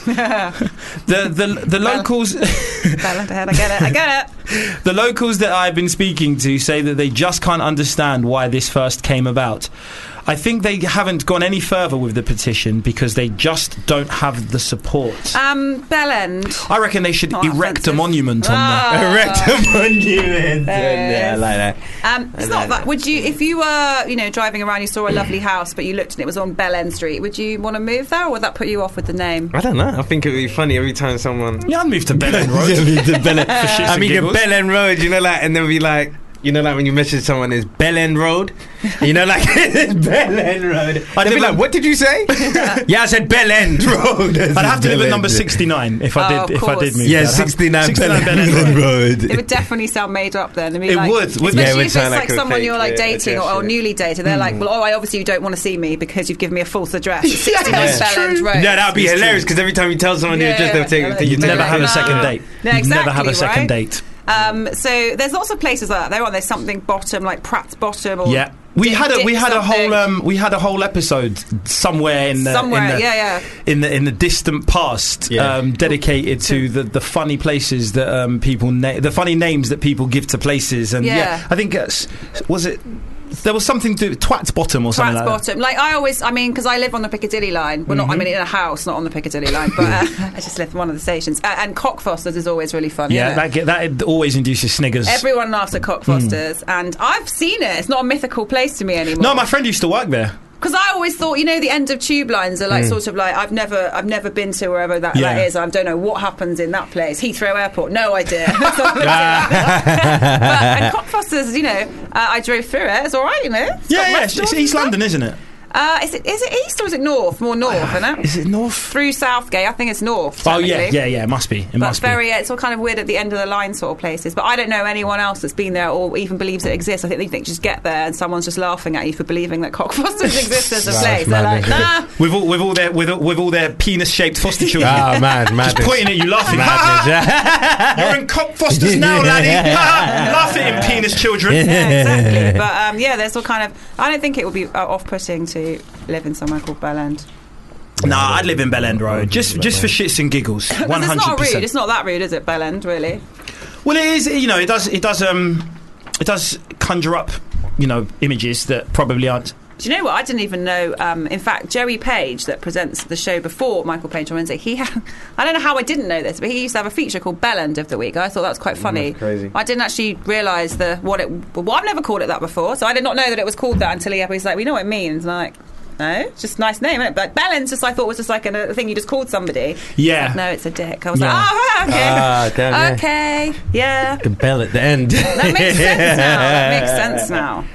the the the locals Bell ahead, I get it, I get it. The locals that I've been speaking to say that they just can't understand why this first came about. I think they haven't gone any further with the petition because they just don't have the support. Um, Bell End. I reckon they should Not erect offensive. a monument on Ah. there. Erect a monument. There Yeah, I like that. Um, it's not that. Would you, if you were, you know, driving around, you saw a lovely house, but you looked and it was on Bell End Street, would you want to move there, or would that put you off with the name? I don't know. I think it would be funny every time someone. Yeah, I'd move to Bell End Road. Yeah, move to Bell End- For shits I and mean, the giggles. Bell End Road, you know, like, and they'll be like, you know, like when you message someone, it's Bell End Road. You know, like it's Bell End Road. I'd be like, what did you say? Yeah, I said Bell End Road. I'd have to live at number sixty-nine if I Oh, did. of If I course. did move. Yeah, there. I'd have- sixty-nine, sixty-nine Bell Bell End End Road. Road. It would definitely sound made up then. I mean, It like, would, wouldn't especially it? Yeah, it would if it's sound like, like a someone fake, you're like yeah, dating or, address, or yeah. newly dated. They're like, well, oh, I obviously you don't want to see me because you've given me a false address. It's sixty-nine Yeah. Bell End Road. Yeah, that would be It's hilarious true. because every time you tell someone Yeah, your address, they'll take yeah, think You'd you never take have it. a second date. Yeah, You'd never have a exactly, second right? date. Um, so there's lots of places like that. There aren't there? Something Bottom, like Pratt's Bottom, or Yeah, we Dick- had a we Dick had a something. whole um, we had a whole episode somewhere in the Somewhere, in the, yeah, yeah. in the in the distant past Yeah. um, dedicated to the, the funny places that um, people na- the funny names that people give to places, and yeah, Yeah. I think it's, was it there was something to Twat's Bottom or something Pratt's like that. Bottom. Like I always, I mean, because I live on the Piccadilly line. Well, not I mean in a house, not on the Piccadilly line, but uh, I just live in one of the stations. Uh, and Cockfosters is always really fun. Yeah, isn't it? that get, that always induces sniggers. Everyone laughs at Cockfosters, and I've seen it. It's not a mythical place to me anymore. no, my friend used to work there. Because I always thought, you know, the end of tube lines are like Mm. sort of like I've never, I've never been to wherever that, Yeah. that is. I don't know what happens in that place. Heathrow Airport, no idea. but, and Cockfosters, you know, uh, I drove through it. It's all right, you know. It's Yeah, got yeah, it's, restaurants it's and East stuff. London, isn't it? Uh, is it is it east or is it north? More north, isn't it? Is it north? Through Southgate, I think it's north. Oh yeah, technically. yeah, yeah. It must be. It But must very, be. uh, it's all kind of weird at the end of the line sort of places. But I don't know anyone else that's been there or even believes it exists. I think they think just get there and someone's just laughing at you for believing that Cockfosters exist as a Right, place. They're like, madness. nah. With all, with all their with, all- with all their penis-shaped foster children. Ah, mad, Just madness. pointing at you, laughing. Madness, You're in Cockfosters now, laddie. Laugh at him, penis children. Yeah, exactly. But um, yeah, there's all kind of. I don't think it would be uh, off-putting to live in somewhere called Bell End. Nah, I'd live in Bell End Road just just for shits and giggles. One Because it's hundred not rude. percent. It's not that rude, is it? Bell End, really? Well, it is. You know, it does. It does. Um, it does conjure up, you know, images that probably aren't. Do you know what? I didn't even know. Um, in fact, Joey Page, that presents the show before Michael Page on Wednesday, he had. I don't know how I didn't know this, but he used to have a feature called Bell End of the Week. I thought that was quite funny. That's crazy. I didn't actually realise the what it. Well, I've never called it that before, so I did not know that it was called that until he was like, "We know what it means." And I'm like, no, it's just a nice name, isn't it? But Bell End's just I thought was just like a, a thing you just called somebody. Yeah. Like, no, it's a dick. I was Yeah. like, oh, okay, Ah, damn, yeah. okay, yeah. The bell at the end. That makes sense now. That makes sense now.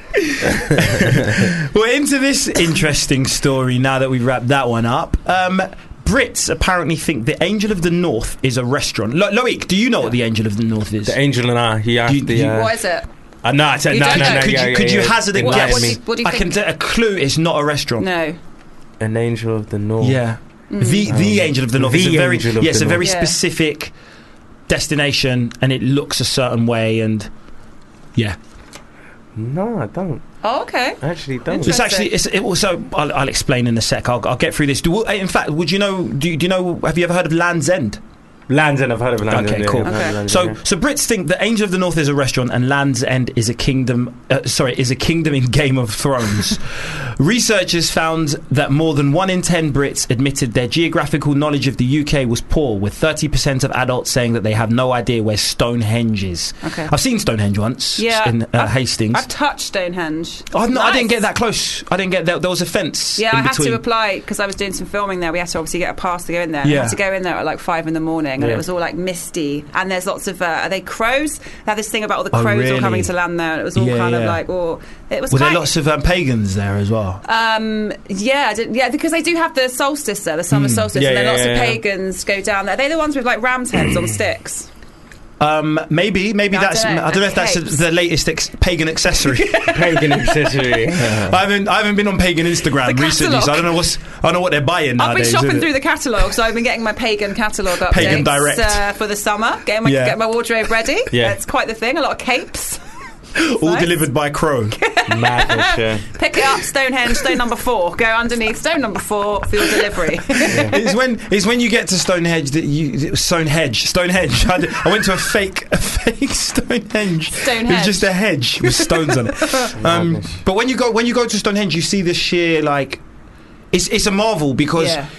Well, into this interesting story now that we've wrapped that one up. Um, Brits apparently think the Angel of the North is a restaurant. Lo- Loic, do you know what the Angel of the North is? The Angel and I. He asked You- the. you- Uh, What is it? uh, no, I said You no, don't no, know? no. could yeah, you, yeah, could you yeah. hazard a Enlighten guess? What do me. you- what do you I can think? t- a clue. It's not a restaurant. No. An Angel of the North. Yeah. The the Um, Angel of the North the is a very Angel of yeah, it's the a very North. Yeah. specific destination, and it looks a certain way, and yeah. No, I don't. Oh, okay. I actually don't. It's actually it's it also. I'll, I'll explain in a sec. I'll, I'll get through this. Do, in fact, would you know? Do, you- do you know? Have you ever heard of Land's End? Land's End. I've heard of Land's Okay, End. cool. Yeah, I've heard of Okay. Land's So, End, yeah. so Brits think that Angel of the North is a restaurant and Land's End is a kingdom. Uh, sorry, is a kingdom in Game of Thrones. Researchers found that more than one in ten Brits admitted their geographical knowledge of the U K was poor, with thirty percent of adults saying that they have no idea where Stonehenge is. Okay. I've seen Stonehenge once Yeah, in uh, I've- Hastings. I've touched Stonehenge. I've not, I didn't Nice. get that close. I didn't get that. There was a fence. Yeah, in I had between. to apply because I was doing some filming there. We had to obviously get a pass to go in there. And I Yeah. had to go in there at like five in the morning, and Yeah. it was all like misty. And there's lots of uh, are they crows? They have this thing about all the Oh, crows really? all coming to land there, and it was all Yeah, kind of yeah. like, oh, it was. Were there quite, lots of um, pagans there as well? Um, yeah, I did, yeah, because they do have the solstice there, the summer Mm. solstice, Yeah, and then yeah, lots yeah, of yeah. pagans go down there. They're the ones with like ram's heads on sticks. Um, maybe, maybe I that's. don't know. I don't know if that's Capes. the latest ex- pagan accessory. Pagan accessory. I haven't, I haven't been on pagan Instagram The recently, so I catalogue. don't know what's, I don't know what they're buying I've nowadays. been shopping is it? through the catalogue, so I've been getting my pagan catalogue updates Pagan Direct. Uh, for the summer. Getting my, Yeah. getting my wardrobe ready. Yeah. It's quite the thing. A lot of capes. all nice. delivered by Crow. Madness, yeah. Pick it up, Stonehenge, stone number four. Go underneath stone number four for your delivery. it's when it's when you get to Stonehenge that you it was Stonehenge Stonehenge. I, did- I went to a fake a fake Stonehenge. It Stonehenge. was just a hedge with stones on it. Um, Madness. but when you go when you go to Stonehenge, you see this sheer like it's it's a marvel because. Yeah.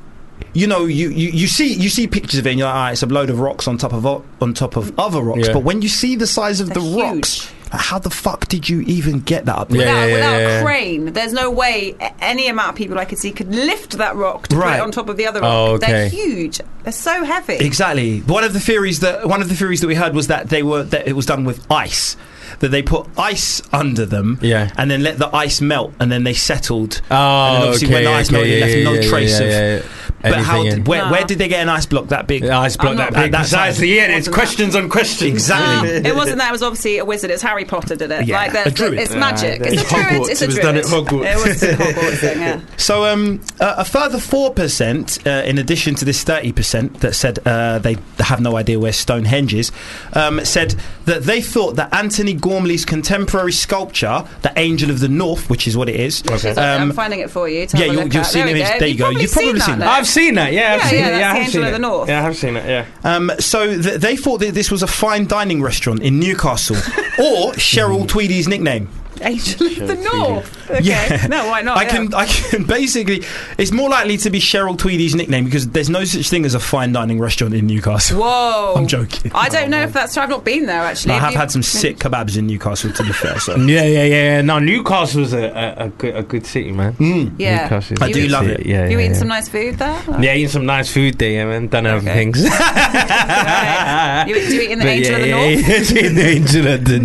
You know, you, you, you see you see pictures of it, and you're like, ah, it's a load of rocks on top of o- on top of other rocks. Yeah. But when you see the size of They're the huge. rocks, how the fuck did you even get that up there? Yeah, Without, yeah, without yeah, a yeah. crane, there's no way a- any amount of people I could see could lift that rock to put Right. it on top of the other rock. Oh, They're okay. huge. They're so heavy. Exactly. One of the theories that one of the theories that we heard was that they were that it was done with ice. That they put ice under them, Yeah. and then let the ice melt, and then they settled. Oh, and then obviously okay, when the ice okay, melted, yeah, it left yeah, no yeah, trace yeah, of. yeah, yeah. But how? Anything Did, in. where, Nah. where did they get an ice block that big? The ice block I'm that not- big. that Besides size. the end, it's Wasn't questions on questions. Exactly. It wasn't that. It was obviously a wizard. It's Harry Potter did it. Yeah, like there's- a druid. It's magic. Ah, it's a it's druid. Hogwarts. It's a It was druid. done at Hogwarts. It was a Hogwarts thing. Yeah. So, um, uh, a further four percent, uh, in addition to this thirty percent that said uh, they have no idea where Stonehenge is, um, said that they thought that Anthony Gormley's contemporary sculpture, the Angel of the North, which is what it is. Okay. I'm Um, finding it for you. To yeah, have a you- look you'll at. see there an we image. go. There you go. You've probably seen that. that. I've seen that. Yeah, I've Yeah, seen yeah, it. that's Yeah, I the have Angel seen of it. the North. Yeah, I have seen it. Yeah. Um, so th- they thought that this was a fine dining restaurant in Newcastle, or Cheryl Tweedy's nickname. Angel of the North. Okay. Yeah. No, why not? I Yeah. can, I can basically. It's more likely to be Cheryl Tweedy's nickname because there's no such thing as a fine dining restaurant in Newcastle. Whoa. I'm joking. I don't know if that's true. I've not been there actually. I have you- had some sick kebabs in Newcastle, to be fair. So. Yeah, yeah, yeah. No, Newcastle's a, a, a, good, a good city, man. Mm. Yeah. Newcastle's I a do good love city. it. Yeah, You yeah, eating yeah. some nice food there? Yeah, eating some nice food there, yeah, man. Done other Okay. things. Right. you, do you eat beating the But Angel yeah, of the yeah, North. yeah, beating the Angel of the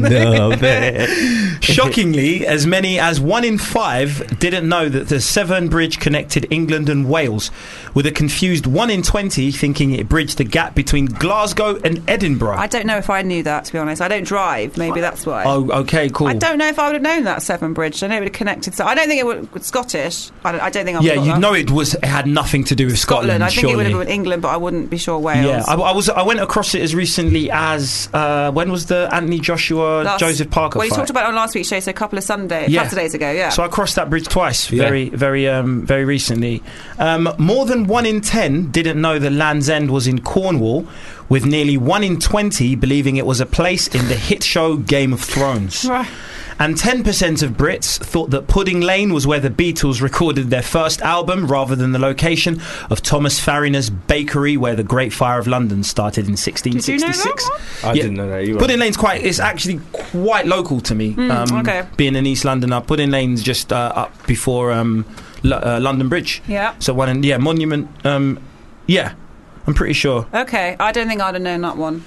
North. Shockingly, as many as one in five didn't know that the Severn Bridge connected England and Wales, with a confused one in twenty thinking it bridged the gap between Glasgow and Edinburgh. I don't know if I knew that, to be honest. I don't drive. Maybe that's why. Oh, okay, cool. I don't know if I would have known that Severn Bridge. I know it would have connected. So I don't think it would. With Scottish. I don't, I don't think I would. Yeah, have you got that. know it was it had nothing to do with Scotland. I think surely. it would have been England, but I wouldn't be sure Wales. Yeah, I, I was. I went across it as recently as uh, when was the Anthony Joshua Last- Joseph Parker Well, you fight? talked about it on last week's show, so a couple of Sunday, Yeah. Saturdays ago. Yeah. So I crossed that bridge twice, Yeah. very, very, um, very recently. Um, more than one in ten didn't know that Land's End was in Cornwall, with nearly one in twenty believing it was a place in the hit show Game of Thrones. Right. And ten percent of Brits thought that Pudding Lane was where the Beatles recorded their first album, rather than the location of Thomas Farriner's bakery, where the Great Fire of London started in sixteen sixty-six. I didn't know that. You Pudding Lane's quite. It's actually quite local to me. Mm, okay. Being in East London, uh, Pudding Lane's just uh, up before um, L- uh, London Bridge. Yeah. So one, in, yeah, Monument. Um, yeah, I'm pretty sure. Okay, I don't think I'd have known that one.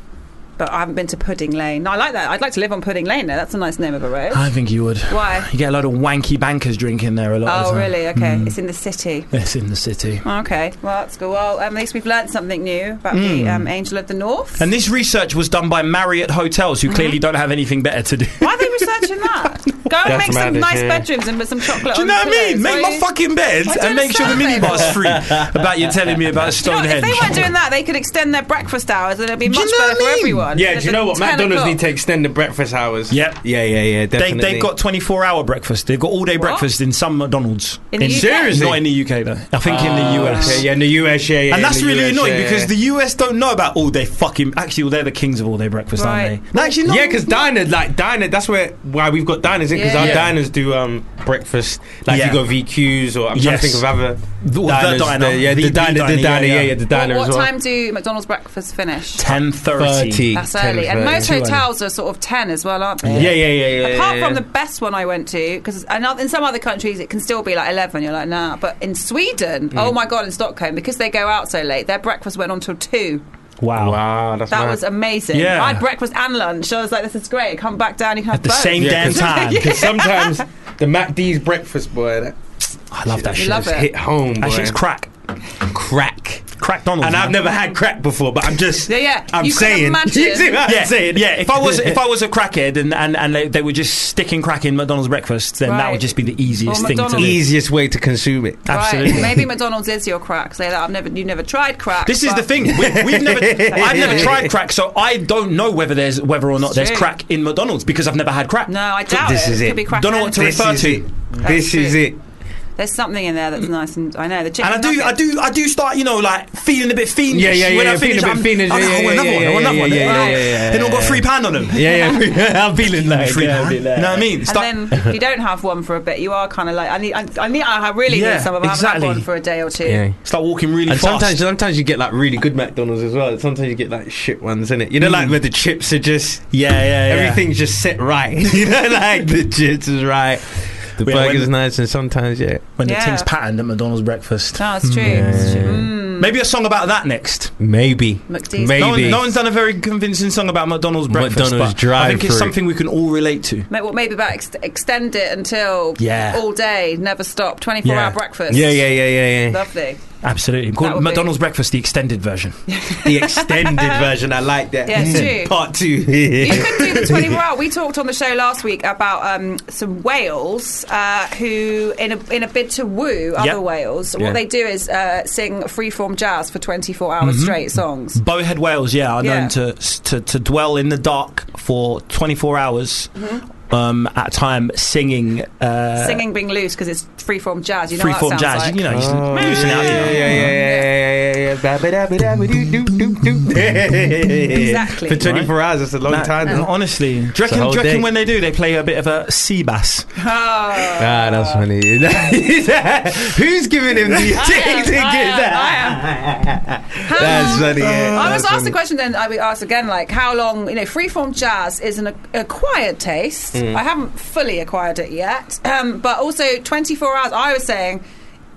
But I haven't been to Pudding Lane. No, I like that. I'd like to live on Pudding Lane, though. That's a nice name of a road. I think you would. Why? You get a lot of wanky bankers drinking there a lot of Oh, the time. really? Okay. Mm. It's in the city. It's in the city. Okay. Well, that's good. Well, um, at least we've learned something new about the Mm. um, Angel of the North. And this research was done by Marriott Hotels, who clearly don't have anything better to do. Why are they researching that? Go and That's make some madness, nice yeah. bedrooms and put some chocolate Do you on know the what I mean? pillows. Make Why my you- fucking bed I don't and make sure the understand minibar's it. free. About you telling me about Do you know, Stonehenge. if they weren't doing that, they could extend their breakfast hours and it'd be Do you much know better what I for mean? everyone. Yeah, do you know what? ten McDonald's o'clock. need to extend the breakfast hours. Yep. Yeah, yeah, yeah, They, definitely. they've got twenty-four hour breakfast. They've got all day breakfast in some McDonald's. In the U K? Seriously? Not in the U K, though. I think in the Oh, U S. okay, yeah, in the U S, yeah, yeah. And that's in the really U S, annoying yeah, because yeah. the U S don't know about all day fucking. Actually, well, they're the kings of all day breakfast, Right. aren't they? No, actually, no. Yeah, because diner, like diner, that's where why we've got diners in because Yeah. our Yeah. diners do um breakfast. Like Yeah. you got V Qs or I'm trying Yes. to think of other The- the diners. diner. yeah, The- the the diner, the diner, diner, yeah, yeah, yeah. yeah, the What, diner what as well. time do McDonald's breakfast finish? ten thirty. thirty. That's ten early. And thirty. most hotels are sort of ten as well, aren't they? Yeah, yeah, yeah, yeah. Apart yeah, from yeah. the best one I went to, because in some other countries it can still be like eleven, you're like, nah. But in Sweden, Mm. oh my God, in Stockholm, because they go out so late, their breakfast went on till two. Wow. Wow, that's That mad. was amazing. Yeah. I had breakfast and lunch. I was like, this is great. Come back down, you can have At the both. same Yeah, damn 'cause- time. Because sometimes the MacD's breakfast, boy, that I love that You shit. love just it. hit home, boy. That shit's crack. crack. Crack Donald's. And I've man. never had crack before, but I'm just, Yeah, yeah. I'm You can saying. imagine. You see what yeah, I'm saying? yeah. If I was if I was a crackhead and, and, and they, they were just sticking crack in McDonald's breakfast, then that Right. would just be the easiest Well, thing to McDonald's- do. Easiest way to consume it. Absolutely. Right. Maybe McDonald's is your crack. Say that I've never, you never tried crack. This is but- the thing. We, we've never, I've never tried crack, so I don't know whether there's whether or not there's True. crack in McDonald's because I've never had crack. No, I doubt This it. is Could it. be crack Don't know what to and- This refer is to. it. That's This is true. it. There's something in there that's nice, and I know the chicken. And I do, I nuggets. do, I do start, you know, like feeling a bit fiendish. Yeah, yeah, yeah, When yeah, I finish, feeling a bit I'm, fiendish, I'm yeah, like, I yeah, want another yeah, one. I want yeah, another one. yeah, They- yeah, yeah, yeah, They don't got yeah. three pound on them. Yeah, yeah. I'm feeling like Free yeah, pound. I'm You feeling like- know what I mean? Start- And then if you don't have one for a bit, you are kind of like, I need, I, I need, I really Yeah, need some of them. I haven't exactly. had one for a day or two. Yeah. Start walking really And fast. sometimes, sometimes you get like really good McDonald's as well. Sometimes you get like shit ones, innit? You know, like where the chips are just yeah, yeah, yeah. everything's just set right. You know, like the chips is right, the Yeah, burger's when- nice, and sometimes yeah, when Yeah. the thing's patterned at McDonald's breakfast. No, it's true. It's true. Mm. Maybe a song about that next. maybe, McD's. maybe. No, one, no one's done a very convincing song about McDonald's breakfast. McDonald's but I think it's drive-thru. something we can all relate to. Maybe, well, maybe about ex- extend it until Yeah. all day, never stop, twenty-four Yeah. hour breakfast. Yeah, yeah, yeah, yeah, yeah. Lovely. Absolutely. Call That it would be- McDonald's breakfast, the extended version. The extended version, I like that. Yeah, it's true. Part two. You could do the twenty-four hour. We talked on the show last week about um, some whales uh, who, in a, in a bid to woo other Yep. whales, Yeah. what they do is uh, sing freeform jazz for twenty-four hours straight songs. Bowhead whales, yeah, are Yeah. known to, to to dwell in the dark for twenty-four hours Mm-hmm. um, at a time, singing. Uh, Singing being loose because it's freeform jazz. You know what freeform that sounds jazz. like? You know, you just Oh, loosen out. You know. yeah, yeah, yeah, yeah, yeah, yeah, yeah. Exactly. For twenty-four hours, that's a long That- time. and though. honestly, do you It's a reckon, whole do you reckon day. when they do, they play a bit of a sea bass? Oh. Ah, that's funny. Who's giving him the I thing am, to I get am, that? That's funny. Yeah, I was that's asked funny. the question then, I would ask again, like, how long, you know, freeform jazz is an acquired taste. Mm. I haven't fully acquired it yet. Um, but also, twenty-four hours, I was saying,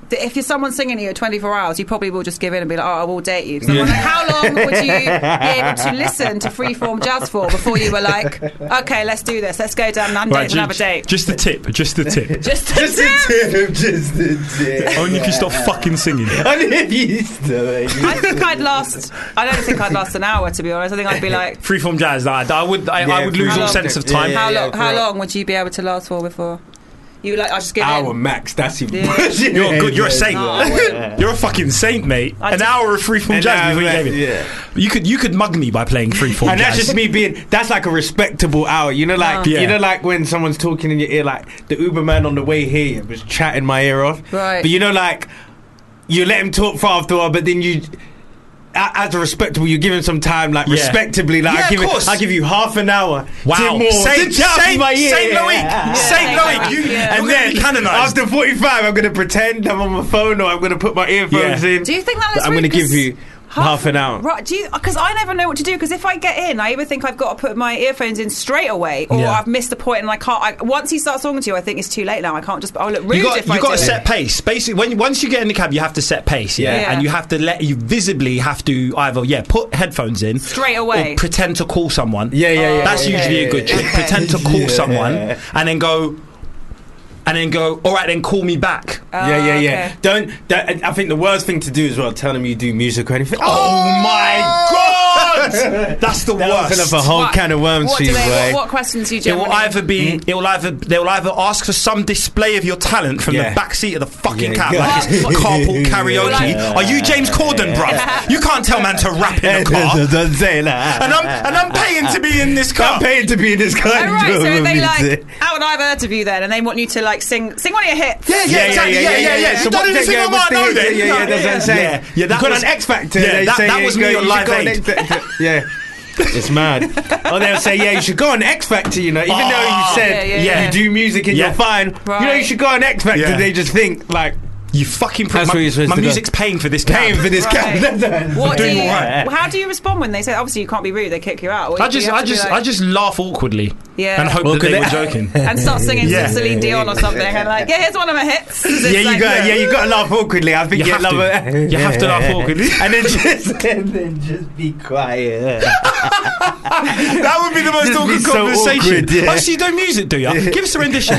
that if you're someone singing to you at twenty-four hours, you probably will just give in and be like, oh, I will date you. So yeah. like, how long would you be able to listen to freeform jazz for before you were like, okay, let's do this, let's go down Nando's right, and have a date? Just the tip, just the tip. just the just tip. The tip. Just the tip. Only if you stop fucking singing. Only if you stop. I think I'd last, I don't think I'd last an hour, to be honest. I think I'd be like... Freeform jazz, I, I would I, yeah, I would lose all sense of time. Yeah, yeah, how, yeah, lo- how long would you be able to last for before? You like I just give hour in. max. That's even. Yeah. You're good. You're a saint. Oh, you're a fucking saint, mate. I An hour of freeform jazz before you gave it. Yeah. You could you could mug me by playing freeform jazz. And that's just me being. That's like a respectable hour. You know, like oh. yeah. you know, like when someone's talking in your ear, like the Uber man on the way here was chatting my ear off. Right. But you know, like you let him talk for after a while, but then you. As a respectable, you give him some time, like yeah. respectably. Like yeah, I give it, I give you half an hour. Wow, more Saint, Saint, my ear. Saint Loic, yeah. Saint Loic, you, yeah. and then after forty-five, I'm going to pretend I'm on my phone, or I'm going to put my earphones yeah. in. Do you think that? I'm going to give you. Half, half an hour. Right, do you? Because I never know what to do. Because if I get in, I either think I've got to put my earphones in straight away, or yeah. I've missed the point and I can't. I, once he starts talking to you, I think it's too late now. I can't just. I'll look rude you got, if you I got do to it. set pace. Basically, when once you get in the cab, you have to set pace. Yeah, yeah. and you have to let you visibly have to either yeah put headphones in straight away, or pretend to call someone. Yeah, yeah, yeah. That's yeah, usually yeah, a good yeah, trick. okay. Pretend to call yeah. someone and then go. And then go, all right, then call me back. Uh, yeah, yeah, yeah. Okay. Don't. That, I think the worst thing to do as well, tell them you do music or anything. Oh, oh my god, that's the that worst. Open up a whole what, can of worms. What, for do you, they, what, what questions do you It generally? will either be. Mm. It will either. They will either ask for some display of your talent from yeah. the back seat of the fucking yeah, cab, yeah. like it's carpool karaoke. Yeah. Are you James Corden, bruv? You can't tell man to rap in the car. Don't say that. And I'm and I'm paying to be in this car. I'm paying to be in this car. Oh, right, so are they like out and I've heard of you then, and they want you to like sing sing one of your hits? Yeah, yeah, exactly. Yeah, yeah, yeah. So You don't even think I might know then. Yeah, yeah, that's what I'm saying. Yeah, yeah. That got was an X Factor. Yeah, that, that was me on Live Aid. Yeah. It's mad. Or they'll say, yeah, you should go on X Factor, you know, even oh, though you said yeah, yeah, yeah. you do music and yeah. you're fine. Right. You know, you should go on X Factor. Yeah. They just think, like, you fucking That's my, where you're supposed my to go. music's paying for this cab. Paying for this Right. cab. What do doing you, all right. How do you respond when they say, obviously you can't be rude, they kick you out? Or I do you just, have I to be just, like, I just laugh awkwardly Yeah. and hope Well, that they could were they- joking. and start singing Yeah. some Celine Dion or something, and like, yeah, here's one of my hits. Yeah, you like, got, yeah, you got to laugh awkwardly. I think You you have love to. it. You have to laugh awkwardly. and then just, and then just be quiet. That would be the most Just be awkward so conversation. awkward, yeah. Oh, so you do music, do you? Give us a rendition.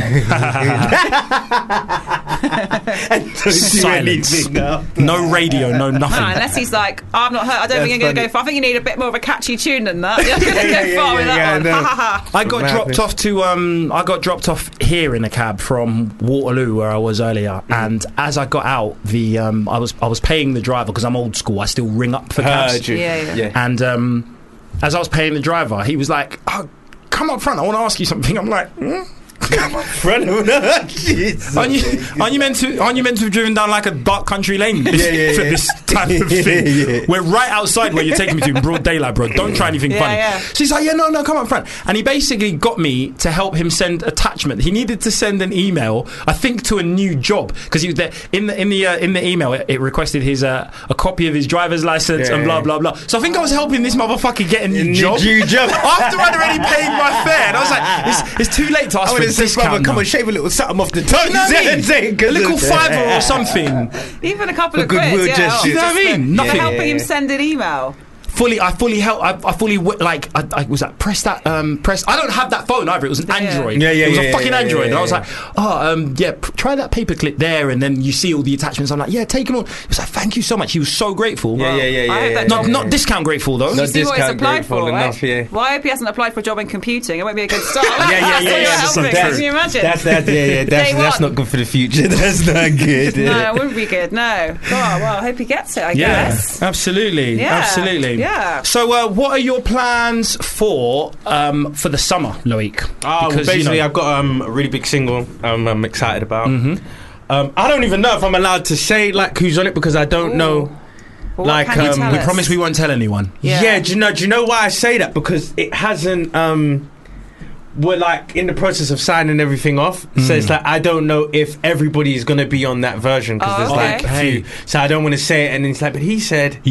And don't do Silence. anything after. No radio, no nothing. No, unless he's like, oh, I've not heard. I don't think you're going to funny. go far. I think you need a bit more of a catchy tune than that. You're going to Yeah, go yeah, far yeah, with that yeah, one. I know. Ha ha ha. I got Madness. dropped off to um I got dropped off here in a cab from Waterloo where I was earlier, Mm. and as I got out, the um I was I was paying the driver because I'm old school. I still ring up for cabs. Heard you. Yeah, yeah. And um as I was paying the driver, he was like, "Oh, come up front. I want to ask you something." I'm like, hmm? Friend of Jesus. Aren't you, aren't you meant to? Aren't you meant to have driven down like a dark country lane Yeah, yeah, for yeah. this type of thing? Yeah, yeah. We're right outside where you're taking me to in broad daylight, bro. Don't try anything Yeah, funny. yeah. So he's like, yeah, no, no, come up front. And he basically got me to help him send attachment. He needed to send an email, I think, to a new job because he was there in the in the uh, in the email. It, it requested his uh, a copy of his driver's license Yeah, and blah yeah. blah blah. So I think I was helping this motherfucker get a new New- job. new job. After I'd already paid my fare, and I was like, it's, it's too late to ask I for a would have said, discount. brother, come now. on, shave a little something off the top. You know what I mean? Say- A little fiver or something. Even a couple For of quid, goodwill yeah. gestures. oh, You know what I just mean? for- Nothing. For helping Yeah, him yeah. send an email. Fully, I fully helped. I, I fully w- like. I, I was like, press that. Um, press. I don't have that phone either. It was an Yeah. Android. Yeah, yeah, It was yeah, a fucking yeah, Android, yeah, and I was yeah. like, oh, um, yeah. Pr- try that paperclip there, and then you see all the attachments. I'm like, yeah, take it on. He was like, thank you so much. He was so grateful. Yeah, yeah, yeah, yeah. I hope yeah, that yeah, Not job- not discount grateful though. No You see what he's discount applied grateful for, enough, right? yeah. Well, I hope he hasn't applied for a job in computing. It won't be a good start. Yeah, yeah, yeah, That's yeah, what you're that's helping. that's- Can you imagine? That's that. Yeah, yeah. That's Day that's one. not good for the future. That's not good. No, it wouldn't be good. No. God, well, I hope he gets it. I Yeah, guess. absolutely, Yeah, absolutely. yeah. So, uh, what are your plans for um, for the summer, Loic? Oh, well, Because, you basically, know- I've got um, a really big single um, I'm excited about. Mhm. Um, I don't even know if I'm allowed to say like who's on it because I don't Ooh. know. Well, what Like, can you um, tell We us? promise we won't tell anyone. Yeah. Yeah. do you know? Do you know why I say that? Because it hasn't. Um, we're like in the process of signing everything off, so it's like I don't know if everybody is going to be on that version because Oh, there's okay. like a few. So I don't want to say it, and it's like, but he said, Yeah.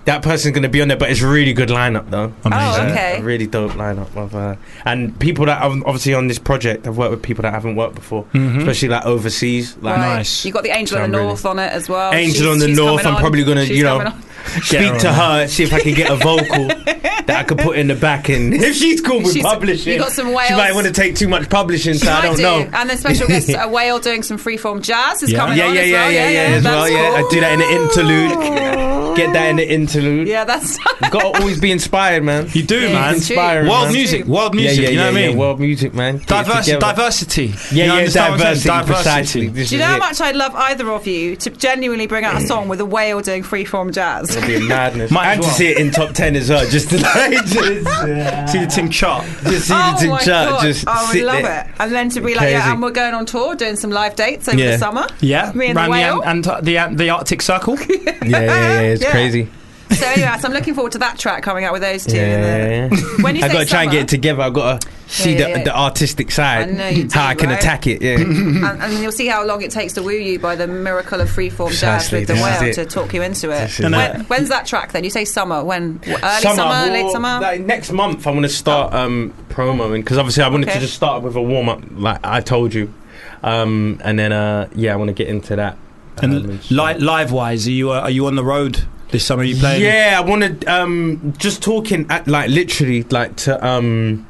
that person's going to be on there, but it's a really good lineup though. Amazing. Oh, okay. A really dope lineup of uh, and people that are obviously on this project. I've worked with people that haven't worked before, Mhm. especially like overseas. Like, Right. Nice. You got the Angel So on the I'm North on it as well. Angel She's- on the she's North. coming I'm on. probably going to, She's you know, coming on. speak Get her to on. her, see if I can get a vocal that I could put in the back. And if she's cool with She's- publishing, you got some she Wales- might want to take too much publishing, so She I might don't do. know. And then special guest, a whale doing some freeform jazz is Yeah, coming yeah, on yeah, as yeah, well. yeah, yeah, as well. that's Yeah, cool. I do that in the interlude. Get that in the interlude. Yeah, that's. You've got to always be inspired, man. You do, Yeah, man. it's true. Inspiring, World man. music, world music. Yeah, yeah, you know yeah, what I yeah, mean? world music, man. Get it Diverse, together. diversity. Yeah, You yeah, understand what I'm saying? diversity, precisely. This Do you is know how it. much I'd love either of you to genuinely bring out a song with a whale doing freeform jazz? It'll be a madness. Might as and well. to see it in top ten as well, just to like, just, uh, See the ting chart. just see Oh the ting my chart, God. just I would sit love there. it. And then to be like, Crazy. yeah, and we're going on tour, doing some live dates over Yeah. the summer. Yeah, Me and the round whale. the, and, and the the Arctic Circle. Yeah, yeah, yeah, it's Yeah. crazy. So anyway, so I'm looking forward to that track coming out with those two. Yeah, And yeah, the- yeah. When you I say got to try and summer- get it together. I've got to see Yeah, the, yeah, yeah. the artistic side, I know you do, how I can right? attack it. Yeah. and, and then you'll see how long it takes to woo you by the miracle of freeform jazz Precisely, with the this whale is to it. talk you into it. This is When, it. when's that track then? You say summer. When? Early summer, well, late summer? Like next month, I want to start um, promoing because obviously I wanted Okay. to just start with a warm up, like I told you, um, and then uh, yeah, I want to get into that. And Um, li- live wise, are you uh, are you on the road this summer? Are you playing? Yeah, I want to um, just talking at, like literally like to um,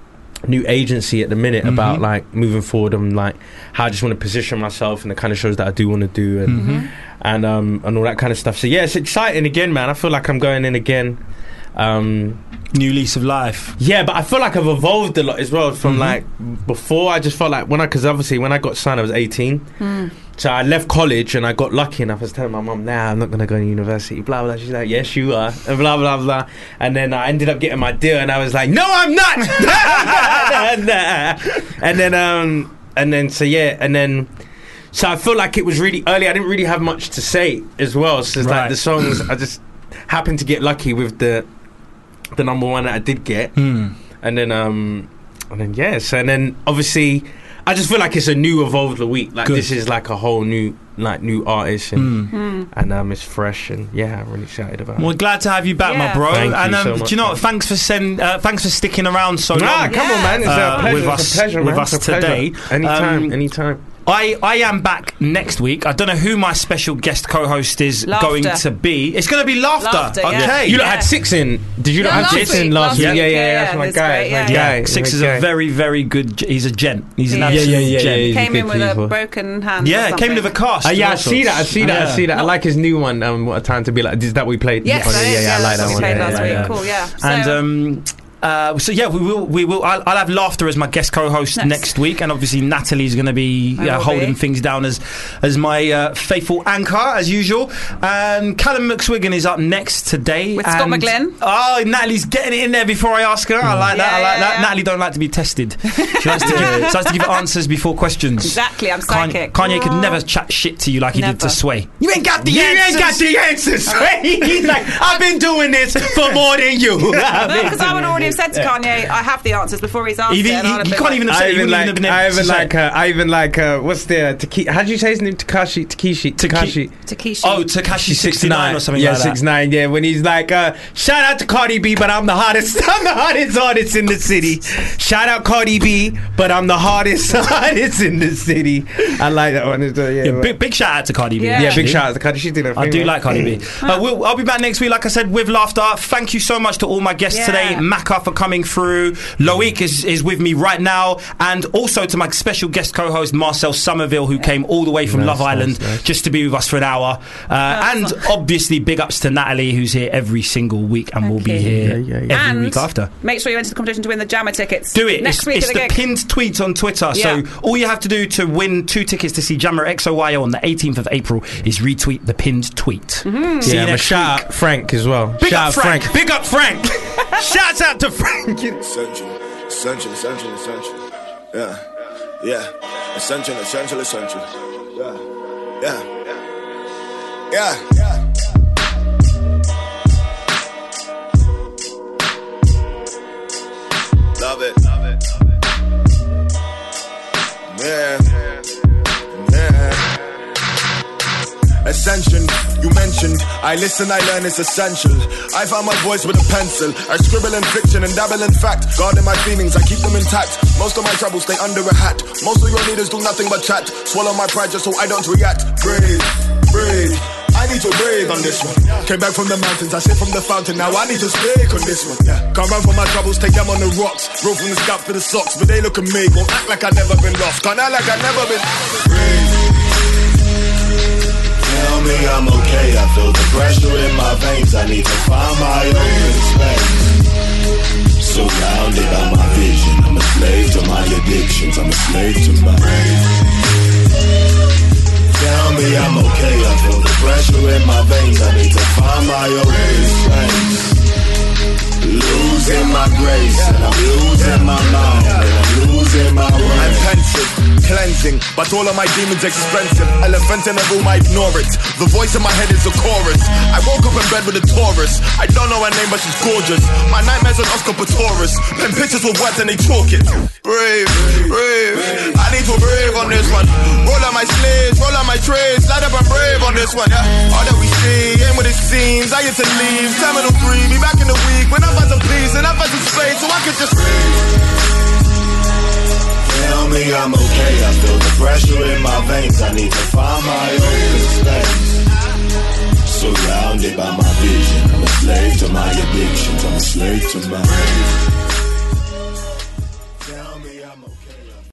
new agency at the minute Mhm. about like moving forward and like how I just want to position myself and the kind of shows that I do want to do and Mhm. and um, and all that kind of stuff. So yeah, it's exciting again, man. I feel like I'm going in again. Um, New lease of life. yeah, but I feel like I've evolved a lot as well from Mhm. like before. I just felt like when I, because obviously when I got signed, I was eighteen. Hmm. So I left college and I got lucky enough. I was telling my mum, nah, I'm not going to go to university, blah, blah. She's like, yes, you are, and blah, blah, blah. And then I ended up getting my deal and I was like, no, I'm not. Nah, nah. And then, um, and then, so yeah, and then, so I feel like it was really early. I didn't really have much to say as well. So it's Right. like the songs, I just happened to get lucky with the, the number one that I did get. Mm. And then, um, and then, yes. And then obviously, I just feel like it's a new evolved week. Like Good. this is like a whole new, like new artist, and Mm. Hmm. and um, it's fresh, and yeah, I'm really excited about Well, it. glad to have you back, my Yeah. bro. Thank and you um, so do much, you know what? man. Thanks for send, uh, thanks for sticking around so Nah, long. come on, man! It's Uh, a pleasure. with it's us- a pleasure, with man. us It's a pleasure. today. Anytime, Um, anytime. I, I am back next week. I don't know who my special guest co-host is Laughter. going to be. It's going to be Laughter. Laughter, yeah. Okay. You lot Yeah. had six in. Did you Yeah, not have last six week, in last last week? week, Yeah, yeah, yeah, yeah. That's yeah, my that's guy. great, my yeah. guy. Yeah, Six my is guy. a very, very good. J- he's a gent. He's an He is. absolute Yeah, yeah, yeah, gent. yeah. He's Came a in good with a people. broken hand. Yeah, or it something. came with a cast. Uh, yeah, I and all see that. I sorts. see that. I Yeah. see that. I like his new one. Um, what a time to be like. Is that we played? Yes, Oh, that yeah, is. yeah, Yeah, I like that's that what we one. played Yeah, last yeah, week. yeah. Cool, yeah. And So- um, uh, so yeah, we will. We will. I'll, I'll have Laughter as my guest co-host Nice. next week, and obviously Natalie's going to be I uh, will holding be. things down as as my uh, faithful anchor as usual. And Callum McSwiggan is up next today With Scott and- McGlynn. Oh, Natalie's getting it in there before I ask her. I like that. Yeah, I like yeah, that. yeah. Natalie don't like to be tested. She likes to give, she likes to give answers before questions. Exactly, I'm Kanye, psychic. Kanye could never chat shit to you like he did to Never. Sway. You ain't got the You answers. ain't got the answers. He's like, I've been doing this for more than you. No, because I would already have said to Kanye, I have the answers before he's asked He- it. he- and I'd have you been can't like, even have I said he even wouldn't like, even have been I able even to like, say it. uh, I even like, uh, what's the Taki? How do you say his name? Takashi, Takeshi, Takashi. Takeshi. Oh, Takashi sixty-nine or something yeah, like that. six nine. Yeah, when he's like, uh, shout out to Cardi B, but I'm the hottest. I'm the hottest artist in the city. Shout out Cardi B, but I'm the hottest artist in the city. I like that one. It's, uh, yeah, Yeah, right. big, big shout out to Cardi B. Yeah. yeah, actually. big shout out to Cardi. She's doing her I thing, do man. like Cardi B. Uh, we'll, I'll be back next week, like I said, with Laughter. Thank you so much to all my guests Yeah. today. Maka for coming through. Loic is, is with me right now. And also to my special guest co-host, Marcel Somerville, who came all the way from Nice, Love nice, Island nice. just to be with us for an hour. Uh, and obviously, big ups to Natalie, who's here every single week and will be you. here Yeah, yeah, yeah. every And week after. make sure you enter the competition to win the Jammer tickets. Do it. Next it's week it's at the the gig. pinned tweet on Twitter. Yeah. So all you have to do to win two tickets to see Jammer X O Y O on the eighteenth of April is retweet the pinned tweet. Mm-hmm. See Yeah, you but next shout week. out Frank as well. Big shout up out Frank. Frank. Big up Frank. Shouts out to Frank. Essential, essential, essential, essential. Yeah, yeah. Essential, essential, essential. Yeah, yeah, yeah. yeah. Love it, love it, yeah, yeah. ascension. You mentioned, I listen, I learn, it's essential. I found my voice with a pencil. I scribble in fiction and dabble in fact. Guarding my feelings, I keep them intact. Most of my troubles stay under a hat. Most of your leaders do nothing but chat. Swallow my pride just so I don't react. Breathe, breathe. I need to breathe on this one. Came back from the mountains, I sip from the fountain. Now I need to speak on this one. Yeah. Can't run from my troubles, take them on the rocks. Roll from the scalp to the socks, but they look at me. Won't act like I've never been lost. Can't act like I've never been. Breathe. Tell me I'm okay, I feel the pressure in my veins. I need to find my own space. Surrounded by my vision, I'm a slave to my addictions. I'm a slave to my brain. Tell me I'm okay, I feel the pressure in my veins. I need to find my own space. Losing my grace, and I'm losing my mind, and I'm losing my way. I'm pensive, cleansing, but all of my demons expensive. Elephant in a room, I ignore it. The voice in my head is a chorus. I woke up in bed with a Taurus. I don't know her name, but she's gorgeous. My nightmares on Oscar Pistorius. Pen pictures with words and they chalk it. Brave, brave. I need to brave on this one. Roll out my sleeves, roll out my trades. Light up and brave on this one, yeah. All that we see, ain't what it seems. I get to leave, terminal three, be back in the week. When I've had some peace and I've had some space, so I can just breathe. Tell me I'm okay, I feel the pressure in my veins. I need to find my own space. Surrounded by my vision, I'm a slave to my addictions. I'm a slave to my. Tell me I'm okay.